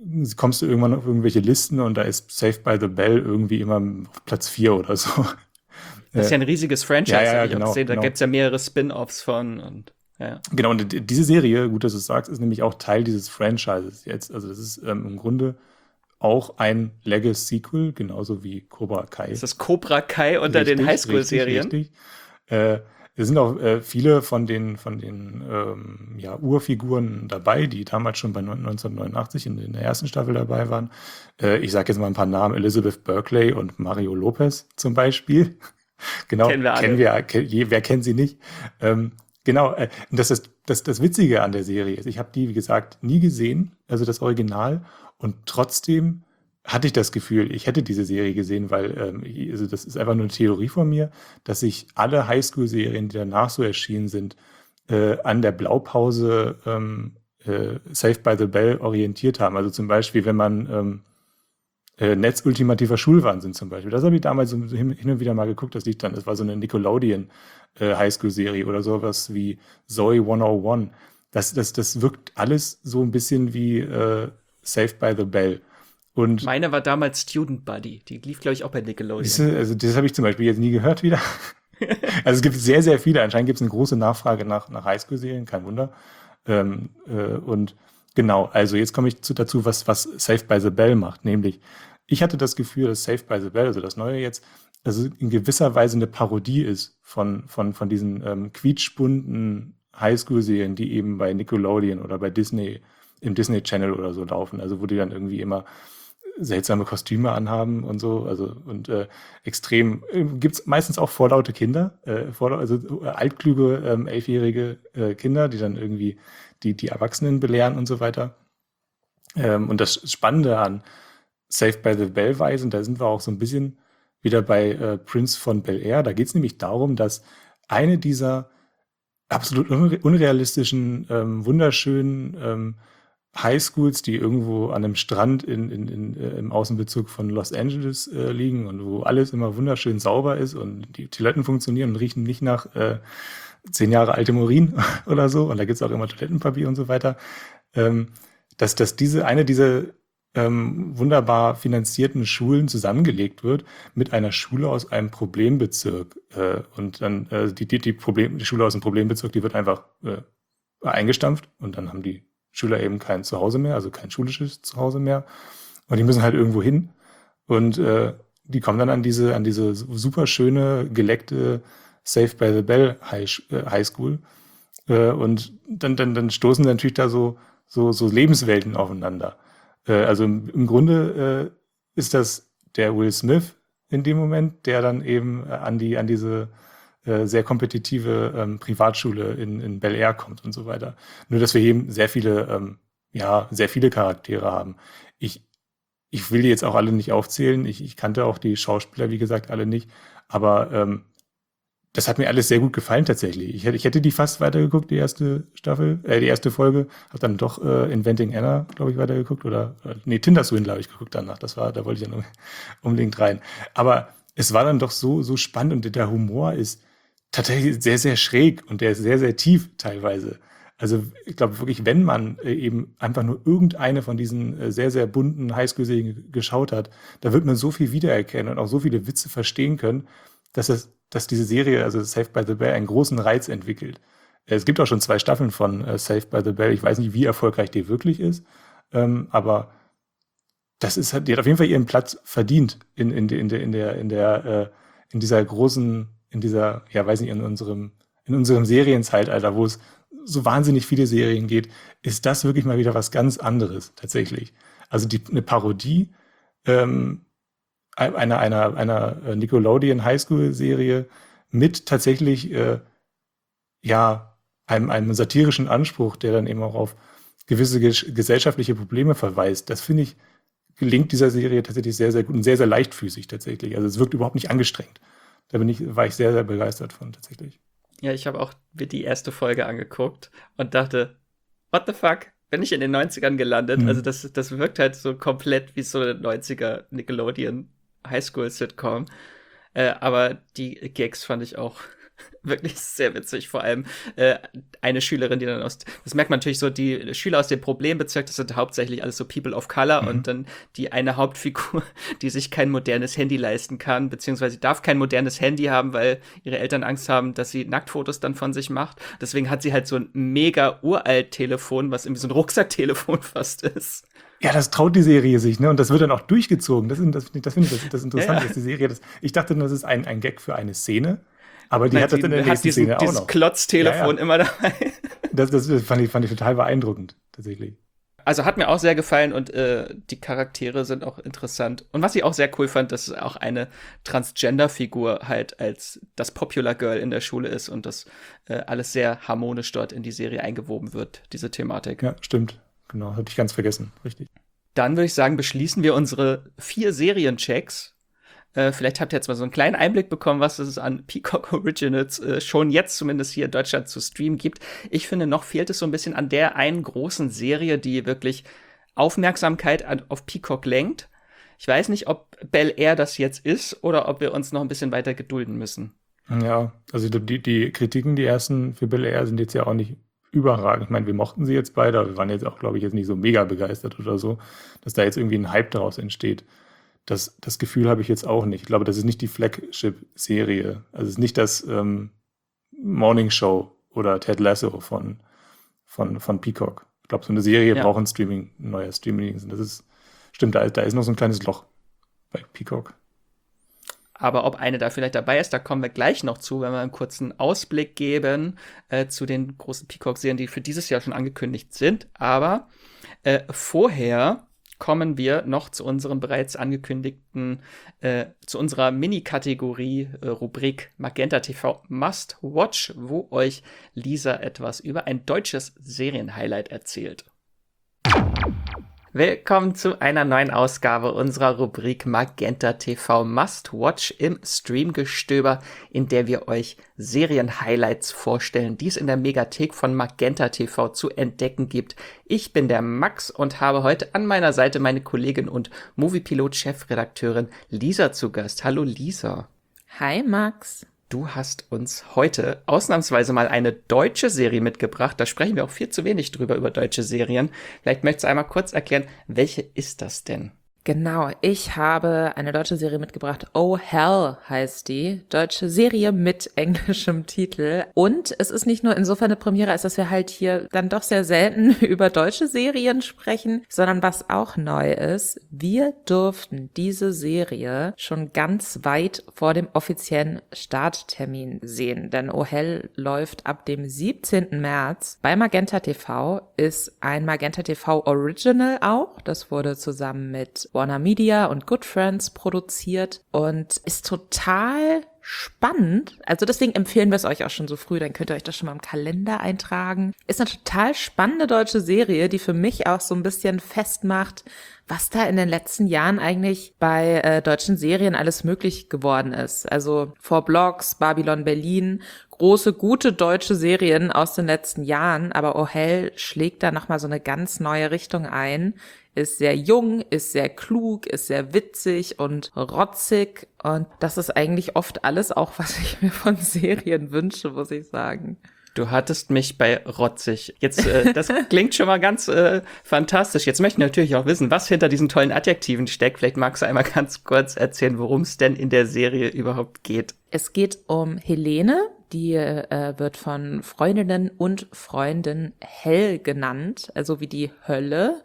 S2: kommst du irgendwann auf irgendwelche Listen und da ist Saved by the Bell irgendwie immer auf Platz vier oder so.
S1: Das ist ja ein riesiges Franchise,
S2: ja, ja,
S1: habe ich
S2: genau,
S1: auch gesehen. Da
S2: genau.
S1: gibt es ja mehrere Spin-Offs von. Und, ja.
S2: Genau, und d- diese Serie, gut, dass du es sagst, ist nämlich auch Teil dieses Franchises jetzt. Also das ist ähm, im Grunde auch ein Legacy-Sequel, genauso wie Cobra Kai.
S1: Das ist Cobra Kai unter den
S2: Richtig,
S1: Highschool-Serien.
S2: Richtig, richtig. Äh, es sind auch äh, viele von den, von den ähm, ja, Urfiguren dabei, die damals schon bei neunzehnhundertneunundachtzig in, in der ersten Staffel dabei waren. Äh, ich sage jetzt mal ein paar Namen: Elizabeth Berkley und Mario Lopez zum Beispiel. Genau,
S1: Kennen wir alle.
S2: kennen wir, ke- je- wer kennt sie nicht? Ähm, genau, äh, und das ist das, das Witzige an der Serie ist, ich habe die, wie gesagt, nie gesehen, also das Original, und trotzdem hatte ich das Gefühl, ich hätte diese Serie gesehen, weil, ähm, ich- also das ist einfach nur eine Theorie von mir, dass sich alle Highschool-Serien, die danach so erschienen sind, äh, an der Blaupause ähm, äh, Saved by the Bell orientiert haben. Also zum Beispiel, wenn man ähm, äh, Netz ultimativer Schulwahnsinn zum Beispiel. Das habe ich damals so hin, hin und wieder mal geguckt, das liegt dann, das war so eine Nickelodeon äh, Highschool-Serie oder sowas wie Zoe hundertundeins. Das, das, das wirkt alles so ein bisschen wie äh, Saved by the Bell. Und
S1: Meine war damals Student Buddy. Die lief, glaube ich, auch bei Nickelodeon.
S2: Siehste, also das habe ich zum Beispiel jetzt nie gehört wieder. Also es gibt sehr, sehr viele. Anscheinend gibt es eine große Nachfrage nach, nach Highschool-Serien, kein Wunder. Ähm, äh, und genau, also jetzt komme ich zu, dazu, was, was Saved by the Bell macht. Nämlich, ich hatte das Gefühl, dass Saved by the Bell, also das Neue jetzt, also in gewisser Weise eine Parodie ist von, von, von diesen ähm, quietschbunten Highschool-Serien, die eben bei Nickelodeon oder bei Disney, im Disney Channel oder so laufen. Also wo die dann irgendwie immer seltsame Kostüme anhaben und so, also und äh, extrem äh, gibt's meistens auch vorlaute Kinder, äh, vorla also äh, altkluge ähm, elfjährige äh, Kinder, die dann irgendwie die die Erwachsenen belehren und so weiter. Ähm, und das Spannende an Saved by the Bell Weisen, da sind wir auch so ein bisschen wieder bei äh, Prince von Bel-Air. Da geht es nämlich darum, dass eine dieser absolut unre unrealistischen, ähm, wunderschönen ähm, Highschools, die irgendwo an einem Strand in, in, in, äh, im Außenbezirk von Los Angeles äh, liegen und wo alles immer wunderschön sauber ist und die Toiletten funktionieren und riechen nicht nach äh, zehn Jahre altem Urin oder so. Und da gibt es auch immer Toilettenpapier und so weiter. Ähm, dass, dass diese eine dieser ähm, wunderbar finanzierten Schulen zusammengelegt wird mit einer Schule aus einem Problembezirk. Äh, und dann äh, die, die, die, Problem, die Schule aus dem Problembezirk, die wird einfach äh, eingestampft und dann haben die Schüler eben kein Zuhause mehr, also kein schulisches Zuhause mehr. Und die müssen halt irgendwo hin. Und äh, die kommen dann an diese, an diese super schöne, geleckte Saved by the Bell High, äh, High School. Äh, und dann, dann, dann stoßen natürlich da so, so, so Lebenswelten aufeinander. Äh, also im, im Grunde äh, ist das der Will Smith in dem Moment, der dann eben äh, an die, an diese äh, sehr kompetitive ähm, Privatschule in, in Bel Air kommt und so weiter. Nur, dass wir eben sehr viele, ähm, ja, sehr viele Charaktere haben. Ich, ich will die jetzt auch alle nicht aufzählen. Ich, ich kannte auch die Schauspieler, wie gesagt, alle nicht. Aber ähm, das hat mir alles sehr gut gefallen tatsächlich. Ich hätte, ich hätte die fast weitergeguckt, die erste Staffel, äh, die erste Folge. Hab dann doch äh, Inventing Anna, glaube ich, weitergeguckt. Oder, oder nee, Tinder Swindler habe ich geguckt danach. Das war, da wollte ich ja unbedingt rein. Aber es war dann doch so, so spannend und der Humor ist tatsächlich sehr, sehr schräg und der ist sehr, sehr tief teilweise. Also ich glaube wirklich, wenn man äh, eben einfach nur irgendeine von diesen äh, sehr, sehr bunten Highschool-Serien geschaut hat, da wird man so viel wiedererkennen und auch so viele Witze verstehen können, dass es, dass diese Serie, also Saved by the Bell, einen großen Reiz entwickelt. Äh, Es gibt auch schon zwei Staffeln von äh, Saved by the Bell. Ich weiß nicht, wie erfolgreich die wirklich ist, ähm, aber das ist, die hat auf jeden Fall ihren Platz verdient in, in, in der, in der, in der, äh, in dieser großen, in dieser, ja, weiß nicht, in unserem, in unserem Serienzeitalter, wo es so wahnsinnig viele Serien geht, ist das wirklich mal wieder was ganz anderes, tatsächlich. Also die, eine Parodie ähm, einer, einer, einer Nickelodeon Highschool-Serie mit tatsächlich, äh, ja, einem, einem satirischen Anspruch, der dann eben auch auf gewisse ges gesellschaftliche Probleme verweist. Das finde ich, gelingt dieser Serie tatsächlich sehr, sehr gut und sehr, sehr leichtfüßig tatsächlich. Also es wirkt überhaupt nicht angestrengt. Da bin ich, war ich sehr, sehr begeistert von tatsächlich.
S1: Ja, ich habe auch mir die erste Folge angeguckt und dachte, what the fuck? Bin ich in den neunzigern gelandet?
S2: Mhm.
S1: Also das, das wirkt halt so komplett wie so eine neunziger Nickelodeon Highschool-Sitcom. Äh, aber die Gags fand ich auch Wirklich sehr witzig, vor allem äh, eine Schülerin, die dann aus, das merkt man natürlich so, die Schüler aus dem Problembezirk, das sind hauptsächlich alles so People of Color
S2: Mhm.
S1: und dann die eine Hauptfigur, die sich kein modernes Handy leisten kann, beziehungsweise darf kein modernes Handy haben, weil ihre Eltern Angst haben, dass sie Nacktfotos dann von sich macht. Deswegen hat sie halt so ein mega uralt Telefon, was irgendwie so ein Rucksacktelefon fast ist.
S2: Ja, das traut die Serie sich, ne? Und das wird dann auch durchgezogen. Das, ist- das, finde ich- das finde ich das, das
S1: Ja,
S2: Interessante,
S1: ja.
S2: dass die Serie das. Ich dachte, nur, das ist ein, ein Gag für eine Szene, aber die
S1: Nein,
S2: hat das
S1: sie
S2: in der
S1: hat
S2: nächsten
S1: diesen,
S2: Szene auch
S1: dieses
S2: noch.
S1: Klotztelefon
S2: Ja, ja.
S1: immer dabei.
S2: Das, das fand ich, fand ich total beeindruckend, tatsächlich.
S1: Also hat mir auch sehr gefallen und äh, die Charaktere sind auch interessant. Und was ich auch sehr cool fand, dass auch eine Transgender-Figur halt als das Popular Girl in der Schule ist und das äh, alles sehr harmonisch dort in die Serie eingewoben wird, diese Thematik.
S2: Ja, stimmt. Genau, hatte ich ganz vergessen. Richtig.
S1: Dann würde ich sagen, beschließen wir unsere vier Serienchecks. Äh, vielleicht habt ihr jetzt mal so einen kleinen Einblick bekommen, was es an Peacock Originals äh, schon jetzt zumindest hier in Deutschland zu streamen gibt. Ich finde, noch fehlt es so ein bisschen an der einen großen Serie, die wirklich Aufmerksamkeit an, auf Peacock lenkt. Ich weiß nicht, ob Bel Air das jetzt ist oder ob wir uns noch ein bisschen weiter gedulden müssen.
S2: Ja, also die, die Kritiken, die ersten für Bel Air sind jetzt ja auch nicht überragend. Ich meine, wir mochten sie jetzt beide, aber wir waren jetzt auch, glaube ich, jetzt nicht so mega begeistert oder so, dass da jetzt irgendwie ein Hype daraus entsteht. Das, das Gefühl habe ich jetzt auch nicht. Ich glaube, das ist nicht die Flagship-Serie. Also es ist nicht das ähm, Morning Show oder Ted Lasso von, von, von Peacock. Ich glaube, so eine Serie
S1: Ja.
S2: braucht ein Streaming, ein neuer Streaming. Und das ist, stimmt, da, da ist noch so ein kleines Loch bei Peacock.
S1: Aber ob eine da vielleicht dabei ist, da kommen wir gleich noch zu, wenn wir einen kurzen Ausblick geben äh, zu den großen Peacock-Serien, die für dieses Jahr schon angekündigt sind. Aber äh, vorher kommen wir noch zu unserem bereits angekündigten, äh, zu unserer Mini-Kategorie, äh, Rubrik Magenta T V Must Watch, wo euch Lisa etwas über ein deutsches Serienhighlight erzählt. Willkommen zu einer neuen Ausgabe unserer Rubrik Magenta T V Must Watch im Streamgestöber, in der wir euch Serienhighlights vorstellen, die es in der Megathek von Magenta T V zu entdecken gibt. Ich bin der Max und habe heute an meiner Seite meine Kollegin und Moviepilot-Chefredakteurin Lisa zu Gast. Hallo Lisa.
S3: Hi Max.
S1: Du hast uns heute ausnahmsweise mal eine deutsche Serie mitgebracht. Da sprechen wir auch viel zu wenig drüber, über deutsche Serien. Vielleicht möchtest du einmal kurz erklären, welche ist das denn?
S3: Genau, ich habe eine deutsche Serie mitgebracht. Oh Hell heißt die. Deutsche Serie mit englischem Titel. Und es ist nicht nur insofern eine Premiere, als dass wir halt hier dann doch sehr selten über deutsche Serien sprechen, sondern was auch neu ist, wir durften diese Serie schon ganz weit vor dem offiziellen Starttermin sehen. Denn Oh Hell läuft ab dem siebzehnten März bei Magenta T V, ist ein Magenta T V Original auch. Das wurde zusammen mit Warner Media und Good Friends produziert und ist total spannend. Also deswegen empfehlen wir es euch auch schon so früh, dann könnt ihr euch das schon mal im Kalender eintragen. Ist eine total spannende deutsche Serie, die für mich auch so ein bisschen festmacht, was da in den letzten Jahren eigentlich bei äh, deutschen Serien alles möglich geworden ist. Also Four Blocks, Babylon Berlin, große, gute deutsche Serien aus den letzten Jahren, aber Oh Hell schlägt da nochmal so eine ganz neue Richtung ein. Ist sehr jung, ist sehr klug, ist sehr witzig und rotzig und das ist eigentlich oft alles auch, was ich mir von Serien wünsche, muss ich sagen.
S1: Du hattest mich bei rotzig. Jetzt, äh, das klingt schon mal ganz äh, fantastisch. Jetzt möchte ich natürlich auch wissen, was hinter diesen tollen Adjektiven steckt. Vielleicht magst du einmal ganz kurz erzählen, worum es denn in der Serie überhaupt geht.
S3: Es geht um Helene, die äh, wird von Freundinnen und Freunden Hell genannt, also wie die Hölle.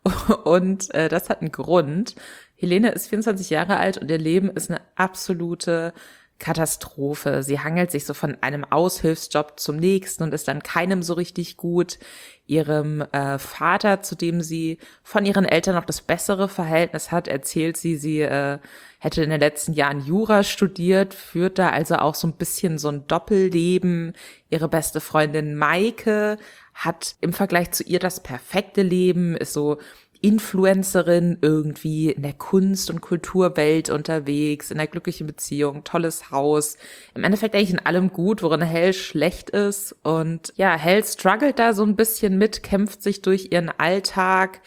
S3: Und äh, das hat einen Grund. Helene ist vierundzwanzig Jahre alt und ihr Leben ist eine absolute Katastrophe. Sie hangelt sich so von einem Aushilfsjob zum nächsten und ist dann keinem so richtig gut. Ihrem äh, Vater, zu dem sie von ihren Eltern noch das bessere Verhältnis hat, erzählt sie, sie äh, hätte in den letzten Jahren Jura studiert, führt da also auch so ein bisschen so ein Doppelleben. Ihre beste Freundin Maike hat im Vergleich zu ihr das perfekte Leben, ist so Influencerin, irgendwie in der Kunst- und Kulturwelt unterwegs, in einer glücklichen Beziehung, tolles Haus. Im Endeffekt eigentlich in allem gut, worin Hell schlecht ist. Und ja, Hell struggelt da so ein bisschen mit, kämpft sich durch ihren Alltag,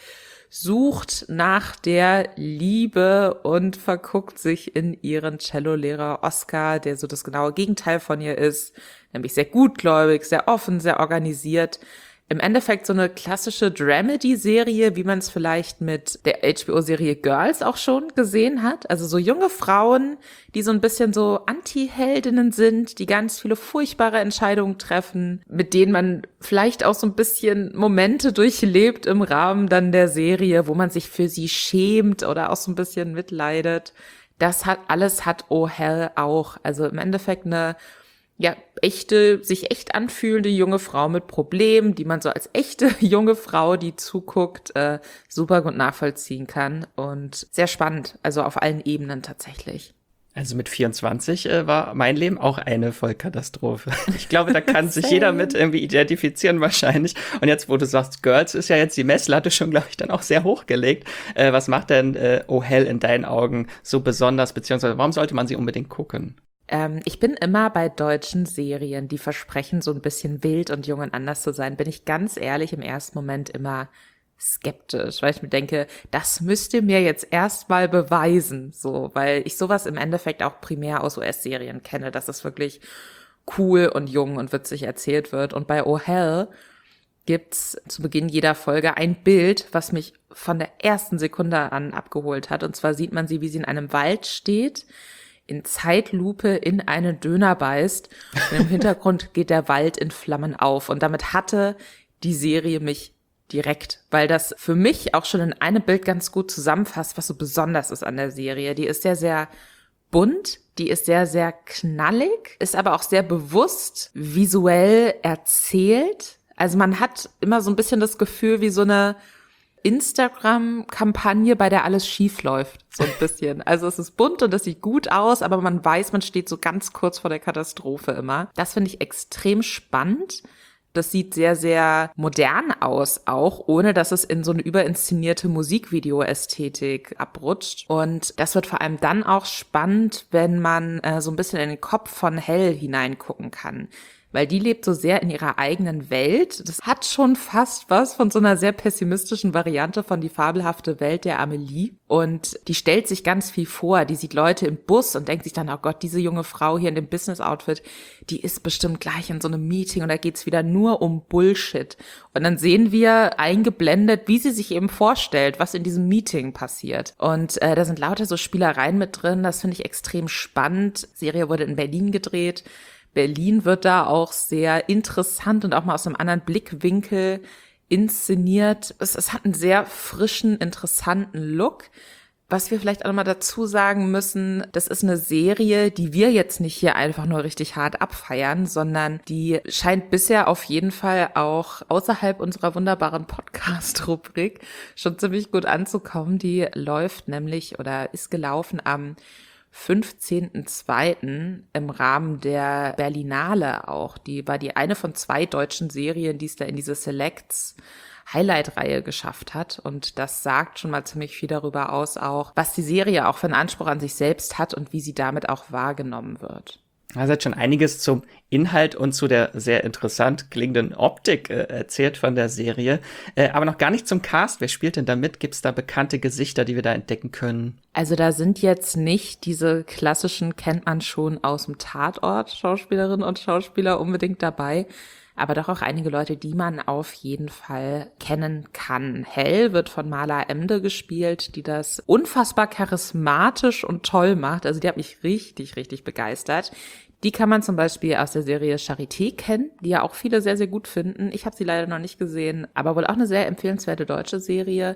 S3: sucht nach der Liebe und verguckt sich in ihren Cellolehrer Oscar, der so das genaue Gegenteil von ihr ist, nämlich sehr gutgläubig, sehr offen, sehr organisiert. Im Endeffekt so eine klassische Dramedy-Serie, wie man es vielleicht mit der H B O-Serie Girls auch schon gesehen hat. Also so junge Frauen, die so ein bisschen so Anti-Heldinnen sind, die ganz viele furchtbare Entscheidungen treffen, mit denen man vielleicht auch so ein bisschen Momente durchlebt im Rahmen dann der Serie, wo man sich für sie schämt oder auch so ein bisschen mitleidet. Das hat alles hat Oh Hell auch. Also im Endeffekt eine ja, echte, sich echt anfühlende junge Frau mit Problemen, die man so als echte junge Frau, die zuguckt, äh, super gut nachvollziehen kann und sehr spannend, also auf allen Ebenen tatsächlich.
S1: Also mit vierundzwanzig äh, war mein Leben auch eine Vollkatastrophe. Ich glaube, da kann sich jeder mit irgendwie identifizieren wahrscheinlich. Und jetzt, wo du sagst, Girls ist ja jetzt die Messlatte schon, glaube ich, dann auch sehr hochgelegt. Äh, was macht denn äh, Oh Hell in deinen Augen so besonders, beziehungsweise warum sollte man sie unbedingt gucken?
S3: Ähm, ich bin immer bei deutschen Serien, die versprechen, so ein bisschen wild und jung und anders zu sein, bin ich ganz ehrlich im ersten Moment immer skeptisch, weil ich mir denke, das müsst ihr mir jetzt erstmal beweisen, so, weil ich sowas im Endeffekt auch primär aus U S-Serien kenne, dass es wirklich cool und jung und witzig erzählt wird. Und bei Oh Hell gibt's zu Beginn jeder Folge ein Bild, was mich von der ersten Sekunde an abgeholt hat. Und zwar sieht man sie, wie sie in einem Wald steht, in Zeitlupe in einen Döner beißt und im Hintergrund geht der Wald in Flammen auf. Und damit hatte die Serie mich direkt, weil das für mich auch schon in einem Bild ganz gut zusammenfasst, was so besonders ist an der Serie. Die ist sehr, sehr bunt, die ist sehr, sehr knallig, ist aber auch sehr bewusst visuell erzählt. Also man hat immer so ein bisschen das Gefühl wie so eine Instagram-Kampagne, bei der alles schief läuft, so ein bisschen. Also es ist bunt und es sieht gut aus, aber man weiß, man steht so ganz kurz vor der Katastrophe immer. Das finde ich extrem spannend. Das sieht sehr, sehr modern aus auch, ohne dass es in so eine überinszenierte Musikvideo-Ästhetik abrutscht. Und das wird vor allem dann auch spannend, wenn man äh, so ein bisschen in den Kopf von Hell hineingucken kann. Weil die lebt so sehr in ihrer eigenen Welt. Das hat schon fast was von so einer sehr pessimistischen Variante von Die fabelhafte Welt der Amelie. Und die stellt sich ganz viel vor. Die sieht Leute im Bus und denkt sich dann, oh Gott, diese junge Frau hier in dem Business-Outfit, die ist bestimmt gleich in so einem Meeting und da geht's wieder nur um Bullshit. Und dann sehen wir eingeblendet, wie sie sich eben vorstellt, was in diesem Meeting passiert. Und äh, da sind lauter so Spielereien mit drin. Das finde ich extrem spannend. Die Serie wurde in Berlin gedreht. Berlin wird da auch sehr interessant und auch mal aus einem anderen Blickwinkel inszeniert. Es, es hat einen sehr frischen, interessanten Look. Was wir vielleicht auch noch mal dazu sagen müssen, das ist eine Serie, die wir jetzt nicht hier einfach nur richtig hart abfeiern, sondern die scheint bisher auf jeden Fall auch außerhalb unserer wunderbaren Podcast-Rubrik schon ziemlich gut anzukommen. Die läuft nämlich oder ist gelaufen am fünfzehnten zweiten im Rahmen der Berlinale auch. Die war die eine von zwei deutschen Serien, die es da in diese Selects Highlight-Reihe geschafft hat. Und das sagt schon mal ziemlich viel darüber aus, auch was die Serie auch für einen Anspruch an sich selbst hat und wie sie damit auch wahrgenommen wird.
S1: Also hat schon einiges zum Inhalt und zu der sehr interessant klingenden Optik äh, erzählt von der Serie. Äh, aber noch gar nicht zum Cast. Wer spielt denn da mit? Gibt es da bekannte Gesichter, die wir da entdecken können?
S3: Also da sind jetzt nicht diese klassischen, kennt man schon aus dem Tatort, Schauspielerinnen und Schauspieler unbedingt dabei. Aber doch auch einige Leute, die man auf jeden Fall kennen kann. Hell wird von Marla Emde gespielt, die das unfassbar charismatisch und toll macht. Also die hat mich richtig, richtig begeistert. Die kann man zum Beispiel aus der Serie Charité kennen, die ja auch viele sehr, sehr gut finden. Ich habe sie leider noch nicht gesehen, aber wohl auch eine sehr empfehlenswerte deutsche Serie.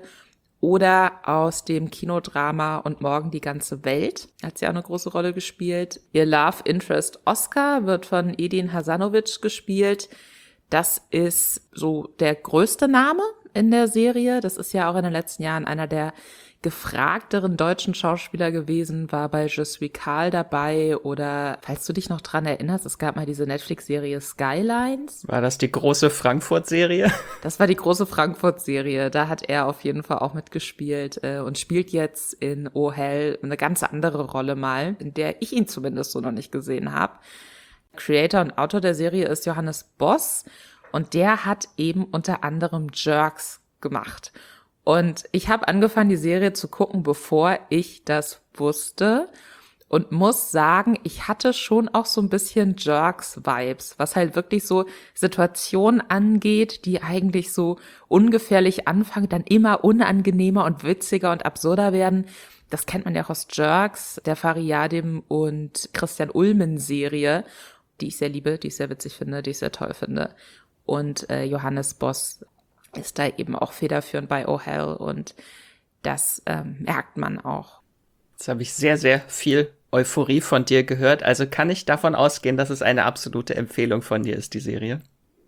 S3: Oder aus dem Kinodrama Und morgen die ganze Welt hat sie auch eine große Rolle gespielt. Ihr Love Interest Oscar wird von Edin Hasanovic gespielt. Das ist so der größte Name in der Serie. Das ist ja auch in den letzten Jahren einer der gefragteren deutschen Schauspieler gewesen, war bei Je suis Karl dabei oder, falls du dich noch dran erinnerst, es gab mal diese Netflix-Serie Skylines.
S1: War das die große Frankfurt-Serie?
S3: Das war die große Frankfurt-Serie. Da hat er auf jeden Fall auch mitgespielt äh, und spielt jetzt in Oh Hell eine ganz andere Rolle mal, in der ich ihn zumindest so noch nicht gesehen habe. Creator und Autor der Serie ist Johannes Boss und der hat eben unter anderem Jerks gemacht. Und ich habe angefangen, die Serie zu gucken, bevor ich das wusste. Und muss sagen, ich hatte schon auch so ein bisschen Jerks-Vibes, was halt wirklich so Situationen angeht, die eigentlich so ungefährlich anfangen, dann immer unangenehmer und witziger und absurder werden. Das kennt man ja auch aus Jerks, der Fariadim und Christian Ulmen-Serie, die ich sehr liebe, die ich sehr witzig finde, die ich sehr toll finde. Und äh, Johannes Boss ist da eben auch federführend bei Oh Hell und das ähm, merkt man auch.
S1: Jetzt habe ich sehr, sehr viel Euphorie von dir gehört. Also kann ich davon ausgehen, dass es eine absolute Empfehlung von dir ist, die Serie?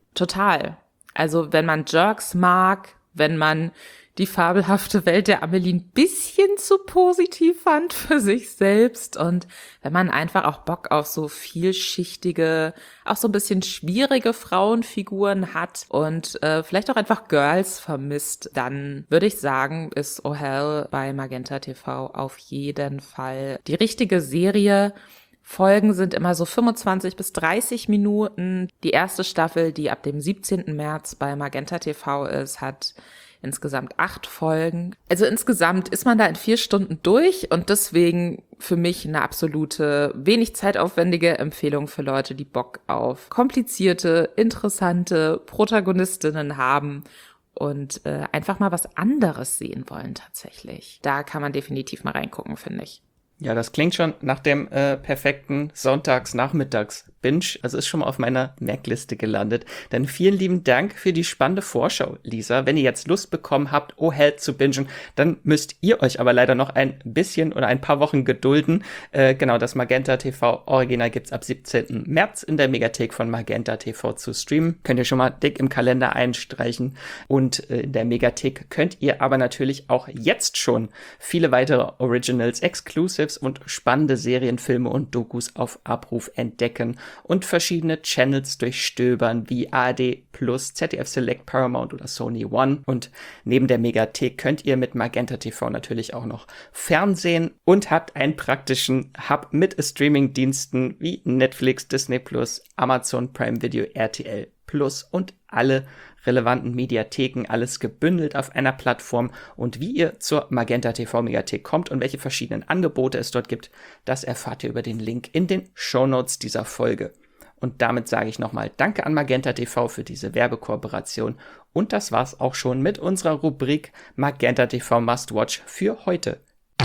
S3: Total. Also wenn man Jerks mag, wenn man die fabelhafte Welt der Amelie ein bisschen zu positiv fand für sich selbst und wenn man einfach auch Bock auf so vielschichtige, auch so ein bisschen schwierige Frauenfiguren hat und äh, vielleicht auch einfach Girls vermisst, dann würde ich sagen, ist Oh Hell bei Magenta T V auf jeden Fall die richtige Serie. Folgen sind immer so fünfundzwanzig bis dreißig Minuten. Die erste Staffel, die ab dem siebzehnten März bei Magenta T V ist, hat insgesamt acht Folgen. Also insgesamt ist man da in vier Stunden durch und deswegen für mich eine absolute, wenig zeitaufwendige Empfehlung für Leute, die Bock auf komplizierte, interessante Protagonistinnen haben und äh, einfach mal was anderes sehen wollen tatsächlich. Da kann man definitiv mal reingucken, finde ich.
S1: Ja, das klingt schon nach dem äh, perfekten Sonntags-Nachmittags-Binge. Also ist schon mal auf meiner Merkliste gelandet. Dann vielen lieben Dank für die spannende Vorschau, Lisa. Wenn ihr jetzt Lust bekommen habt, Oh Hell zu bingen, dann müsst ihr euch aber leider noch ein bisschen oder ein paar Wochen gedulden. Äh, genau, das Magenta T V Original gibt's ab siebzehnten März in der Megathek von Magenta T V zu streamen. Könnt ihr schon mal dick im Kalender einstreichen. Und äh, in der Megathek könnt ihr aber natürlich auch jetzt schon viele weitere Originals, Exclusives und spannende Serien, Filme und Dokus auf Abruf entdecken und verschiedene Channels durchstöbern wie A R D Plus, Z D F Select, Paramount oder Sony One. Und neben der Megathek könnt ihr mit Magenta T V natürlich auch noch Fernsehen und habt einen praktischen Hub mit Streaming-Diensten wie Netflix, Disney Plus, Amazon Prime Video, R T L Plus und alle relevanten Mediatheken, alles gebündelt auf einer Plattform. Und wie ihr zur Magenta T V Megathek kommt und welche verschiedenen Angebote es dort gibt, das erfahrt ihr über den Link in den Shownotes dieser Folge. Und damit sage ich nochmal Danke an Magenta T V für diese Werbekooperation. Und das war's auch schon mit unserer Rubrik Magenta T V Must Watch für heute.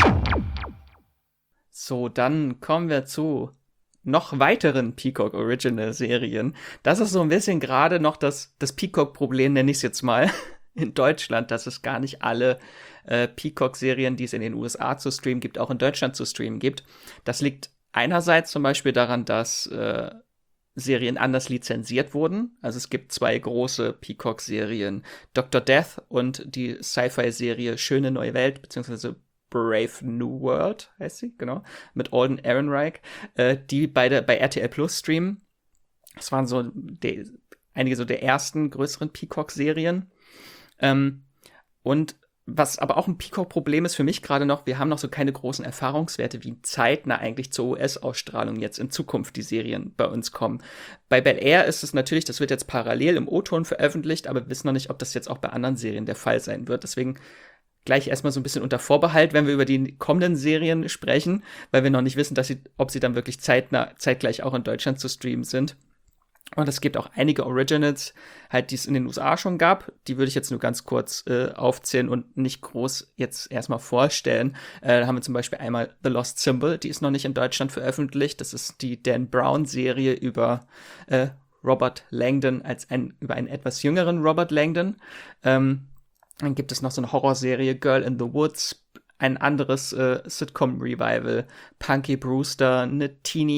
S1: So, dann kommen wir zu noch weiteren Peacock Original Serien. Das ist so ein bisschen gerade noch das, das Peacock-Problem, nenne ich es jetzt mal, in Deutschland, dass es gar nicht alle äh, Peacock-Serien, die es in den U S A zu streamen gibt, auch in Deutschland zu streamen gibt. Das liegt einerseits zum Beispiel daran, dass äh, Serien anders lizenziert wurden. Also es gibt zwei große Peacock-Serien, Doktor Death und die Sci-Fi-Serie Schöne Neue Welt, beziehungsweise Brave New World, heißt sie, genau, mit Alden Ehrenreich, äh, die beide bei R T L Plus streamen. Das waren so de, einige so der ersten größeren Peacock-Serien. Ähm, und was aber auch ein Peacock-Problem ist für mich gerade noch, wir haben noch so keine großen Erfahrungswerte, wie zeitnah eigentlich zur U S-Ausstrahlung jetzt in Zukunft die Serien bei uns kommen. Bei Bel Air ist es natürlich, das wird jetzt parallel im O-Ton veröffentlicht, aber wir wissen noch nicht, ob das jetzt auch bei anderen Serien der Fall sein wird. Deswegen gleich erstmal so ein bisschen unter Vorbehalt, wenn wir über die kommenden Serien sprechen, weil wir noch nicht wissen, dass sie, ob sie dann wirklich zeitnah, zeitgleich auch in Deutschland zu streamen sind. Und es gibt auch einige Originals, halt, die es in den U S A schon gab. Die würde ich jetzt nur ganz kurz äh, aufzählen und nicht groß jetzt erstmal vorstellen. Äh, da haben wir zum Beispiel einmal The Lost Symbol, die ist noch nicht in Deutschland veröffentlicht. Das ist die Dan Brown-Serie über äh, Robert Langdon, als ein, über einen etwas jüngeren Robert Langdon. Ähm, Dann gibt es noch so eine Horrorserie, Girl in the Woods, ein anderes äh, Sitcom-Revival, Punky Brewster, eine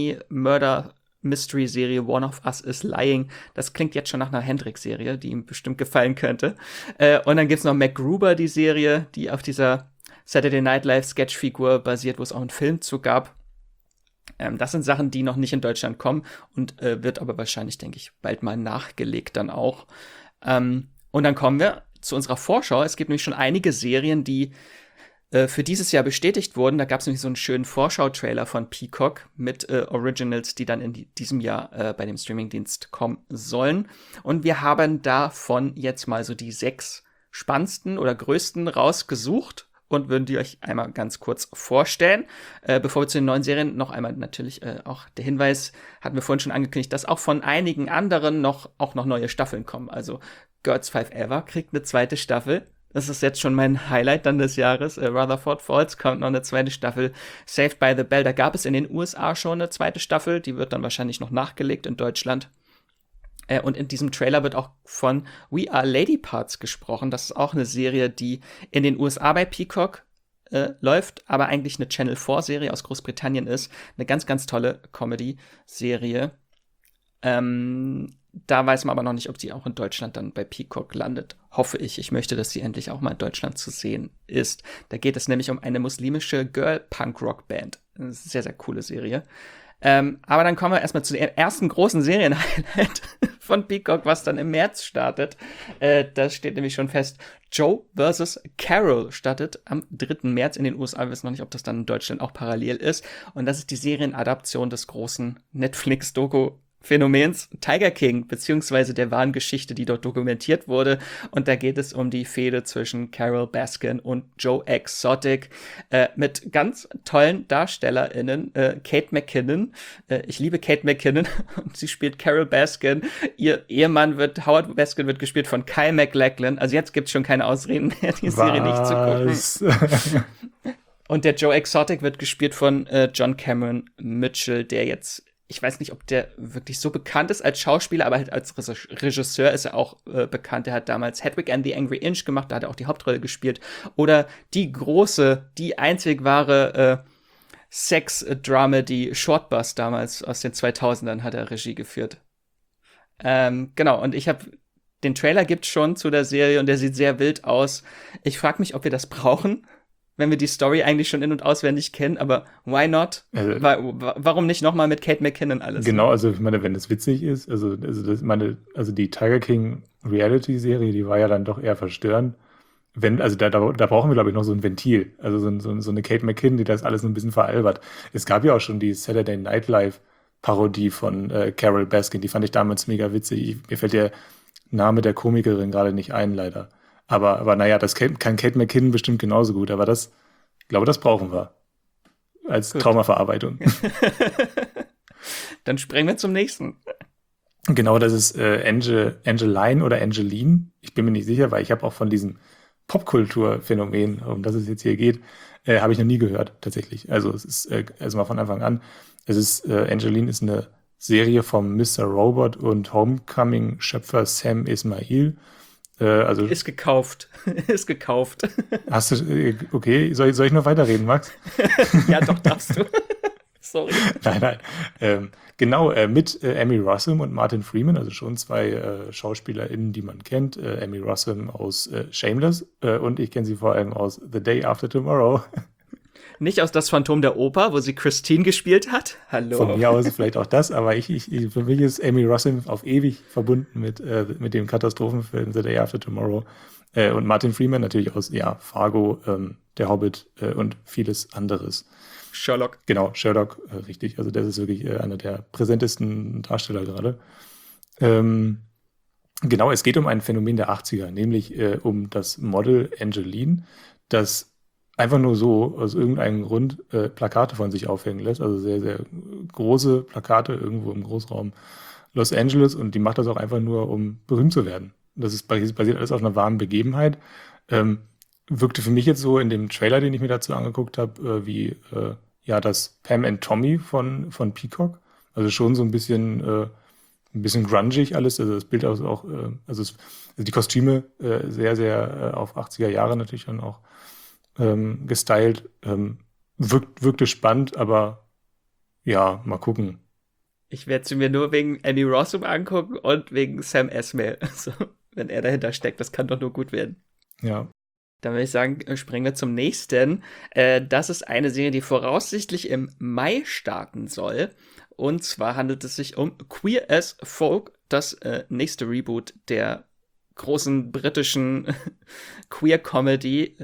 S1: Teenie-Murder-Mystery-Serie, One of Us is Lying. Das klingt jetzt schon nach einer Hendrix-Serie, die ihm bestimmt gefallen könnte. Äh, und dann gibt's noch MacGruber, die Serie, die auf dieser Saturday Night Live-Sketch-Figur basiert, wo es auch einen Film zu gab. Ähm, das sind Sachen, die noch nicht in Deutschland kommen und äh, wird aber wahrscheinlich, denke ich, bald mal nachgelegt dann auch. Ähm, und dann kommen wir zu unserer Vorschau. Es gibt nämlich schon einige Serien, die äh, für dieses Jahr bestätigt wurden. Da gab es nämlich so einen schönen Vorschau-Trailer von Peacock mit äh, Originals, die dann in die, diesem Jahr äh, bei dem Streamingdienst kommen sollen. Und wir haben davon jetzt mal so die sechs spannendsten oder größten rausgesucht und würden die euch einmal ganz kurz vorstellen. Äh, bevor wir zu den neuen Serien, noch einmal natürlich äh, auch der Hinweis, hatten wir vorhin schon angekündigt, dass auch von einigen anderen noch auch noch neue Staffeln kommen. Also Girls Five Ever kriegt eine zweite Staffel. Das ist jetzt schon mein Highlight dann des Jahres. Äh, Rutherford Falls kommt noch eine zweite Staffel. Saved by the Bell, da gab es in den U S A schon eine zweite Staffel. Die wird dann wahrscheinlich noch nachgelegt in Deutschland. Äh, und in diesem Trailer wird auch von We Are Lady Parts gesprochen. Das ist auch eine Serie, die in den U S A bei Peacock äh, läuft, aber eigentlich eine Channel vier Serie aus Großbritannien ist. Eine ganz, ganz tolle Comedy-Serie. Ähm, da weiß man aber noch nicht, ob sie auch in Deutschland dann bei Peacock landet. Hoffe ich. Ich möchte, dass sie endlich auch mal in Deutschland zu sehen ist. Da geht es nämlich um eine muslimische Girl-Punk-Rock-Band. Eine sehr, sehr coole Serie. Ähm, aber dann kommen wir erstmal zu der ersten großen Serienhighlight von Peacock, was dann im März startet. Äh, das steht nämlich schon fest. Joe versus. Carol startet am dritten März in den U S A. Wir wissen noch nicht, ob das dann in Deutschland auch parallel ist. Und das ist die Serienadaption des großen Netflix-Doku Phänomens Tiger King, beziehungsweise der wahren Geschichte, die dort dokumentiert wurde. Und da geht es um die Fehde zwischen Carol Baskin und Joe Exotic äh, mit ganz tollen DarstellerInnen. Äh, Kate McKinnon, äh, ich liebe Kate McKinnon und sie spielt Carol Baskin. Ihr Ehemann wird, Howard Baskin wird gespielt von Kyle MacLachlan. Also jetzt gibt es schon keine Ausreden mehr, die Serie nicht zu gucken. Und der Joe Exotic wird gespielt von äh, John Cameron Mitchell, der jetzt, ich weiß nicht, ob der wirklich so bekannt ist als Schauspieler, aber halt als Regisseur ist er auch äh, bekannt. Er hat damals Hedwig and the Angry Inch gemacht, da hat er auch die Hauptrolle gespielt. Oder die große, die einzig wahre äh, Sex-Dramedy Shortbus damals aus den zweitausendern hat er Regie geführt. Ähm, genau, und ich habe den Trailer gibt's schon zu der Serie und der sieht sehr wild aus. Ich frage mich, ob wir das brauchen, wenn wir die Story eigentlich schon in- und auswendig kennen, aber why not?
S2: Also,
S1: Wa- warum nicht nochmal mit Kate McKinnon alles?
S2: Genau, also ich meine, wenn das witzig ist, also, also das meine, also die Tiger King Reality-Serie, die war ja dann doch eher verstörend. Wenn, also da, da, da brauchen wir, glaube ich, noch so ein Ventil. Also so, so, so eine Kate McKinnon, die das alles so ein bisschen veralbert. Es gab ja auch schon die Saturday Night Live-Parodie von äh, Carol Baskin, die fand ich damals mega witzig. Ich, mir fällt der Name der Komikerin gerade nicht ein, leider. Aber, aber naja, das kann Kate McKinnon bestimmt genauso gut. Aber das, ich glaube, das brauchen wir als
S1: Gut.
S2: Traumaverarbeitung.
S1: Dann springen wir zum nächsten.
S2: Genau, das ist äh, Angel, Angeline oder Angeline. Ich bin mir nicht sicher, weil ich habe auch von diesem Popkulturphänomen, um das es jetzt hier geht, äh, habe ich noch nie gehört, tatsächlich. Also es ist, äh, also mal von Anfang an, es ist, äh, Angeline ist eine Serie vom Mister Robot und Homecoming-Schöpfer Sam Esmail. Äh, also
S1: Ist gekauft. Ist gekauft.
S2: hast du, äh, okay, soll, ich- soll ich noch weiterreden, Max?
S1: Ja, doch, darfst du. Sorry.
S2: Nein, nein. Ähm, genau, äh, mit äh, Emmy Rossum und Martin Freeman, also schon zwei äh, SchauspielerInnen, die man kennt. Äh, Emmy Rossum aus äh, Shameless äh, und ich kenne sie vor allem aus The Day After Tomorrow.
S1: Nicht aus Das Phantom der Oper, wo sie Christine gespielt hat. Hallo.
S2: Von mir aus vielleicht auch das, aber ich, ich, ich, für mich ist Emmy Rossum auf ewig verbunden mit, äh, mit dem Katastrophenfilm The Day After Tomorrow. Äh, und Martin Freeman natürlich aus ja, Fargo, ähm, Der Hobbit äh, und vieles anderes.
S1: Sherlock.
S2: Genau, Sherlock, äh, richtig. Also das ist wirklich äh, einer der präsentesten Darsteller gerade. Ähm, genau, es geht um ein Phänomen der achtziger, nämlich äh, um das Model Angeline, das einfach nur so aus irgendeinem Grund äh, Plakate von sich aufhängen lässt. Also sehr, sehr große Plakate irgendwo im Großraum Los Angeles und die macht das auch einfach nur, um berühmt zu werden. Das ist basi- basiert alles auf einer wahren Begebenheit. Ähm, wirkte für mich jetzt so in dem Trailer, den ich mir dazu angeguckt habe, äh, wie äh, ja das Pam and Tommy von, von Peacock. Also schon so ein bisschen, äh, ein bisschen grungig alles. Also das Bild also auch, äh, also, es, also die Kostüme äh, sehr, sehr äh, auf achtziger Jahre natürlich dann auch ähm, gestylt. Ähm, wirkt, wirkte spannend, aber ja, mal gucken.
S1: Ich werde sie mir nur wegen Emmy Rossum angucken und wegen Sam Esmail. Also, wenn er dahinter steckt, das kann doch nur gut werden.
S2: Ja.
S1: Dann würde ich sagen, äh, springen wir zum nächsten. Äh, das ist eine Serie, die voraussichtlich im Mai starten soll. Und zwar handelt es sich um Queer as Folk, das äh, nächste Reboot der großen britischen Queer-Comedy. Äh,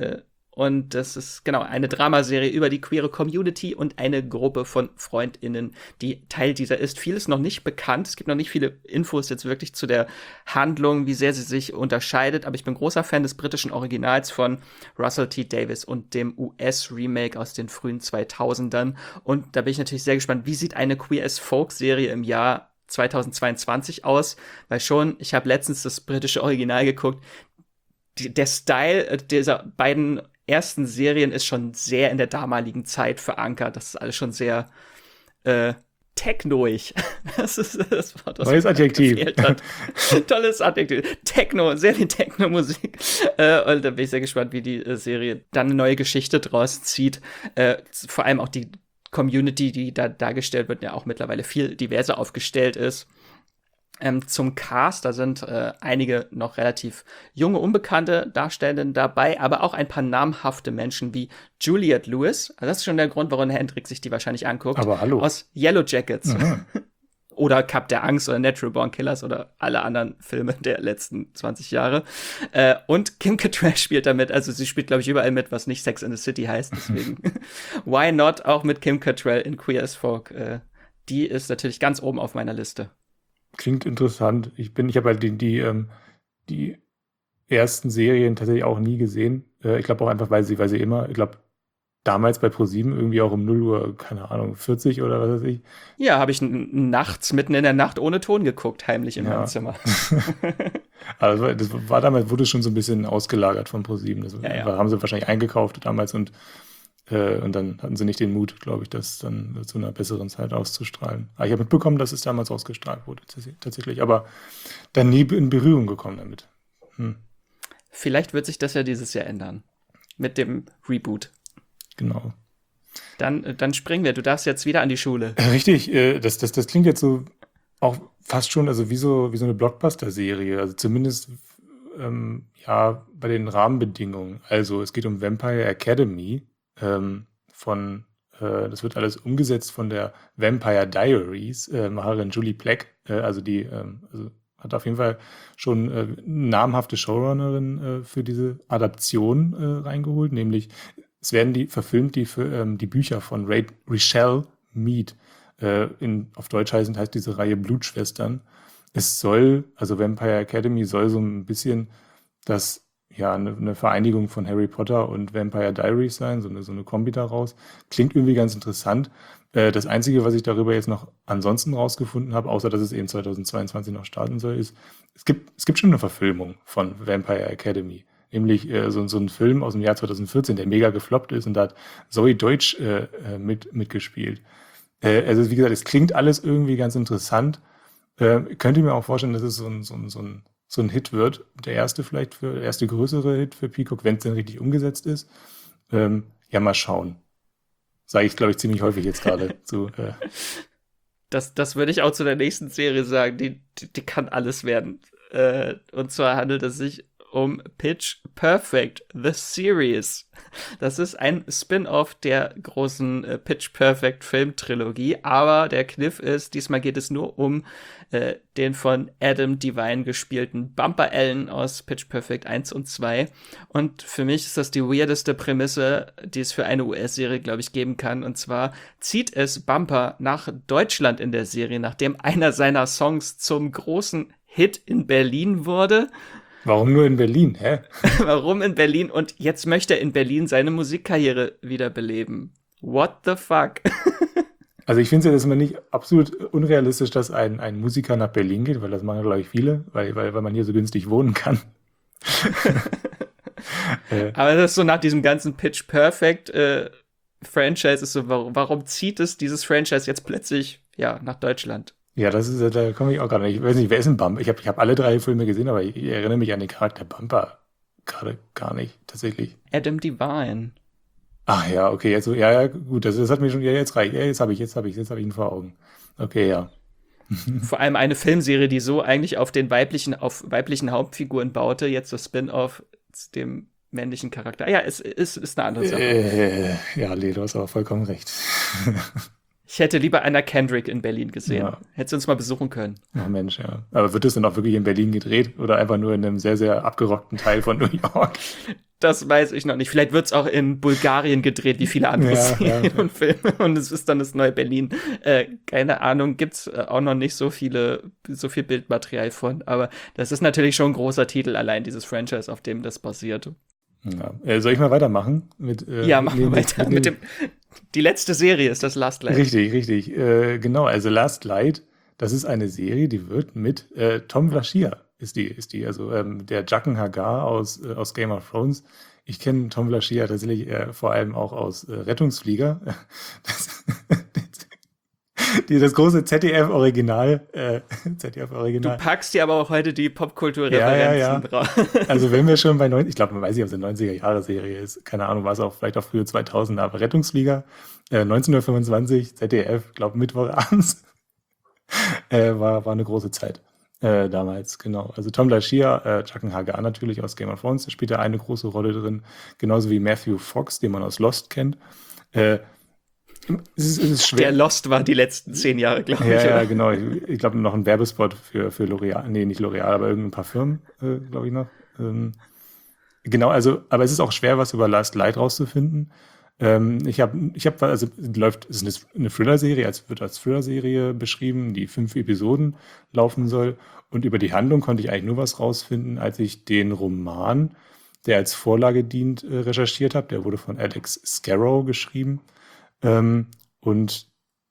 S1: Und das ist genau eine Dramaserie über die queere Community und eine Gruppe von FreundInnen, die Teil dieser ist. Viel ist noch nicht bekannt. Es gibt noch nicht viele Infos jetzt wirklich zu der Handlung, wie sehr sie sich unterscheidet. Aber ich bin großer Fan des britischen Originals von Russell T. Davies und dem U S-Remake aus den frühen zweitausendern. Und da bin ich natürlich sehr gespannt, wie sieht eine Queer-as-Folk-Serie im Jahr zweitausendzweiundzwanzig aus? Weil schon, ich habe letztens das britische Original geguckt. Die, der Style dieser beiden ersten Serien ist schon sehr in der damaligen Zeit verankert. Das ist alles schon sehr äh, technoig. Das ist das Wort, was
S2: Neues Adjektiv.
S1: gefehlt hat. Tolles Adjektiv. Techno, sehr viel Techno-Musik. Äh, und da bin ich sehr gespannt, wie die äh, Serie dann eine neue Geschichte draus zieht. Äh, vor allem auch die Community, die da dargestellt wird, ja auch mittlerweile viel diverser aufgestellt ist. Ähm, zum Cast, da sind äh, einige noch relativ junge, unbekannte Darstellerinnen dabei, aber auch ein paar namhafte Menschen wie Juliette Lewis. Also das ist schon der Grund, warum Hendrik sich die wahrscheinlich anguckt.
S2: Aber hallo.
S1: Aus Yellow Jackets.
S2: Mhm.
S1: Oder Cup der Angst oder Natural Born Killers oder alle anderen Filme der letzten zwanzig Jahre. Äh, und Kim Cattrall spielt damit. Also sie spielt, glaube ich, überall mit, was nicht Sex in the City heißt. Deswegen why not auch mit Kim Cattrall in Queer as Folk. Äh, die ist natürlich ganz oben auf meiner Liste.
S2: Klingt interessant. Ich bin, ich habe halt die, die, ähm, die ersten Serien tatsächlich auch nie gesehen. Äh, ich glaube auch einfach, weil sie, weil sie immer, ich glaube, damals bei ProSieben irgendwie auch um null Uhr, keine Ahnung, vierzig oder was weiß ich.
S1: Ja, habe ich n- nachts, mitten in der Nacht ohne Ton geguckt, heimlich in
S2: Ja.
S1: meinem Zimmer.
S2: Also das war damals, wurde schon so ein bisschen ausgelagert von ProSieben. Das
S1: Ja, ja.
S2: haben sie wahrscheinlich eingekauft damals und äh, und dann hatten sie nicht den Mut, glaube ich, das dann zu einer besseren Zeit auszustrahlen. Aber ich habe mitbekommen, dass es damals ausgestrahlt wurde, tats- tatsächlich, aber dann nie in Berührung gekommen damit. Hm,
S1: Vielleicht wird sich das ja dieses Jahr ändern. Mit dem Reboot.
S2: genau.
S1: Dann, äh, dann springen wir. Du darfst jetzt wieder an die Schule.
S2: Äh, Richtig, äh, das, das, das klingt jetzt so auch fast schon, also wie so, wie so eine Blockbuster-Serie, also zumindest ähm, ja bei den Rahmenbedingungen. Also es geht um Vampire Academy ähm, von, äh, das wird alles umgesetzt von der Vampire Diaries, äh, Macherin Julie Plec, äh, also die ähm, also hat auf jeden Fall schon äh, namhafte Showrunnerin äh, für diese Adaption äh, reingeholt, nämlich es werden die verfilmt, die, für, ähm, die Bücher von Ray, Richelle Mead. Äh, in, auf Deutsch heißt, heißt diese Reihe Blutschwestern. Es soll, also Vampire Academy soll so ein bisschen das, ja, eine, eine Vereinigung von Harry Potter und Vampire Diaries sein, so eine, so eine Kombi daraus. Klingt irgendwie ganz interessant. Äh, das Einzige, was ich darüber jetzt noch ansonsten rausgefunden habe, außer dass es eben zweitausendzweiundzwanzig noch starten soll, ist, es gibt, es gibt schon eine Verfilmung von Vampire Academy. Nämlich äh, so, so ein Film aus dem Jahr zweitausendvierzehn, der mega gefloppt ist und da hat Zoe Deutsch äh, äh, mit, mitgespielt. Äh, also wie gesagt, es klingt alles irgendwie ganz interessant. Äh, könnt ihr mir auch vorstellen, dass es so ein, so ein, so ein, so ein Hit wird. Der erste vielleicht, für, der erste größere Hit für Peacock, wenn es denn richtig umgesetzt ist. Ähm, ja, mal schauen. Sage ich, glaube ich, ziemlich häufig jetzt gerade zu. Äh,
S1: Das, das würde ich auch zu der nächsten Serie sagen. Die, die, die kann alles werden. Äh, und zwar handelt es sich um Pitch Perfect, The Series. Das ist ein Spin-off der großen äh, Pitch Perfect Filmtrilogie, aber der Kniff ist, diesmal geht es nur um äh, den von Adam Devine gespielten Bumper Allen aus Pitch Perfect eins und zwei. Und für mich ist das die weirdeste Prämisse, die es für eine U S-Serie, glaube ich, geben kann. Und zwar zieht es Bumper nach Deutschland in der Serie, nachdem einer seiner Songs zum großen Hit in Berlin wurde.
S2: Warum nur in Berlin, hä?
S1: Warum in Berlin? Und jetzt möchte er in Berlin seine Musikkarriere wiederbeleben. What the fuck?
S2: Also ich finde es ja, das ist immer nicht absolut unrealistisch, dass ein, ein Musiker nach Berlin geht, weil das machen, glaube ich, viele, weil, weil, weil man hier so günstig wohnen kann. äh,
S1: Aber das ist so nach diesem ganzen Pitch Perfect äh, Franchise ist so, warum, warum zieht es dieses Franchise jetzt plötzlich ja nach Deutschland?
S2: Ja, das ist, da komme ich auch gerade nicht. Ich weiß nicht, wer ist ein Bumper? Ich habe ich hab alle drei Filme gesehen, aber ich, ich erinnere mich an den Charakter Bumper gerade gar nicht, tatsächlich.
S1: Adam Devine.
S2: Ach ja, okay, jetzt so, ja, ja, gut, das, das hat mir schon, ja, jetzt reicht. Ja, jetzt habe ich, jetzt habe ich, jetzt habe ich ihn vor Augen. Okay, ja.
S1: Vor allem eine Filmserie, die so eigentlich auf den weiblichen, auf weiblichen Hauptfiguren baute, jetzt das Spin-off zu dem männlichen Charakter. Ja, es ist, ist eine andere Sache.
S2: Äh, ja, Lee, du hast aber vollkommen recht.
S1: Ich hätte lieber Anna Kendrick in Berlin gesehen.
S2: Ja.
S1: Hätte sie uns mal besuchen können.
S2: Ach Mensch, ja. Aber wird das denn auch wirklich in Berlin gedreht oder einfach nur in einem sehr, sehr abgerockten Teil von New York?
S1: Das weiß ich noch nicht. Vielleicht wird es auch in Bulgarien gedreht, wie viele andere
S2: Ja,
S1: Serien
S2: ja, ja.
S1: und Filme. Und es ist dann das neue Berlin. Äh, keine Ahnung, gibt's äh, auch noch nicht so viele, so viel Bildmaterial von. Aber das ist natürlich schon ein großer Titel, allein dieses Franchise, auf dem das basiert.
S2: Ja. Äh, soll ich mal weitermachen? Mit, äh,
S1: Ja, machen wir
S2: mit-
S1: weiter
S2: mit-
S1: mit dem. Die letzte Serie ist das Last Light.
S2: Richtig, richtig. Äh, genau, also Last Light, das ist eine Serie, die wird mit äh, Tom Vlaschia, ist die, ist die, also ähm, der Jaqen Hagar aus, äh, aus Game of Thrones. Ich kenne Tom Vlaschia tatsächlich äh, vor allem auch aus äh, Rettungsflieger. Das, die, das große Z D F-Original. Äh, Z D
S1: Du
S2: F-Original.
S1: packst dir aber auch heute die Popkulturreferenzen
S2: Ja, ja, ja.
S1: drauf.
S2: Also wenn wir schon bei neunzig, ich glaube, man weiß nicht, ob es eine neunziger-Jahre-Serie ist. Keine Ahnung, war es auch vielleicht auch frühe zweitausender, aber Rettungsflieger, äh, neunzehnhundertfünfundzwanzig, Z D F, glaube Mittwochabends, äh, war, war eine große Zeit äh, damals, genau. Also Tom Lashia, äh, Jaqen Hagar natürlich aus Game of Thrones, der spielt da eine große Rolle drin, genauso wie Matthew Fox, den man aus Lost kennt. Äh, es, ist, es ist schwer.
S1: Der Lost war die letzten zehn Jahre, glaube ich.
S2: Ja, ja,
S1: oder?
S2: genau. Ich, ich glaube, noch ein Werbespot für, für L'Oreal. Nee, nicht L'Oreal, aber irgendein Parfüm, äh, glaube ich noch. Ähm, genau, also, aber es ist auch schwer, was über Last Light rauszufinden. Ähm, ich habe, ich habe, also läuft, es ist eine Thriller-Serie, als wird als Thriller-Serie beschrieben, die fünf Episoden laufen soll. Und über die Handlung konnte ich eigentlich nur was rausfinden, als ich den Roman, der als Vorlage dient, äh, recherchiert habe. Der wurde von Alex Scarrow geschrieben. Ähm, und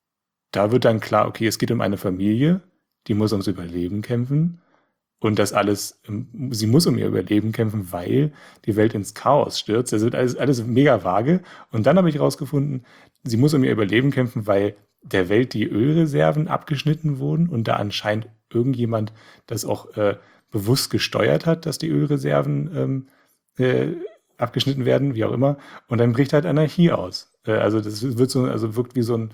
S2: da wird dann klar, okay, es geht um eine Familie, die muss ums Überleben kämpfen. Und das alles, ähm, sie muss um ihr Überleben kämpfen, weil die Welt ins Chaos stürzt. Das wird alles, alles mega vage. Und dann habe ich rausgefunden, sie muss um ihr Überleben kämpfen, weil der Welt die Ölreserven abgeschnitten wurden und da anscheinend irgendjemand das auch äh, bewusst gesteuert hat, dass die Ölreserven ähm, äh, abgeschnitten werden, wie auch immer. Und dann bricht halt Anarchie aus. Äh, also das wird so, also wirkt wie so ein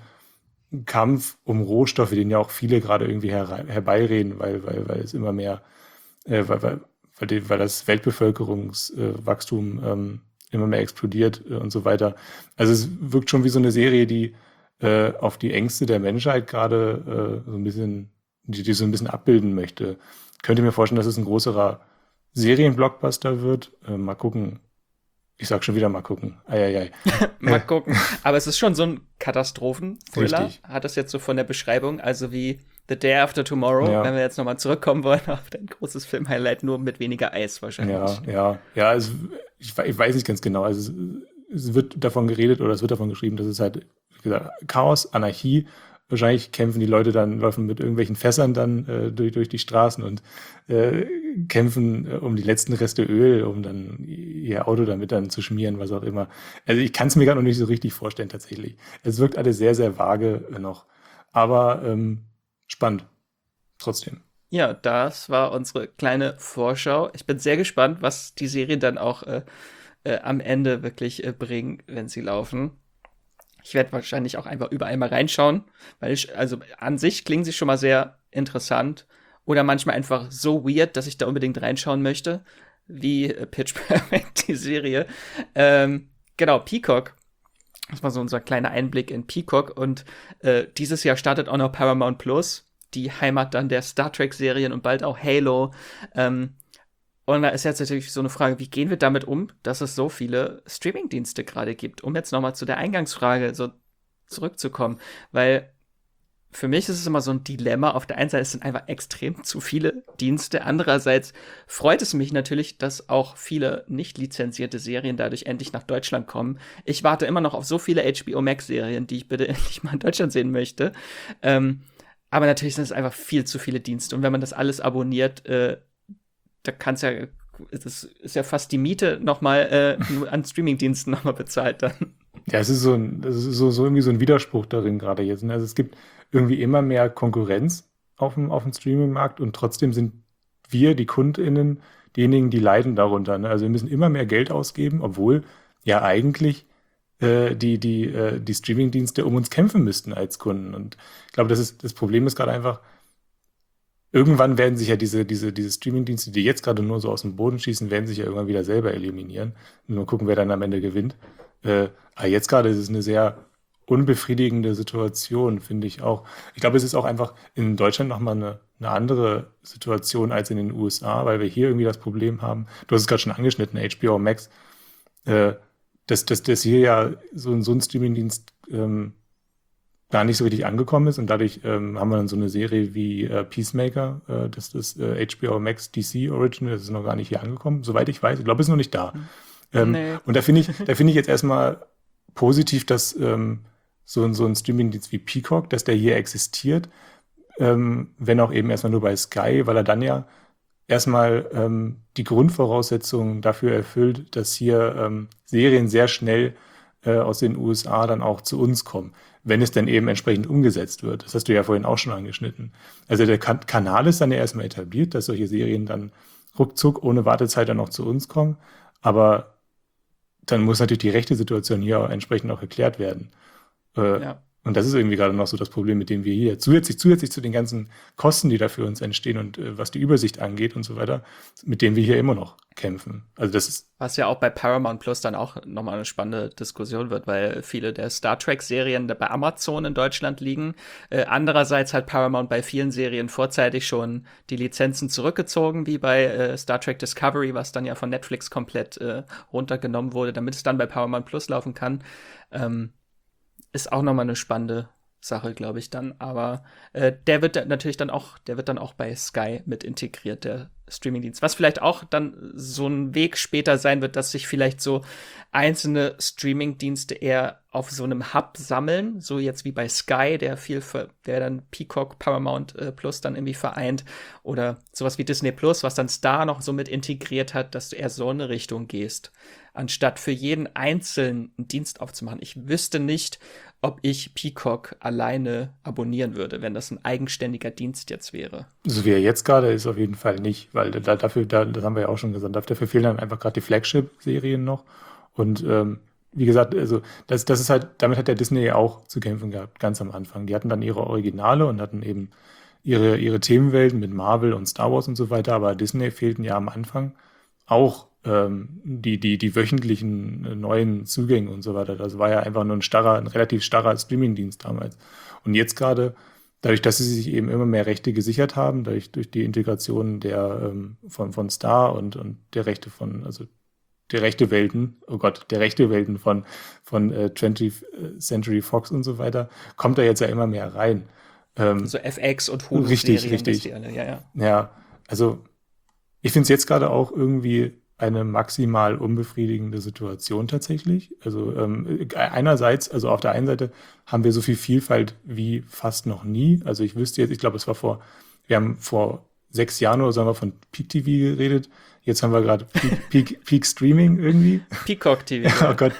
S2: Kampf um Rohstoffe, den ja auch viele gerade irgendwie her, herbeireden, weil, weil, weil es immer mehr, äh, weil, weil, weil, die, weil das Weltbevölkerungswachstum äh, ähm, immer mehr explodiert äh, und so weiter. Also es wirkt schon wie so eine Serie, die äh, auf die Ängste der Menschheit gerade äh, so ein bisschen, die, die so ein bisschen abbilden möchte. Könnte mir vorstellen, dass es ein größerer Serienblockbuster wird. Äh, mal gucken. Ich sag schon wieder mal gucken. Eieiei.
S1: Mal gucken. Aber es ist schon so ein Katastrophen-Thriller.
S2: Richtig.
S1: Hat das jetzt so von der Beschreibung, also wie The Day After Tomorrow,
S2: Ja.
S1: wenn wir jetzt nochmal zurückkommen wollen auf dein großes Film-Highlight, nur mit weniger Eis wahrscheinlich.
S2: Ja, ja, ja, es, ich, we- ich weiß nicht ganz genau. Also es, es wird davon geredet oder es wird davon geschrieben, dass es halt, wie gesagt, Chaos, Anarchie. Wahrscheinlich kämpfen die Leute dann, laufen mit irgendwelchen Fässern dann äh, durch, durch die Straßen und äh, kämpfen äh, um die letzten Reste Öl, um dann ihr Auto damit dann zu schmieren, was auch immer. Also ich kann es mir gar noch nicht so richtig vorstellen tatsächlich. Es wirkt alles sehr, sehr vage äh, noch. Aber ähm, spannend. Trotzdem.
S1: Ja, das war unsere kleine Vorschau. Ich bin sehr gespannt, was die Serien dann auch äh, äh, am Ende wirklich äh, bringen, wenn sie laufen. Ich werde wahrscheinlich auch einfach überall mal reinschauen, weil ich, also an sich klingen sie schon mal sehr interessant oder manchmal einfach so weird, dass ich da unbedingt reinschauen möchte, wie äh, Pitch Perfect, die Serie. Ähm, genau, Peacock. Das war so unser kleiner Einblick in Peacock und äh, dieses Jahr startet auch noch Paramount Plus, die Heimat dann der Star Trek-Serien und bald auch Halo. Ähm, Und da ist jetzt natürlich so eine Frage, wie gehen wir damit um, dass es so viele Streaming-Dienste gerade gibt? Um jetzt nochmal zu der Eingangsfrage so zurückzukommen. Weil für mich ist es immer so ein Dilemma. Auf der einen Seite sind einfach extrem zu viele Dienste. Andererseits freut es mich natürlich, dass auch viele nicht lizenzierte Serien dadurch endlich nach Deutschland kommen. Ich warte immer noch auf so viele H B O Max-Serien, die ich bitte endlich mal in Deutschland sehen möchte. Ähm, aber natürlich sind es einfach viel zu viele Dienste. Und wenn man das alles abonniert, äh, da kann's ja, das ist ja fast die Miete nochmal äh, nur an Streamingdiensten nochmal bezahlt dann.
S2: Ja, es ist so ein, das ist so, so irgendwie so ein Widerspruch darin gerade jetzt. Ne? Also es gibt irgendwie immer mehr Konkurrenz auf dem, auf dem Streaming-Markt und trotzdem sind wir, die KundInnen, diejenigen, die leiden darunter. Ne? Also wir müssen immer mehr Geld ausgeben, obwohl ja eigentlich äh, die, die, äh, die Streaming-Dienste um uns kämpfen müssten als Kunden. Und ich glaube, das ist, das Problem ist gerade einfach, irgendwann werden sich ja diese, diese, diese Streaming-Dienste, die jetzt gerade nur so aus dem Boden schießen, werden sich ja irgendwann wieder selber eliminieren. Und mal gucken, wer dann am Ende gewinnt. Äh, aber jetzt gerade ist es eine sehr unbefriedigende Situation, finde ich auch. Ich glaube, es ist auch einfach in Deutschland nochmal eine, eine andere Situation als in den U S A, weil wir hier irgendwie das Problem haben, du hast es gerade schon angeschnitten, H B O Max, äh, dass, dass, dass hier ja so, ein- so ein Streamingdienst ähm, gar nicht so richtig angekommen ist und dadurch ähm, haben wir dann so eine Serie wie äh, Peacemaker, äh, das ist äh, H B O Max D C Original, das ist noch gar nicht hier angekommen, soweit ich weiß. Ich glaube, es ist noch nicht da. Ähm,
S1: Nee.
S2: und da finde ich, da finde ich jetzt erstmal positiv, dass ähm, so, ein- so ein Streamingdienst wie Peacock, dass der hier existiert, ähm, wenn auch eben erstmal nur bei Sky, weil er dann ja erstmal ähm, die Grundvoraussetzungen dafür erfüllt, dass hier ähm, Serien sehr schnell äh, aus den U S A dann auch zu uns kommen, wenn es dann eben entsprechend umgesetzt wird. Das hast du ja vorhin auch schon angeschnitten. Also der kan Kanal ist dann ja erstmal etabliert, dass solche Serien dann ruckzuck ohne Wartezeit dann auch zu uns kommen. Aber dann muss natürlich die rechte Situation hier auch entsprechend auch geklärt werden. Äh,
S1: Ja.
S2: und das ist irgendwie gerade noch so das Problem, mit dem wir hier zusätzlich, zusätzlich zu den ganzen Kosten, die da für uns entstehen und äh, was die Übersicht angeht und so weiter, mit denen wir hier immer noch kämpfen. Also das ist,
S1: Was ja auch bei Paramount Plus dann auch nochmal eine spannende Diskussion wird, weil viele der Star Trek-Serien bei Amazon in Deutschland liegen. Äh, andererseits hat Paramount bei vielen Serien vorzeitig schon die Lizenzen zurückgezogen, wie bei äh, Star Trek Discovery, was dann ja von Netflix komplett äh, runtergenommen wurde, damit es dann bei Paramount Plus laufen kann. Ähm, ist auch nochmal eine spannende Sache, glaube ich dann. Aber äh, der wird da natürlich dann auch, der wird dann auch bei Sky mit integriert, der Streamingdienst. Was vielleicht auch dann so ein Weg später sein wird, dass sich vielleicht so einzelne Streamingdienste eher auf so einem Hub sammeln, so jetzt wie bei Sky, der viel für, der dann Peacock, Paramount äh, Plus dann irgendwie vereint, oder sowas wie Disney Plus, was dann Star noch so mit integriert hat, dass du eher so in eine Richtung gehst, anstatt für jeden einzelnen einen Dienst aufzumachen. Ich wüsste nicht, ob ich Peacock alleine abonnieren würde, wenn das ein eigenständiger Dienst jetzt wäre.
S2: so wie er jetzt gerade ist, auf jeden Fall nicht, weil da, dafür, da, das haben wir ja auch schon gesagt, dafür fehlen dann einfach gerade die Flagship-Serien noch. Und ähm, wie gesagt, also das, das ist halt, damit hat der Disney ja auch zu kämpfen gehabt, ganz am Anfang. Die hatten dann ihre Originale und hatten eben ihre, ihre Themenwelten mit Marvel und Star Wars und so weiter, aber Disney fehlten ja am Anfang auch ähm, die, die, die wöchentlichen äh, neuen Zugänge und so weiter. Das war ja einfach nur ein starrer, ein relativ starrer Streamingdienst damals. Und jetzt gerade, dadurch, dass sie sich eben immer mehr Rechte gesichert haben, durch, durch die Integration der ähm, von, von Star und, und der Rechte von, also der rechte Welten, oh Gott, der rechte Welten von, von äh, twentieth Century Fox und so weiter, kommt da jetzt ja immer mehr rein. Ähm,
S1: So F X und
S2: Richtig,
S1: Hulu-Serien,
S2: richtig.
S1: dass die alle, ja, ja.
S2: ja, also ich finde es jetzt gerade auch irgendwie eine maximal unbefriedigende Situation tatsächlich. Also ähm, einerseits, also auf der einen Seite haben wir so viel Vielfalt wie fast noch nie. Also ich wüsste jetzt, ich glaube, es war vor, wir haben vor sechs Jahren oder so haben wir von Peak T V geredet. Jetzt haben wir gerade Peak, Peak, Peak Streaming irgendwie.
S1: Peacock T V.
S2: Oh Gott.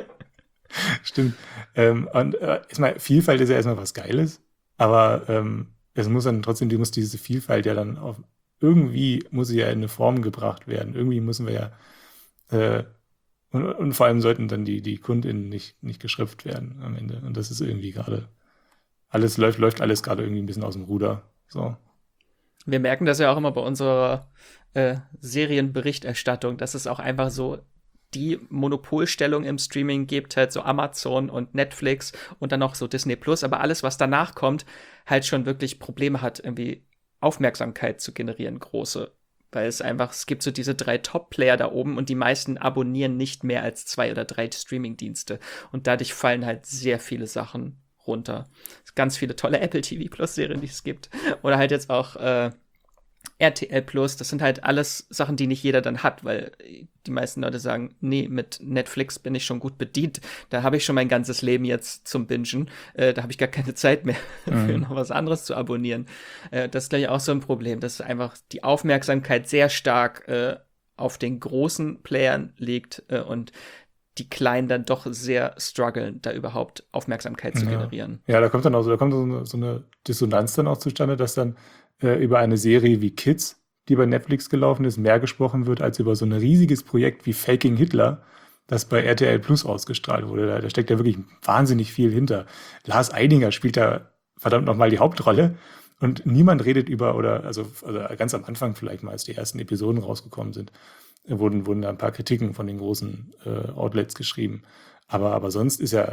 S2: Stimmt. Ähm, und äh, erstmal, Vielfalt ist ja erstmal was Geiles, aber ähm, es muss dann trotzdem, die muss diese Vielfalt ja dann auf irgendwie muss sie ja in eine Form gebracht werden. Irgendwie müssen wir ja äh, und, und vor allem sollten dann die, die KundInnen nicht, nicht geschröpft werden am Ende. Und das ist irgendwie gerade, alles läuft, läuft alles gerade irgendwie ein bisschen aus dem Ruder. So.
S1: Wir merken das ja auch immer bei unserer äh, Serienberichterstattung, dass es auch einfach so die Monopolstellung im Streaming gibt, halt so Amazon und Netflix und dann noch so Disney Plus, aber alles, was danach kommt, halt schon wirklich Probleme hat, irgendwie Aufmerksamkeit zu generieren, große. Weil es einfach, es gibt so diese drei Top-Player da oben und die meisten abonnieren nicht mehr als zwei oder drei Streaming-Dienste. Und dadurch fallen halt sehr viele Sachen runter. Ganz viele tolle Apple T V Plus-Serien, die es gibt. Oder halt jetzt auch äh, R T L Plus, das sind halt alles Sachen, die nicht jeder dann hat, weil die meisten Leute sagen, nee, mit Netflix bin ich schon gut bedient. Da habe ich schon mein ganzes Leben jetzt zum Bingen. Äh, da habe ich gar keine Zeit mehr mhm. für noch was anderes zu abonnieren. Äh, das ist gleich auch so ein Problem, dass einfach die Aufmerksamkeit sehr stark äh, auf den großen Playern liegt äh, und die Kleinen dann doch sehr strugglen, da überhaupt Aufmerksamkeit zu
S2: ja.
S1: generieren.
S2: Ja, da kommt dann auch so, da kommt so eine, so eine Dissonanz dann auch zustande, dass dann äh, über eine Serie wie Kids, die bei Netflix gelaufen ist, mehr gesprochen wird, als über so ein riesiges Projekt wie Faking Hitler, das bei R T L Plus ausgestrahlt wurde. Da, da steckt ja wirklich wahnsinnig viel hinter. Lars Eidinger spielt da verdammt nochmal die Hauptrolle und niemand redet über, oder also, also ganz am Anfang vielleicht mal, als die ersten Episoden rausgekommen sind, wurden, wurden da ein paar Kritiken von den großen äh, Outlets geschrieben. Aber, aber sonst ist ja,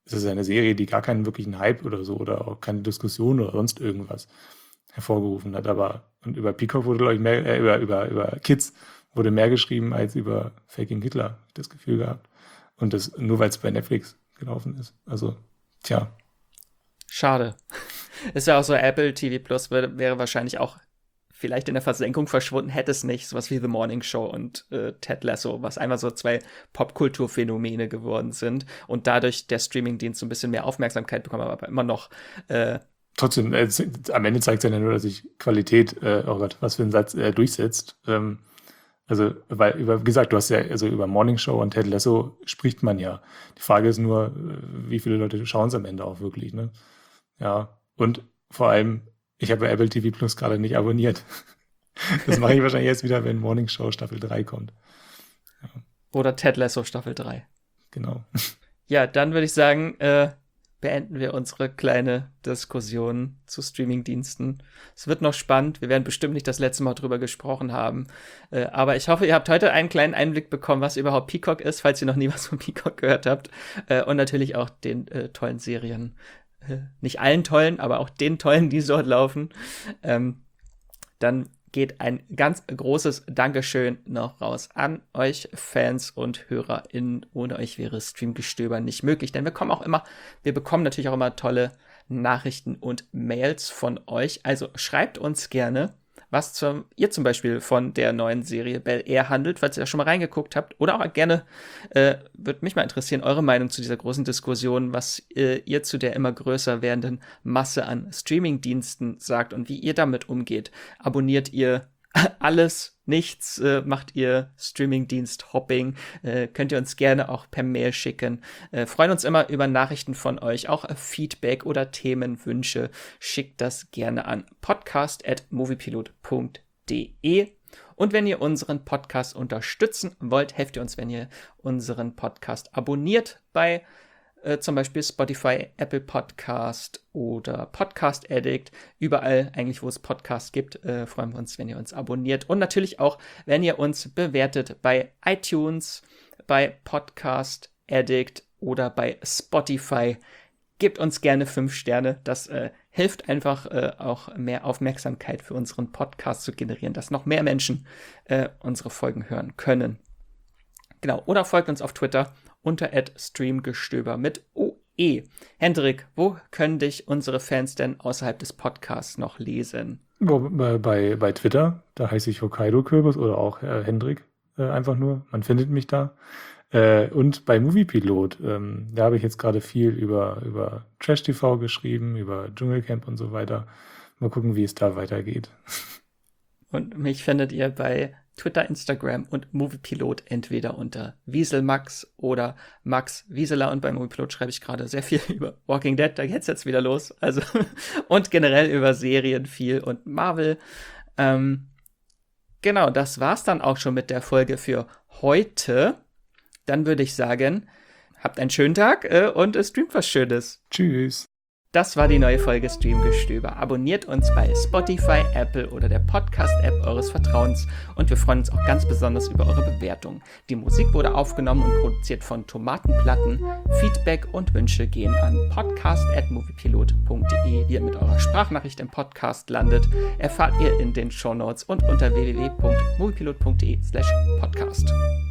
S2: es ist eine Serie, die gar keinen wirklichen Hype oder so oder auch keine Diskussion oder sonst irgendwas hervorgerufen hat. Aber und über Peacock wurde, glaube ich, mehr, äh, über, über, über Kids wurde mehr geschrieben als über Faking Hitler, hab ich das Gefühl gehabt. Und das nur, weil es bei Netflix gelaufen ist. Also, tja.
S1: Schade. Ist ja auch so, Apple T V Plus wäre, wäre wahrscheinlich auch vielleicht in der Versenkung verschwunden, hätte es nicht sowas wie The Morning Show und äh, Ted Lasso, was einmal so zwei Popkulturphänomene geworden sind und dadurch der Streamingdienst so ein bisschen mehr Aufmerksamkeit bekommen, aber immer noch äh,
S2: Trotzdem, äh, am Ende zeigt es ja nur, dass sich Qualität, äh, oh Gott, was für ein Satz, äh, durchsetzt. Ähm, also, weil, über, wie gesagt, du hast ja, also über Morning Show und Ted Lasso spricht man ja. Die Frage ist nur, wie viele Leute schauen es am Ende auch wirklich, ne? Ja, und vor allem, ich habe Apple T V Plus gerade nicht abonniert. Das mache ich wahrscheinlich jetzt wieder, wenn Morning Show Staffel drei kommt.
S1: Ja. Oder Ted Lasso Staffel drei.
S2: Genau.
S1: Ja, dann würde ich sagen, äh, beenden wir unsere kleine Diskussion zu Streamingdiensten. Es wird noch spannend. Wir werden bestimmt nicht das letzte Mal drüber gesprochen haben. Äh, aber ich hoffe, ihr habt heute einen kleinen Einblick bekommen, was überhaupt Peacock ist, falls ihr noch nie was von Peacock gehört habt. Äh, und natürlich auch den äh, tollen Serien. Äh, nicht allen tollen, aber auch den tollen, die dort laufen. Ähm, dann geht ein ganz großes Dankeschön noch raus an euch Fans und HörerInnen. Ohne euch wäre Streamgestöber nicht möglich, denn wir kommen auch immer, wir bekommen natürlich auch immer tolle Nachrichten und Mails von euch. Also schreibt uns gerne, was zum, ihr zum Beispiel von der neuen Serie Bel Air handelt, falls ihr da schon mal reingeguckt habt. Oder auch gerne, äh, würde mich mal interessieren, eure Meinung zu dieser großen Diskussion, was äh, ihr zu der immer größer werdenden Masse an Streamingdiensten sagt und wie ihr damit umgeht. Abonniert ihr alles, nichts, äh, macht ihr Streamingdienst-Hopping, äh, könnt ihr uns gerne auch per Mail schicken. Äh, freuen uns immer über Nachrichten von euch, auch äh, Feedback oder Themenwünsche. Schickt das gerne an podcast at moviepilot punkt de. Und wenn ihr unseren Podcast unterstützen wollt, helft ihr uns, wenn ihr unseren Podcast abonniert bei Äh, zum Beispiel Spotify, Apple Podcast oder Podcast Addict. Überall eigentlich, wo es Podcasts gibt, äh, freuen wir uns, wenn ihr uns abonniert. Und natürlich auch, wenn ihr uns bewertet bei iTunes, bei Podcast Addict oder bei Spotify. Gebt uns gerne fünf Sterne. Das äh, hilft einfach äh, auch mehr Aufmerksamkeit für unseren Podcast zu generieren, dass noch mehr Menschen äh, unsere Folgen hören können. Genau, oder folgt uns auf Twitter unter at streamgestöber mit O E. Hendrik, wo können dich unsere Fans denn außerhalb des Podcasts noch lesen?
S2: Bei, bei, bei Twitter, da heiße ich Hokkaido-Kürbis oder auch äh, Hendrik, äh, einfach nur. Man findet mich da. Äh, und bei Moviepilot, ähm, da habe ich jetzt gerade viel über, über Trash-T V geschrieben, über Dschungelcamp und so weiter. Mal gucken, wie es da weitergeht.
S1: Und mich findet ihr bei Twitter, Instagram und Moviepilot entweder unter Wieselmax oder Max Wieseler. Und bei Moviepilot schreibe ich gerade sehr viel über Walking Dead, da geht's jetzt wieder los. Also und generell über Serien viel und Marvel. Ähm, genau, das war's dann auch schon mit der Folge für heute. Dann würde ich sagen, habt einen schönen Tag äh, und äh, streamt was Schönes.
S2: Tschüss.
S1: Das war die neue Folge Streamgestöber. Abonniert uns bei Spotify, Apple oder der Podcast-App eures Vertrauens und wir freuen uns auch ganz besonders über eure Bewertung. Die Musik wurde aufgenommen und produziert von Tomatenplatten. Feedback und Wünsche gehen an podcast at moviepilot punkt de. Wie ihr mit eurer Sprachnachricht im Podcast landet, erfahrt ihr in den Shownotes und unter w w w punkt moviepilot punkt de slash podcast.